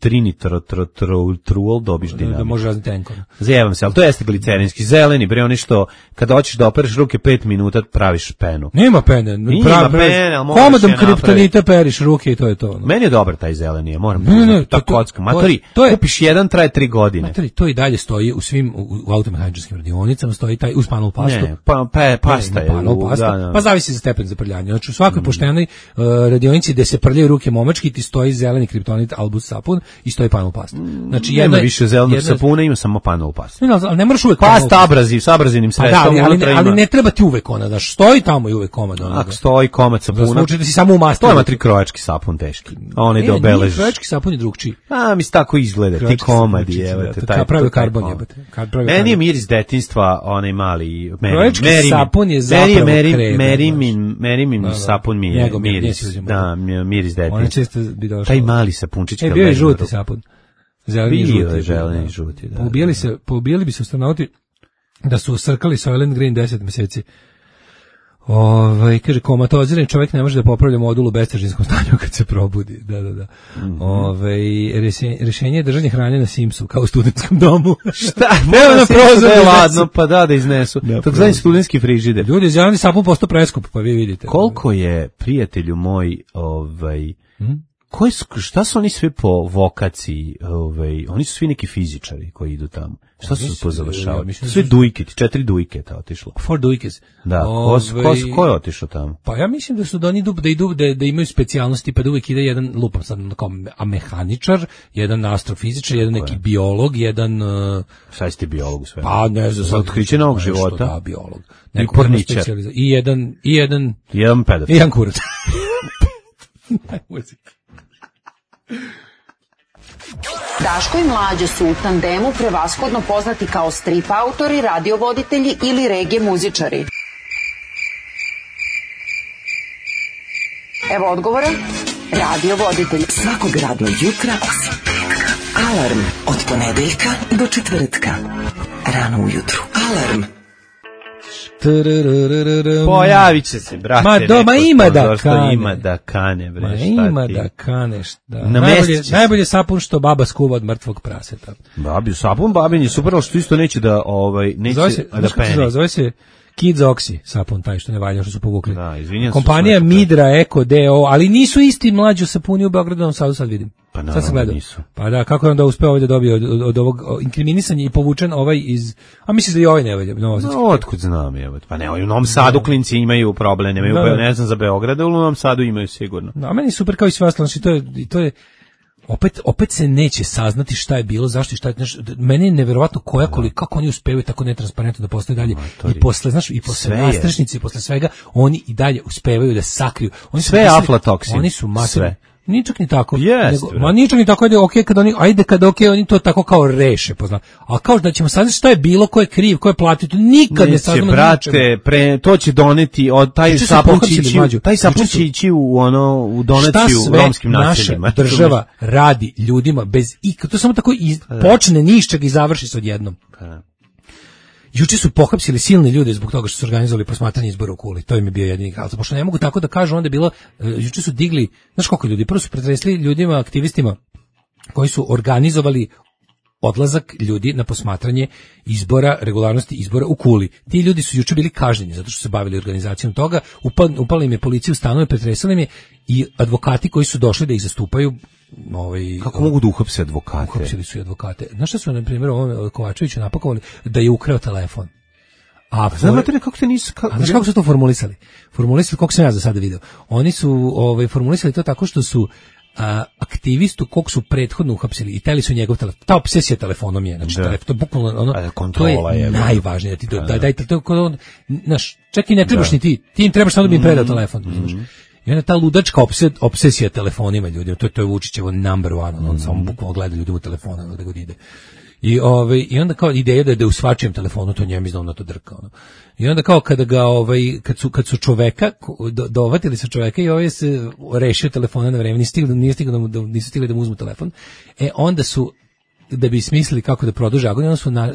trinitrotruol dobiš dinamit. Da može razniti enkor. Zajevam se, al to jeste glicerinski. Zeleni bre, oni što kada hoćeš da opereš ruke pet minuta praviš penu. Nema pene. Nema pene, al možeš. Komodom kriptonita periš ruke i to je to. Meni je dobar taj zeleni, moram da tako kocka. Matori, kupiš jedan, traje tri godine. Matori, to i dalje stoji u svim u automehaničarskim radionicama, stoji taj uz panel pastu. Ne, pa, pa pasta je. Panel pasta, da, da. Pa zavisi za stepen zaprljanja. Znači u svakoj mm. poštenoj uh, radionici gde se prljaju ruke momački ti stoji zeleni kriptonit albus sapun i stoji panel pasta. Znači nema jedna, više zelenog jedna... sapuna, ima samo panel pasta. Ne, ali ne moraš uvek pasta abraziv, sa abrazivnim sredstvom. Da, ali, ali, ali ne treba ti uvek ona, da stoji tamo i uvek komad. Ako stoji komad sapuna. Da si samo u masti. To je matri krojački sapun teški. On ide obeleži. Krojački sapun je drugčiji. A, mi tako izgleda, ti komadi, jebote, taj pravi karbon jebote. Kad pravi. Meni je miris detinjstva, onaj mali Krojački sapun je zapravo krem. Merimin, Merimin sapun mi je miris. Da, miris detinjstva. On često bi došao. Taj mali sapunčić. E, bio je žuti sapun. Zeleni žuti. Zeleni žuti, da. Poubijali se, poubijali bi se astronauti da su osrkali Soylent Green deset meseci. Ovaj kaže komatoziran čovjek ne može da popravlja modul u bestežinskom stanju kad se probudi. Da, da, da. Mm-hmm. Ovaj rješenje je držanje hrane na Simsu kao u studentskom domu. Šta? Evo na prozor ladno, pa da da iznesu. To znači studentski frižider. Ljudi, zeleni sapun posto preskup, pa vi vidite. Koliko je prijatelju moj, ovaj hmm? Koji su, šta su oni sve po vokaciji, ovaj, oni su svi neki fizičari koji idu tamo. Šta su se pozavršavali? Ja, sve dujke, četiri dujke ta otišlo. Four dujkes. Da, ko, ko, ko je otišao tamo? Pa ja mislim da su da oni da idu, da, da imaju specijalnosti, pa da uvijek ide jedan, lupam sad, kao a mehaničar, jedan astrofizičar, jedan neki je? biolog, jedan... Uh, Šta ste biolog u sve? Pa ne znam. Za otkriće novog života? Da, biolog. I porničar. I jedan, i jedan... Jedan pedofil. I jedan kurac. Muzika. Daško i Mlađa su u tandemu prevashodno poznati kao strip autori, radiovoditelji ili reggae muzičari. Evo odgovora. Radiovoditelj. Svakog radnog jutra alarm od ponedeljka do četvrtka. Rano ujutru. Alarm. Pojavit će se, brate. Ma doma ima da kane. Ima da kane, bre. Ma šta ima ti? da kane, šta. Na Najbolje, najbolje sapun što baba skuva od mrtvog praseta. Babi, sapun babin je super, ali što isto neće da, ovaj, neće Zove se, da znaš kako se peni. zove, zove se Kids Oxy, sapun taj što ne valja, što su povukli. Da, izvinjam se. Kompanija Midra Eko D O, ali nisu isti mlađu sapuni u Beogradu, Novom Sadu sad vidim. Pa sad sam gledao. nisu. Pa da, kako je onda uspeo ovdje dobio od, od, od ovog inkriminisan i povučen ovaj iz, a misliš da i ovaj ne valja, Novosadski. No, otkud znam, je. Pa ne, u Novom Sadu klinci imaju problem, nemaju, Da. ne znam za Beograd, ali u Novom Sadu imaju sigurno. No, a meni je super kao i sve ostalo, znači to je, i to je opet, opet se neće saznati šta je bilo, zašto i šta je, znaš, meni je neverovatno koja, koliko, kako oni uspevaju tako netransparentno da postoje dalje, i posle, znaš, i posle nastrešnice, i posle svega, oni i dalje uspevaju da sakriju. Oni su sve je mislili- aflatoksin. Oni su mater, Sve. Ni čak ni tako. Jest, nego, bre. ma ni čak ni tako, ajde, okej, kad oni, ajde, kad okej, oni to tako kao reše, pozna. A kao da ćemo saznati šta je bilo, ko je kriv, ko je platio, to nikad ne Neće, saznamo. brate, pre, to će doneti, od taj Juče su sapun će pohapsili ići, mlađu. taj sapun Juče su- će ići u, ono, u donaciju šta sve romskim naša naseljima. država radi ljudima bez ikad, to samo tako iz, počne ni iz čega i završi se odjednom. Juče su pohapsili silne ljude zbog toga što su organizovali posmatranje izbora u Kuli. To im je bio jedini razlog. Pošto ne mogu tako da kažu, onda je bilo, e, juče su digli, znaš koliko ljudi, prvo su pretresli ljudima, aktivistima koji su organizovali odlazak ljudi na posmatranje izbora, regularnosti izbora u Kuli. Ti ljudi su juče bili kažnjeni zato što se bavili organizacijom toga, upali, upali im je policija u stanove, pretresali im je i advokati koji su došli da ih zastupaju. Ovaj, Kako mogu da uhapse advokate? Uhapsili su i advokate. Znaš šta su, na primjer, ovom Kovačeviću napakovali? Da je ukrao telefon. A Znam, znate kako te nisu... A znaš kako su to formulisali? Formulisali, koliko sam ja za sada video. Oni su ovaj, formulisali to tako što su a, aktivistu kog su prethodno uhapsili i teli su njegov telefon. Ta obsesija telefonom je, znači Da. telefon, to je bukvalno ono, A, kontrola to je, je, da. najvažnije. Ti do, A, daj, da. daj, to je kod on, znaš, čak i ne trebaš Da. ni ti, ti im trebaš samo da bi im predao Mm, telefon. Znaš. I onda ta ludačka obsed, obsesija telefonima ljudima, to je, to je Vučićevo number one, on, on samo bukvalno gleda ljudi u telefonu gde god ide. I, ovaj, I onda kao ideja da je da je u svačijem telefonu, to njemu izdao na to drka. Ono. I onda kao kada ga, ovaj, kad, su, kad su čoveka, do, dovatili su čoveka i ovaj se rešio telefona na vreme, nije stigli, nije stigli da mu, da, nisu stigli da mu uzmu telefon, e onda su, da bi smislili kako da produže agoniju, onda su na,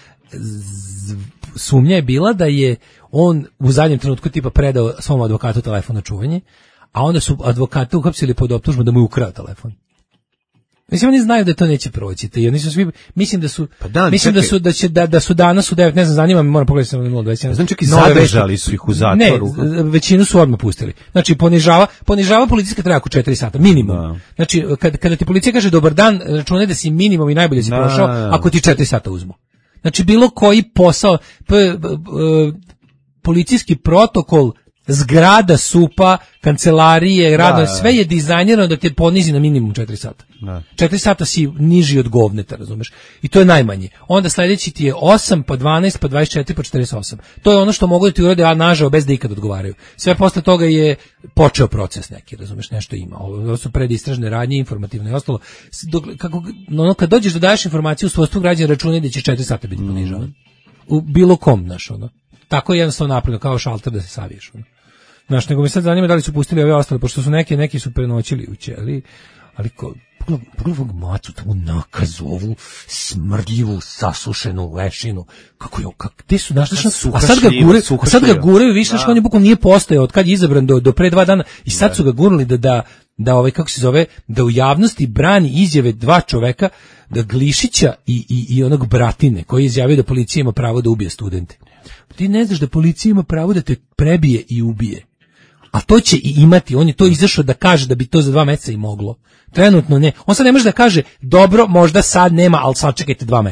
z, sumnja je bila da je on u zadnjem trenutku tipa predao svom advokatu telefon na čuvanje, a onda su advokate uhapsili pod optužbom da mu je ukrao telefon. Mislim, oni znaju da to neće proći. I oni su svi, mislim da su, Pa da, mislim da čekaj. su, da će, da, da su danas u devet, ne znam, zanima me, moram pogledati sam nula dvadeset jedan. Znam, čak i Nove zadržali vesti. su ih u zatvoru. Ne, većinu su odmah pustili. Znači, ponižava, ponižava policijska traja oko četiri sata, minimum. Da. Znači, kad, kada ti policija kaže dobar dan, računaj da si minimum i najbolje si Da, prošao, da. ako ti četiri sata uzmu. Znači, bilo koji posao, p, p, p, policijski protokol, zgrada, supa, kancelarije, radno, da. sve je dizajnirano da te ponizi na minimum četiri sata. Da. četiri sata si niži od govneta, razumeš? I to je najmanje. Onda sledeći ti je osam, pa dvanaest, pa dvadeset četiri, pa četrdeset osam. To je ono što mogu da ti urade, a nažao bez da ikad odgovaraju. Sve posle toga je počeo proces neki, razumeš, nešto ima. Ovo su predistražne radnje, informativne i ostalo. S- Dok, kako, ono, kad dođeš da daješ informaciju u svojstvu građana, računaj da će četiri sata biti ponižavan. U bilo kom, znaš, ono. Tako je jednostavno napravljeno, kao šalter da se saviješ, ono. Znaš, nego mi sad zanima da li su pustili ove ostale, pošto su neki, neki su prenoćili u ćeli, ali ko, pogledaj, pogledaj ovog macu, tamo nakazu, ovu smrdljivu, sasušenu lešinu, kako je, kak, gde su našli, Suha a sad ga šljiva, gure, suha a sad ga šljiva. guraju, više, znaš, Da. on je bukvalno nije postojao od kad je izabran do, do pre dva dana, i sad su ga gurnuli da, da, da ovaj, kako se zove, da u javnosti brani izjave dva čoveka, da Glišića i, i, i onog Bratine, koji je izjavio da policija ima pravo da ubije studente. Ti ne znaš da policija ima pravo da te prebije i ubije. A to će i imati, on je to izašao da kaže da bi to za dva meseca i moglo. Trenutno ne. On sad ne može da kaže, dobro, možda sad nema, ali sad čekajte dva meseca.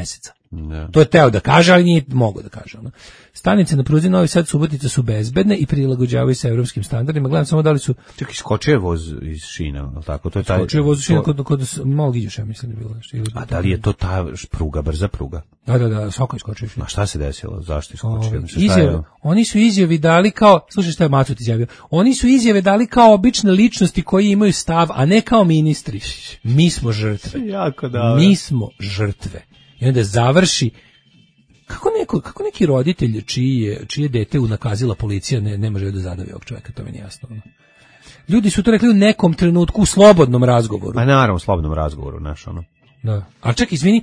Da. To je teo da kaže, ali nije mogao da kaže. Ono. Stanice na pruzi Novi Sad Subotica su bezbedne i prilagođavaju se evropskim standardima. Gledam samo da li su... Čekaj, skočio je voz iz šina, ali tako? To je taj... Skočio je voz iz šina kod, kod malog Iđuša, mislim da je bilo nešto. A da li je to ta pruga, brza pruga? Da, da, da, svako je skočio. A šta se desilo? Zašto je skočio? Ove, izjave, oni su izjavi dali kao... Slušaj šta je Macut izjavio. Oni su izjave dali kao obične ličnosti koji imaju stav, a ne kao ministri. Mi smo žrtve. Jako dobro. Mi smo žrtve. I onda završi kako neko kako neki roditelj čiji je čije dete unakazila policija ne ne može da zadavi ovog čovjeka, to mi nije jasno. Ljudi su to rekli u nekom trenutku u slobodnom razgovoru. Pa naravno u slobodnom razgovoru, znaš, ono. Da. A čekaj, izvini,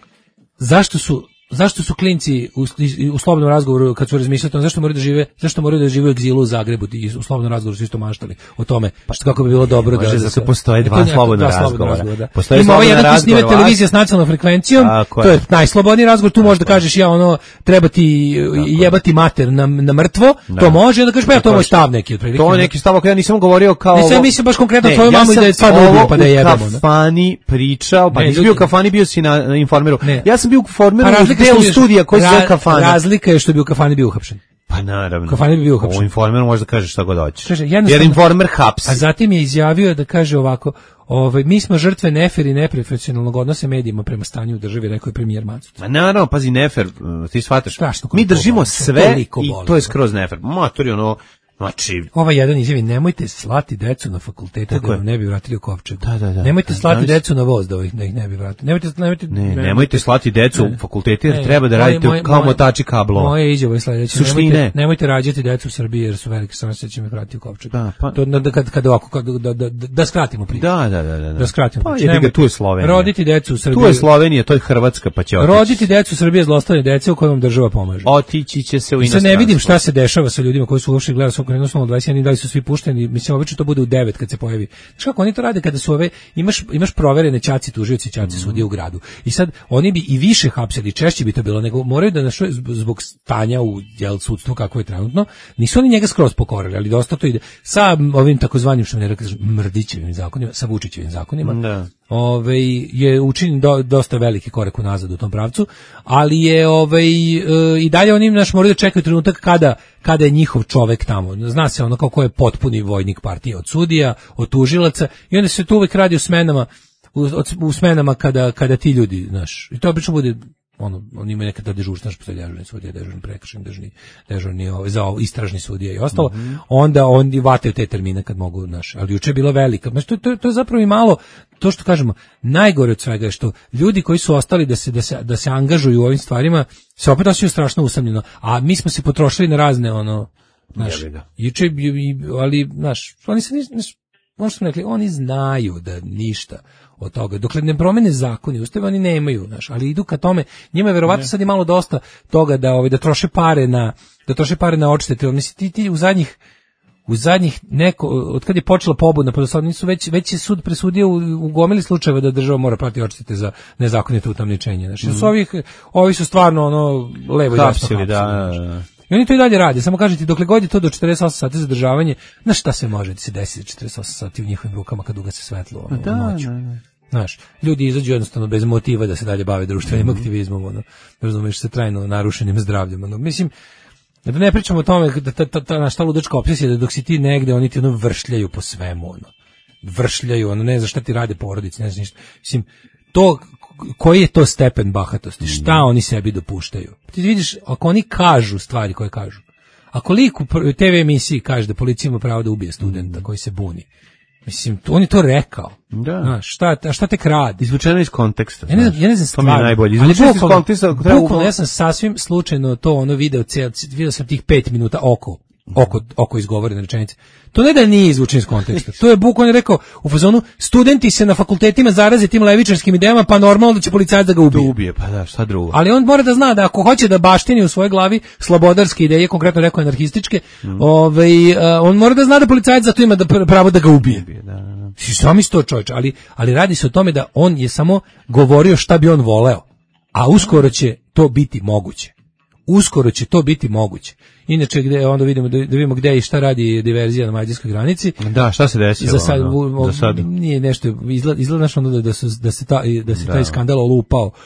zašto su zašto su klinci u, u slobodnom razgovoru kad su razmišljali o tome zašto moraju da žive, zašto moraju da žive u egzilu u Zagrebu i u slobodnom razgovoru su isto maštali o tome pa što kako bi bilo dobro da, da se postoje dva slobodna razgovora. Da. Postoji ima ovaj jedan koji snima televizija s nacionalnom frekvencijom, to je najslobodniji razgovor, tu možeš da kažeš ja ono treba ti jebati mater na, na mrtvo, da. To može da kažeš pa ja to je moj stav neki otprilike. To je neki stav koji ja nisam govorio kao ne, sam mislim baš konkretno tvoju mamu i da je stvarno ubio pa da je jebamo. Ja sam kafani pričao, pa nisi bio u kafani, bio si na Informeru. Ja sam bio u Informeru u delu studija koji se kafana. Razlika je što bi u kafani bio uhapšen. Pa naravno. Kafani bi bio uhapšen. U Informeru može da kaže šta god hoće. Kaže, jer Informer hapsi. A zatim je izjavio da kaže ovako, ovaj mi smo žrtve nefer i neprofesionalnog odnosa medijima prema stanju u državi, rekao je premijer Macut. Ma naravno, pazi nefer, ti shvataš. Strašno, mi držimo sve i to je skroz nefer. Matori ono znači ovaj jedan izjavi nemojte slati decu na fakultete da nam ne bi vratili u kovčeg. Da, da, da. Nemojte slati znači, decu na voz da ih, da ih ne bi vratili. Nemojte nemojte ne, nemojte, nemojte slati decu u fakultete jer treba da radite moje, kao moje, motači kablova. Moje izjava je sledeće. Nemojte, nemojte rađati decu u Srbiji jer su velike šanse da će me vratiti u kovčeg. Da, pa to da kad kad ovako kad da, da, da skratimo priču. Da, da, da, da. Da skratimo. Pa je tu je Slovenija. Roditi decu u Srbiji. Tu je Slovenija, to je Hrvatska, pa će otići. Roditi decu u Srbiji zlostavljanje dece u kojoj vam država pomaže. Otići će se u inostranstvo. Sad ne vidim šta se dešava sa ljudima koji su ušli gledali svog jednostavno dvadeset jedan da li su svi pušteni, mislim obično to bude u devet kad se pojavi. Znaš kako oni to rade kada su ove imaš imaš proverene ćaci tužioci ćaci sudije u gradu. I sad oni bi i više hapsili, češće bi to bilo, nego moraju da našo zbog stanja u jel sudstvu kako je trenutno, nisu oni njega skroz pokorili, ali dosta to ide sa ovim takozvanim što ne rekao Mrdićevim zakonima, sa Vučićevim zakonima. Da. Ove je učinjen do, dosta veliki korak unazad u tom pravcu, ali je ovaj e, i dalje oni naš moraju da čekaju trenutak kada kada je njihov čovek tamo. Zna se ono kao ko je potpuni vojnik partije od sudija, od tužilaca i onda se tu uvek radi o smenama u, u smenama kada kada ti ljudi, znaš. I to obično bude ono, oni imaju nekada dežurstvo, naš postoji dežurni sudija, dežurni prekršajni, dežurni, dežurni ovaj, za istražni sudija i ostalo, mm -hmm. onda oni vataju te termine kad mogu, naš, ali juče je bila velika, znači to, to, to je zapravo i malo, to što kažemo, najgore od svega je što ljudi koji su ostali da se, da se, da se angažuju u ovim stvarima, se opet osjećaju strašno usamljeno, a mi smo se potrošili na razne, ono, znaš, juče, ali, znaš, oni se, znaš, možda smo rekli, oni znaju da ništa od toga. Dokle ne promene zakoni, ustave oni nemaju, znaš, ali idu ka tome. Njima je verovatno sad i malo dosta toga da ovaj da troše pare na da troše pare na odštete. Mislim ti, ti u zadnjih u zadnjih neko od kad je počela pobuna, pa do sad nisu već već je sud presudio u, u gomili slučajeva da država mora platiti odštete za nezakonito utamničenje. Znači mm. su ovih ovi su stvarno ono levo i desno da, da. I oni to i dalje rade, samo kažete dokle god je to do četrdeset osam sati zadržavanje, na šta se može da se desi četrdeset osam sati u njihovim rukama kad ugase svetlo ono, da, u noću. Da, da. Znaš, ljudi izađu jednostavno bez motiva da se dalje bave društvenim mm-hmm. aktivizmom, ono, razumiješ, se trajno narušenim zdravljem. Ono. Mislim, da ne pričamo o tome da ta, ta, ta našta ludačka obsesija da dok si ti negde, oni ti ono vršljaju po svemu, ono. Vršljaju, ono, ne znam šta ti rade porodici, ne znam ništa. Mislim, to, koji je to stepen bahatosti, šta oni sebi dopuštaju. Ti vidiš, ako oni kažu stvari koje kažu, ako lik u te ve emisiji kaže da policija ima pravo da ubije studenta koji se buni, mislim, on je to rekao. Da. Znaš, šta, šta te krade? Izvučeno iz konteksta. Ja ne znam, ja ne znam stvarno. To mi je najbolje. Izvučeno iz konteksta. Bukvalno, ja sam sasvim slučajno to ono video, cel, vidio sam tih pet minuta oko, oko, oko izgovorene rečenice. To ne da nije izvučen iz konteksta. To je bukvalno rekao u fazonu, studenti se na fakultetima zaraze tim levičarskim idejama, pa normalno da će policajac da ga ubije. Da ubije, pa da, šta drugo. Ali on mora da zna da ako hoće da baštini u svojoj glavi slobodarske ideje, konkretno rekao anarhističke, mm. ovaj, uh, on mora da zna da policajac zato ima da pravo da ga ubije. ubije da, da, da. Šta mi sto čovječ, ali, ali radi se o tome da on je samo govorio šta bi on voleo, a uskoro će to biti moguće. Uskoro će to biti moguće. Inače, gde, onda vidimo, da vidimo gde i šta radi diverzija na mađarskoj granici. Da, šta se desilo? Za sad, ono, u, za sad. Nije nešto, izgleda, izgleda što da, da, su, da se, ta, da se taj skandal olupao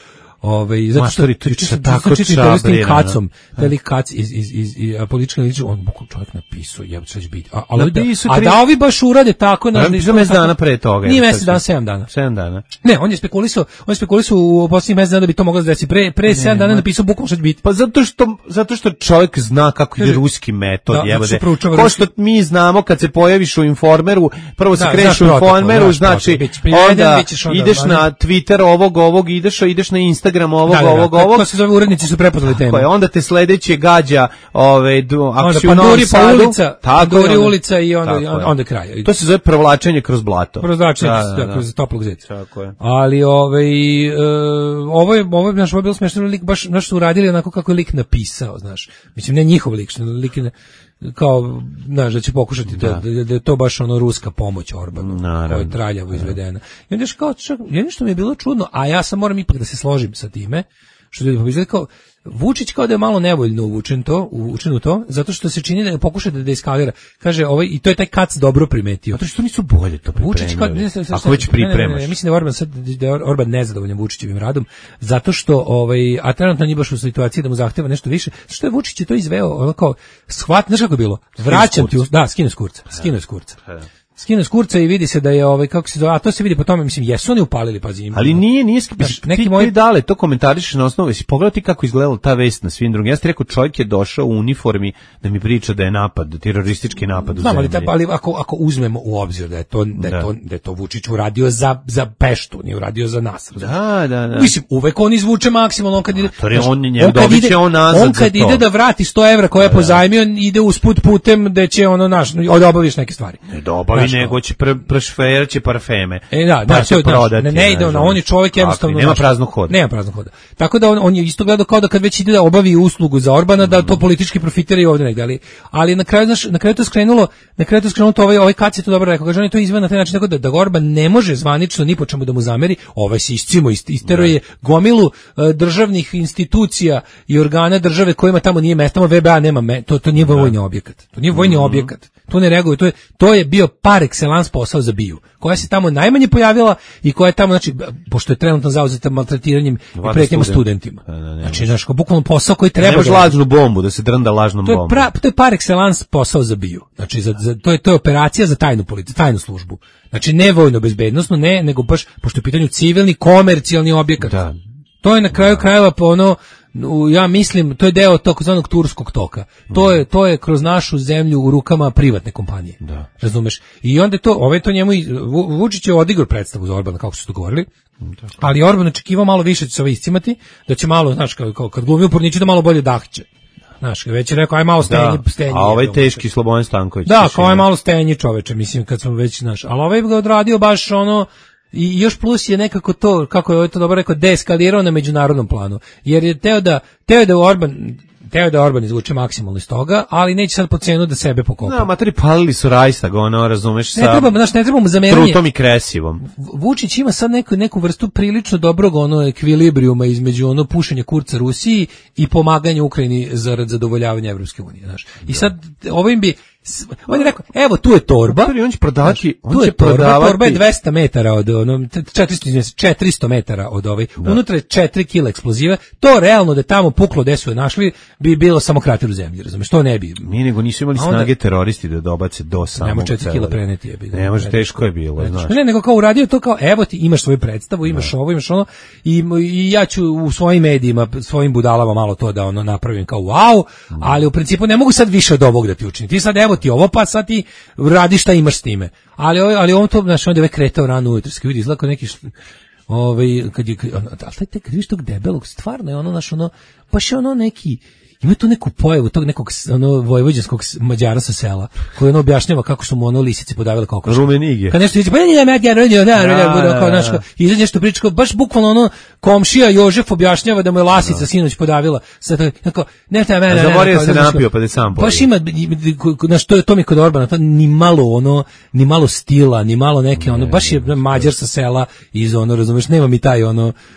Ovaj zato što juče sam tako čitao s tim Kacom, veli Kac iz iz iz političke liče, on bukvalno čovjek napisao, ja će već biti. A ali da, a da ovi baš urade tako na mesec dana pre toga. Nije mesec dana, sedam dana. sedam dana. Ne, on je spekulisao, on je spekulisao u poslednjih mesec dana da bi to moglo da se desi pre pre sedam dana, napisao bukvalno šta će biti. Pa zato što zato što čovjek zna kako ide ruski metod, jebote. Ko što mi znamo kad se pojaviš u Informeru, prvo se kreš u Informeru, znači onda ideš na Twitter ovog ovog, ideš ideš na Instagram ovog da, da, ovog da, ovog. To se zove urednici su prepoznali temu. Onda te sledeće gađa ove akciju na pa ulica, Panduri ulica i onda onda, onda kraj. To se zove provlačenje kroz blato. Provlačenje da, da, da. kroz toplog zeca. Tako je. Ali ovaj uh, ovo je ovo je naš bilo smešno, lik baš naš su uradili onako kako je lik napisao, znaš. Mislim ne njihov lik, što lik ne, kao, znaš, da će pokušati da. To, da, da je to baš ono ruska pomoć Orbanu, koja je traljavo izvedena. I onda je kao, čak, jedno što mi je bilo čudno, a ja sam moram ipak da se složim sa time, što ljudi pomislili kao, Vučić kao da je malo nevoljno uvučen to, uvučen u to, zato što se čini da pokuša da deeskalira. Kaže, ovaj i to je taj Kac dobro primetio. Zato što nisu bolje to pripremili. Vučić kao, ne, ne, ako već pripremaš. Ne, ne, ne, mislim da je Orban sad da je Orban nezadovoljan Vučićevim radom, zato što ovaj a trenutno nije baš u situaciji da mu zahteva nešto više. Što je Vučić je to izveo, ono kao shvat, znaš kako je bilo? Vraćam ti, da, skinu s kurca, skinu s kurca. Skinu s kurca i vidi se da je ovaj kako se zove, a to se vidi po tome, mislim jesu oni upalili pa zim. Ali nije, nije skipiš, neki ti, moji ti dale to komentarišeš na osnovu, si pogledati kako izgledala ta vest na svim drugim. Ja sam rekao čovjek je došao u uniformi da mi priča da je napad, da teroristički napad u Znam, zemlji. Ali, ali ako ako uzmemo u obzir da je to da je da. to da je to Vučić uradio za za Peštu, nije uradio za nas. Da, da, da. Mislim, uvek on izvuče maksimalno on kad ide. To je on njemu dobiće on nazad. On kad ide da vrati sto evra koje je pozajmio, ide usput putem da će ono naš odobaviš neke stvari. Ne dobavi nego će prošver će parfeme. E da, da, to je prodati. Ne, ne ide ona, on je čovjek jednostavno nema praznog hoda. Nema praznog hoda. Tako da on on je isto gledao kao da kad već ide da obavi uslugu za Orbana da to politički profitira i ovdje negde, ali ali na kraju znaš, na kraju to skrenulo, na kraju to skrenulo to ovaj ovaj Kac je to dobro rekao, kaže on je to izveo na taj način tako da da Orban ne može zvanično ni po čemu da mu zameri, ovaj se iscimo istero je gomilu uh, državnih institucija i organa države kojima tamo nije mesto, tamo V B A nema me, to to nije vojni objekat. To nije vojni mm-hmm. objekat. To ne reaguje, to je to je bio par excellence posao za BIA, koja se tamo najmanje pojavila i koja je tamo, znači, pošto je trenutno zauzeta maltretiranjem i pretnjama studentima. Da, da, znači, znaš, bukvalno posao koji treba... Ne može lažnu bombu, da se drnda lažnom to je bombom. Pra, to je par excellence posao za BIA. Znači, za, za, to, je, to je operacija za tajnu policiju, tajnu službu. Znači, ne vojno bezbednosno, ne, nego baš, pošto je u pitanju civilni, komercijalni objekat. Da. To je na kraju da. krajeva po ono, ja mislim, to je deo takozvanog turskog toka. To je to je kroz našu zemlju u rukama privatne kompanije. Da. Razumeš? I onda to, ovaj to njemu Vučić je odigrao predstavu za Orbana kako su dogovorili. Ali Orban očekivao malo više će se ovaj iscimati, da će malo, znaš, kao kad glumi uporniči da malo bolje dahće. Znaš, već je rekao aj malo stenji, da. stenji. A ovaj teški Slobodan Stanković. Da, kao aj malo stenji čoveče, mislim kad smo već, znaš, al ovaj ga odradio baš ono. I još plus je nekako to, kako je ovo to dobro rekao, deeskalirao na međunarodnom planu. Jer je teo da, teo da Orban, teo da Orban izvuče maksimalno iz toga, ali neće sad po cenu da sebe pokopa. No, materi palili su Rajstag, ono, razumeš, sa ne treba, znaš, ne treba mu zameranje. Trutom i kresivom. Vučić ima sad neku, neku vrstu prilično dobrog ono ekvilibrijuma između ono pušenja kurca Rusiji i pomaganja Ukrajini zarad zadovoljavanja Evropske unije, znaš. I sad ovim bi on je rekao, evo tu je torba. Materi, on će prodavati, on tu će je torba, prodavati. Torba je dvesta metara od ono četiristo, četiristo metara od ovaj. Da. Unutra je četiri kilograma eksploziva. To realno da tamo puklo gde su je našli bi bilo samo krater u zemlji, razumeš? To ne bi. Mi nego nisu imali onda, snage teroristi da dobace do samog. Nema četiri kilograma preneti je bi. Ne može, teško je bilo, ne, znaš. Ne, nego kao uradio to kao evo ti imaš svoju predstavu, imaš da. ovo, imaš ono i, i ja ću u svojim medijima, svojim budalama malo to da ono napravim kao wow, da. ali u principu ne mogu sad više od ovog da ti učinim. Ti sad evo ti ovo pa sad ti radi šta imaš s time. Ali ali on to znači onda je kretao rano ujutro, se vidi izlako neki ovaj kad je al taj tek vidiš tog debelog, stvarno je ono naš ono baš je ono neki ima tu neku pojavu tog nekog ono vojvođanskog Mađara sa sela koji ono objašnjava kako su mu ono lisice podavile kokoš. Rumenige. Kad nešto diže pa nije Mađar, radio, da, radio, kao naško. Izađe nešto priča, baš bukvalno ono komšija Jožef objašnjava da mu je lasica sinoć podavila. Sad tako, ne šta mene. Zaboravio se napio pa da sam pojeo. Baš ima na što je to mi kod Orbana, to ni malo ono, ni malo stila, ni malo neke ono, baš je Mađar sa sela iz ono, razumeš, nema mi taj ono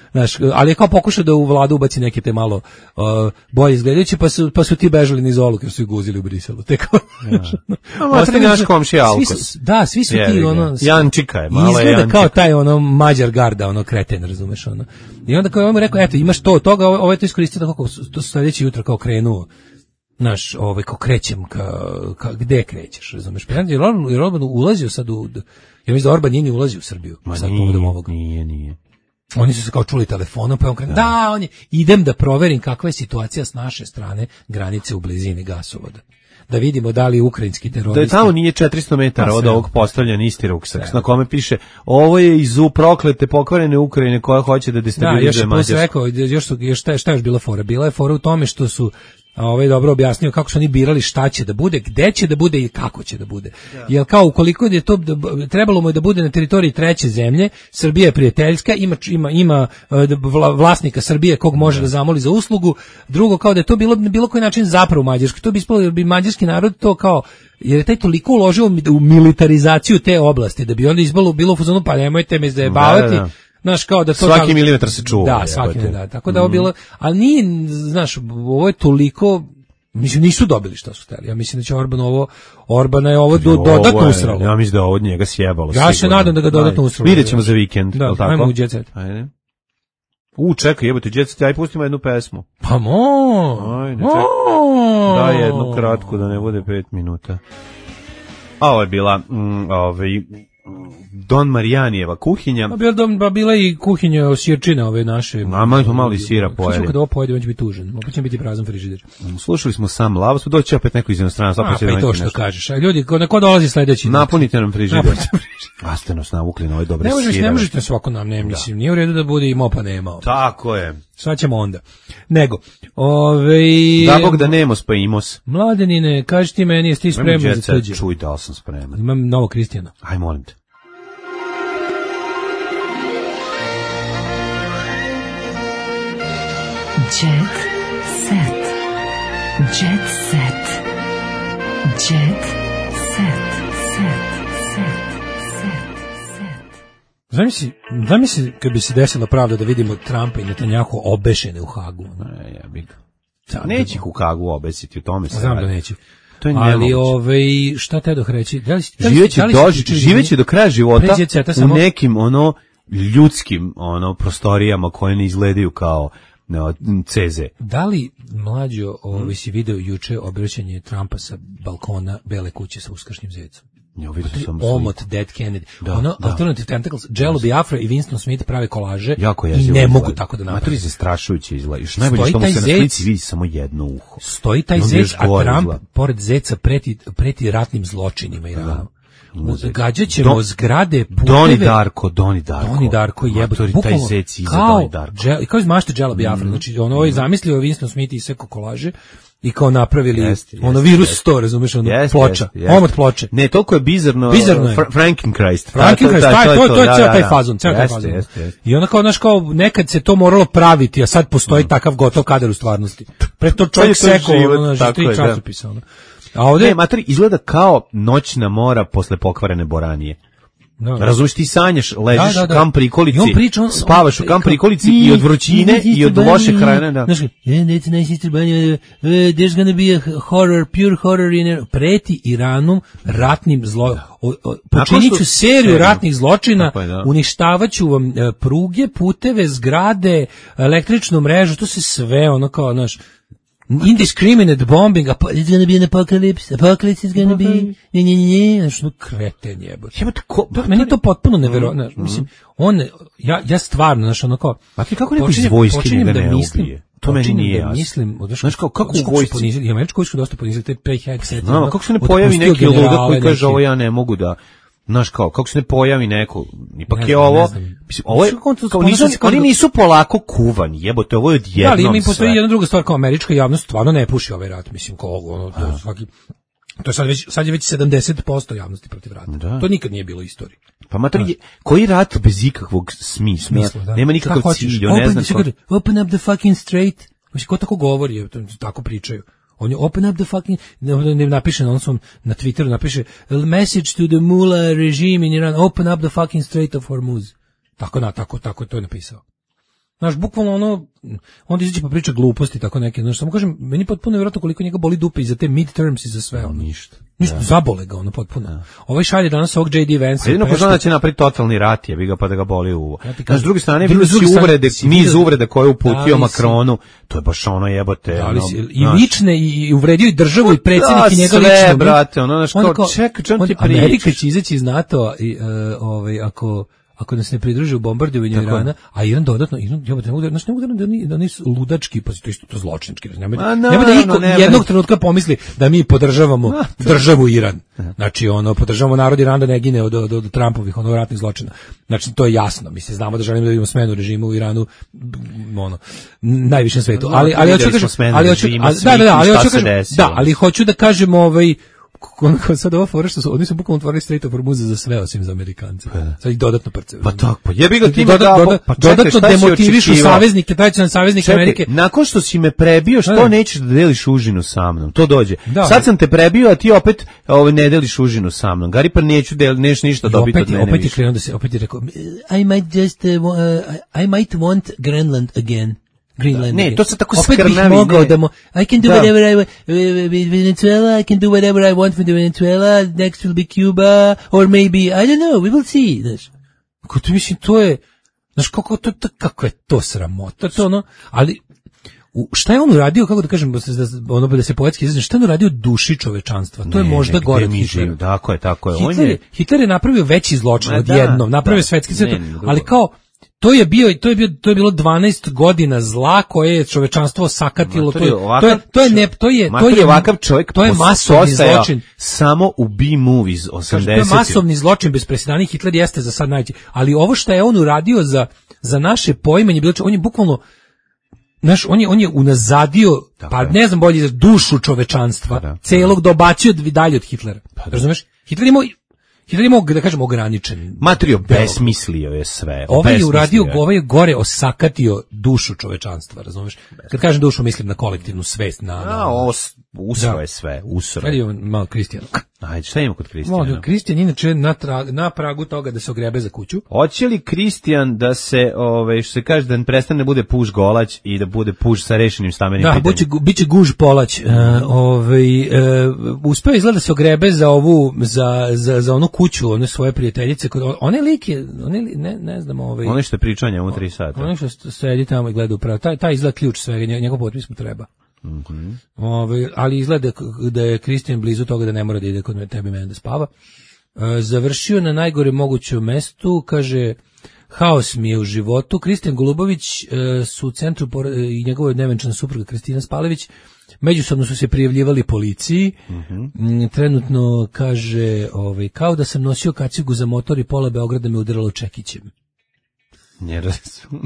Znaš, ali je kao pokušao da u vladu ubaci neke te malo uh, bolje izgledajuće, pa su, pa su ti bežali niz Olu, jer su ih guzili u Briselu. Te kao, ja. A matri naš komšija Alkos. Svi su, da, svi su ti, ono... Jančika je, malo je Jančika. Jančika. Kao taj, ono, Mađar garda, ono, kreten, razumeš, ono. I onda kao je on mu rekao, eto, imaš to, toga, ovo, ovo je to iskoristio, tako, to sledeće jutro kao krenuo, naš, ovaj, kao krećem, ka, ka, gde krećeš, razumeš? Pa jer Orban, jer Orban ulazio sad u, ja mislim da Orban nije ni ulazio u Srbiju. Ma sad nije, ovog. nije, nije. Oni su se kao čuli telefonom, pa on krenuo, da. da, on je, idem da proverim kakva je situacija s naše strane granice u blizini gasovoda. Da vidimo da li ukrajinski teroristi... Da je tamo nije četiristo metara od ovog postavljen isti ruksak, na kome piše, ovo je iz proklete pokvarene Ukrajine koja hoće da destabilizuje Mađarsku. Da, još je rekao, još, su, još šta, šta je još bila fora? Bila je fora u tome što su ovaj dobro objasnio kako su oni birali šta će da bude, gde će da bude i kako će da bude. Ja. Jer kao ukoliko je to trebalo mu je da bude na teritoriji treće zemlje, Srbija je prijateljska, ima ima ima vlasnika Srbije kog može ja. da zamoli za uslugu. Drugo, kao da je to bilo na bilo koji način zapravo mađarski. To bi ispalo bi mađarski narod to kao, jer je taj toliko uložio u militarizaciju te oblasti da bi onda izbalo bilo u fazonu, pa nemojte me zajebavati. Da, da. Znaš, kao da to svaki da, milimetar se čuva. Da, svaki milimetar. Tako da mm. ovo bilo, ali nije, znaš, ovo je toliko, mislim, nisu dobili šta su hteli. Ja mislim da će Orban ovo, Orbana je ovo do, dodatno usralo. Ja mislim da ovo od njega sjebalo. Ja se nadam da ga dodatno usralo. Vidjet ćemo za vikend. Da, tako? Ajmo u Jet Set. Ajde. U, čekaj, jebote, Jet Set, aj pustimo jednu pesmu. Pa mo! Ajde, čekaj. Daj jednu kratku da ne bude pet minuta. A ovo je bila, mm, ovaj... Don Marijanijeva kuhinja. Pa bila, ba bila i kuhinja sirčine ove naše. A malo smo malo i sira pojeli. Kako kada ovo pojede, on će biti tužan. Opet će biti prazan frižider. Slušali smo sam Lava, smo doći opet neko iz inostranstva. A, pa i to što nešto. Kažeš. A ljudi, ko, ko dolazi sledeći? Napunite nam frižider. A ste nas navukli na ove dobre ne možeš, sire. Ne možete svako nam, ne mislim. Nije u redu da bude imao pa nemao. Tako je. Sad ćemo onda. Nego, ove... Da Bog da nemos pa imos. Mladenine, kaži ti meni, jesi ti spreman za tuđe? Čuj, da li sam spreman. Imam novo Kristijana. Aj, molim te. Jet set. Jet set. Jet set. Set. Set. Set. Set. Zamisli, zamisli kad bi se desila pravda da vidimo Trumpa i Netanjahu obešene u Hagu. Ne, ja bih. Neće ih u Hagu obesiti, u tome se. Znam da neće. To je ali ovaj šta te doh reći? Da li živeće do živeće do kraja života u nekim ono ljudskim ono prostorijama koje ne izgledaju kao no, ceze. Da li mlađo ovaj si video juče obraćanje Trumpa sa balkona Bele kuće sa uskršnjim zecom? Ja vidio sam Omot Dead Kennedy. Da, ono da. Alternative Tentacles, Jello Biafra i Winston Smith prave kolaže jako i ne izgled. Mogu tako da naprave. Matri zastrašujuće izgleda. Još najbolje što mu se na slici vidi samo jedno uho. Stoji taj zec, a Trump izgleda. Pored zeca preti, preti ratnim zločinima Iranu. Gađaćemo Don, zgrade, puteve. Doni Darko, Doni Darko. Doni Darko jebote, taj zec iza Doni Darko. Džel, kao iz mašte Jello Biafra, mm. znači ono je zamislio Winston Smith i sve kolaže. I kao napravili jest, ono jest, virus jest. sto, razumeš, ono jest, ploča, omot ploče. Ne, toliko je bizarno. Bizarno je. Fr Frankenchrist. Frankenchrist, taj, to, to, to, to je ceo taj fazon, ceo taj fazon. Jest, jest. I onda kao, znaš, kao, nekad se to moralo praviti, a sad postoji mm. takav gotov kadar u stvarnosti. Pre to čovjek sekao, ono, znaš, tri časopisa, ono. A ovde... Ne, materi, izgleda kao noćna mora posle pokvarene boranije. No, razumiješ, ti sanjaš, ležiš da, da, da. kam prikolici, priča, on, spavaš on, u kam prikolici i, i od vrućine i od loše hrane. Da. Znaš, there's gonna be a horror, pure horror in it. Preti Iranom ratnim zlo... Počinit ću seriju ratnih zločina, je, da. Uništavaću vam pruge, puteve, zgrade, električnu mrežu, to se sve ono kao, znaš, indiscriminate bombing, it's gonna be an apocalypse, apocalypse is gonna be, nje, nje, nje, znaš, no kreten jebote. Jebote, meni je to potpuno nevjerojatno, mm, mislim, on, ja, ja stvarno, znaš, ono kao, a ti kako neko iz vojske njega ne ubije? To meni nije jasno. Mislim, znaš, kao, kako u vojsci? Ponizili, i američku vojsku dosta ponizili, te pay headset. No, kako se ne pojavi neki ludak koji kaže, ovo ja ne mogu da, znaš, kao, kako se ne pojavi neko, ipak je ovo, mislim, ovo je, kao nisu, oni nisu polako kuvani, jebote, ovo je odjednom sve. Da, ali mi postoji jedna druga stvar, kao američka javnost stvarno ne puši ovaj rat, mislim, kao ono, to svaki, to je sad već, sad je već sedamdeset posto javnosti protiv rata. Da. To nikad nije bilo u istoriji. Pa materi, koji rat bez ikakvog smisla, smisla da. Nema nikakav cilj, ne znam ko. Open up the fucking strait, znači, ko tako govori, tako pričaju. On je open up the fucking, ne, ne napiše na onom na Twitteru, napiše message to the mullah regime in Iran, open up the fucking Strait of Hormuz. Tako na, tako, tako to je napisao. Znaš, bukvalno ono, onda izađe pa priča gluposti, tako neke, znaš, samo kažem, meni potpuno nevjerojatno koliko njega boli dupe i za te midterms i za sve. No, ništa. Ništa, ja. Zabole ga ono potpuno. Ja. Ovaj šalje danas ovog J D Vance. Jedino poznao da će napraviti totalni rat, je, bi ga pa da ga boli uvo. Ja s druge strane, vidio si uvrede, niz uvrede koje je uputio Makronu, to je baš ono jebote. Da li si, ono, i lične, i uvredio i državu, i predsjednik, i njega lično. Sve, brate, ono, znaš, kao, čekaj, čem ti pričaš? Amerika će izaći iz NATO, i, uh, ovaj, ako... ako nas ne pridruže u bombardovanju Irana, a Iran dodatno, Iran, ja ne mogu da, znači ne mogu da oni da nisu ludački, pa to isto to zločinački, nema da, no, nema da iko no, jednog trenutka pomisli da mi podržavamo no, državu Iran. Znači ono podržavamo narod Irana da ne gine od od, od Trumpovih ono ratnih zločina. Znači to je jasno, mi se znamo da želimo da vidimo smenu režima u Iranu, ono najvišem svetu, ali ali hoću da kažem, ali hoću da da ali hoću da kažem, da, ali hoću da kažem ovaj kako sad ova fora što su, oni su bukvalno otvorili Strait of Hormuz za sve osim za Amerikance. Sad ih dodatno prcaju. Pa tako, pa jebi ga ti dodat, dao, dodat, pa čekaj, dodatno demotivišu saveznike, tradicionalne saveznike čekaj, Amerike. Nakon što si me prebio, što nećeš da deliš užinu sa mnom? To dođe. Da, sad sam te prebio, a ti opet ovaj ne deliš užinu sa mnom. Gari pa neću del, neš ništa dobiti od mene. Opet je krenuo da se opet je rekao I might just uh, I might want Greenland again. Greenland. Ne, to se tako opet skrnavi. Opet bih mogao da mo, I can do da. whatever I want with Venezuela, I can do whatever I want with Venezuela, next will be Cuba, or maybe, I don't know, we will see. Znaš, kako to mislim, to je, znaš, kako, to, to, kako je to sramota, to ono, ali, u, šta je on uradio, kako da kažem, da, ono, da se poetski izrazim, šta je on uradio duši čovečanstva? To ne, je možda gore od Hitlera. Tako je, tako je. Hitler, on je... Hitler je napravio veći zločin od jednom, napravio svetski svet, ali kao, to je bio to je bio to je bilo dvanaest godina zla koje je čovečanstvo sakatilo. To je to je to je ne to je to je ovakav čovjek, to je masovni zločin samo u B-movies osamdesetih. To je masovni zločin bez presedana. Hitler jeste za sad najveći, ali ovo što je on uradio za za naše poimanje bilo, on je bukvalno naš on je on je unazadio, pa ne znam bolje, za dušu čovečanstva, da, celog dobacio dalje od Hitlera. Razumeš? Hitler imao Hitler je mogu da kažemo ograničen. Matrio besmislio je sve. Ovaj je uradio, ovaj je gore osakatio dušu čovečanstva, razumeš? Kad kažem dušu, mislim na kolektivnu svest, na... na... A, ovo usro je sve, usro. Ajde, malo Kristijana. Ajde, šta ima kod Kristijana? Malo, Kristijan inače na, tra, na pragu toga da se ogrebe za kuću. Hoće li Kristijan da se, ove, što se kaže, da prestane da bude puš golać i da bude puš sa rešenim stambenim da, pitanjem? Da, biće guž polać. Uh, ovaj, uh, uspeo izgleda da se ogrebe za ovu, za, za, za onu kuću, one svoje prijateljice. One like, one li, ne, ne znam, ovaj... One što je pričanje u tri sata. One što sedi tamo i gleda upravo. Taj, taj izgleda ključ svega, njegov potpis mu treba. Mm-hmm. Ove, ali izgleda da je Kristijan blizu toga da ne mora da ide kod tebe mene da spava. E, završio na najgore mogućem mestu, kaže, haos mi je u životu. Kristijan Golubović e, su u centru i njegova nevenčana supruga Kristina Spalević međusobno su se prijavljivali policiji. Mm-hmm. Trenutno kaže, ovaj, kao da sam nosio kacigu za motor i pola Beograda me udaralo čekićem. Ne razumem.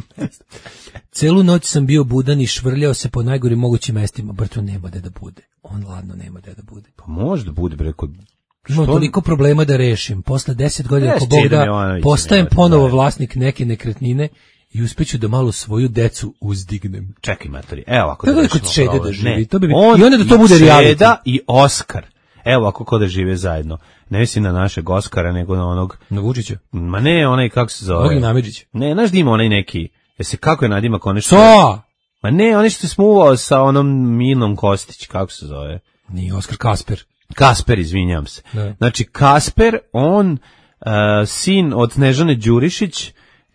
Celu noć sam bio budan i švrljao se po najgorim mogućim mestima. Brto, nema da da bude. On ladno nema da da bude. Pa može da bude, bre, kod... Imam toliko problema da rešim. Posle deset godina, ako Bog da, postajem ponovo vlasnik neke nekretnine i uspeću da malo svoju decu uzdignem. Čekaj, matori, evo ako da rešimo problem. Da živi, to bi... On I onda da to bude reality. Čeda i Oskar. Evo ako ko da žive zajedno. Ne mislim na našeg Oskara, nego na onog... Na Vučića? Ma ne, onaj, kako se zove? Ognjen Amidžić. Ne, znaš da ima onaj neki... Jesi, kako je nadimak onaj što... Co? Ma ne, onaj što se smuvao sa onom Minom Kostić, kako se zove? Nije Oskar, Kasper. Kasper, izvinjam se. Ne. Znači, Kasper, on, uh, sin od Snežane Đurišić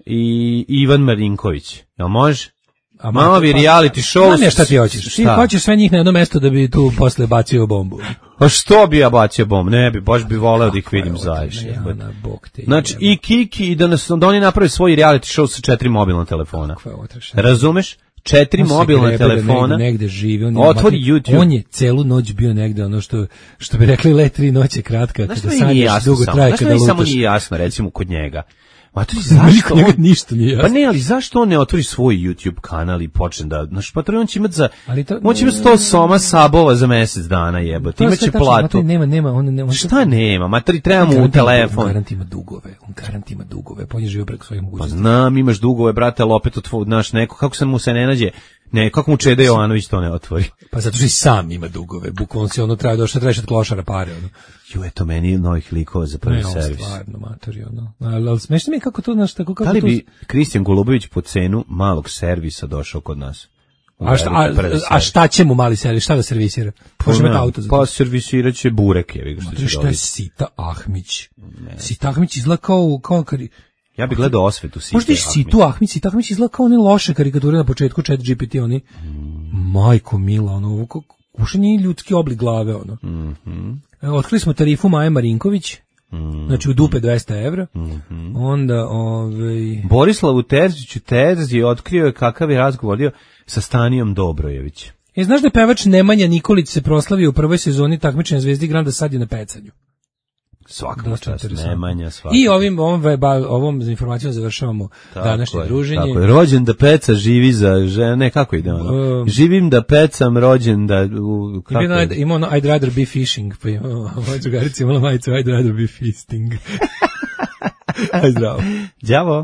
i Ivan Marinković. Jel može? A Malovi reality show... Znam ja šta ti hoćeš. Ti hoćeš sve njih na jedno mesto da bi tu posle bacio bombu. A što bi ja bacio bombu? Ne bi, baš bi voleo da ih vidim zaviš. Znači, i Kiki, i da, nas, da oni naprave svoj reality show sa četiri mobilna telefona. Razumeš? Četiri mobilna telefona. Negde, negde živi. On otvori YouTube. On je celu noć bio negde, ono što, što bi rekli, le tri noći je kratka. Znaš kada sanjaš dugo traje kada lutaš. Znaš samo nije jasno, recimo, kod njega. Ma to zašto on, ništa nije jasno. Pa ne, ali zašto on ne otvori svoj YouTube kanal i počne da, znaš, pa on će imati za, on će imati sto soma sabova za mjesec dana, jebote, imaće platu. Nema, nema, on nema. Šta nema? Materi, treba mu u telefon. On garant ima dugove, on garant ima dugove, pa on je živio preko svojih mogućnosti. Pa znam, imaš dugove, brate, ali opet od tvoj, znaš, neko, kako se mu se ne nađe, Ne, kako mu Čeda Jovanović to ne otvori? Pa zato što i sam ima dugove, bukvalno si ono traje došao treći od klošara pare, ono. Ju, eto meni novih likova za prvi ne, servis. Stvarno, matori, ono. Ali, ali smešno mi je kako to, znaš, tako kako da li to... bi Kristijan Golubović po cenu malog servisa došao kod nas? A šta, a, a šta će mu mali servis, šta da servisira? Može me auto za to. Pa servisirat će burek, je vidio što će dobiti. Šta je Sita Ahmić? Ne. Sita Ahmić izgleda kao, kao kari... Ja bih gledao osvetu Sita Ahmić. Možda iš Situ Ahmić, Sita Ahmić izgleda kao one loše karikature na početku Chat G P T, oni, mm. majko mila, ono, kušanje ljudski oblik glave, ono. Mm -hmm. Otkrili smo tarifu Maje Marinković, mm. znači u dupe dvesta evra, mm -hmm. onda, ovaj... Borislavu Terziću Terzi otkrio je kakav je razgovor vodio sa Stanijom Dobrojević. E, znaš da je pevač Nemanja Nikolić se proslavio u prvoj sezoni takmičenja Zvezdi Granda, sad je na pecanju. Svaka čast, Nemanja, svaka. I ovim, ovom, ovom za informacijom završavamo tako današnje je, druženje. Tako je, rođen da peca, živi za žene, kako ide ono? Um, Živim da pecam, rođen da... U, kako ima, je? Ima ono, I'd rather be fishing, pa ima, moja drugarica imala majicu, I'd rather be fisting. Aj zdravo. Đavo.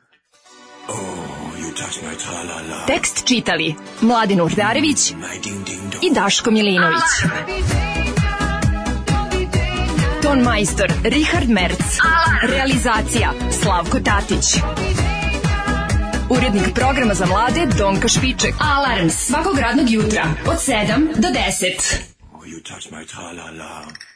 Tekst čitali Mladin Urdarević i Daško Milinović. Ton majstor Richard Merc. Realizacija Slavko Tatić. Urednik programa za mlade Donka Špiček. Alarms svakog radnog jutra od sedam do deset. Oh, you touch my tra-la-la.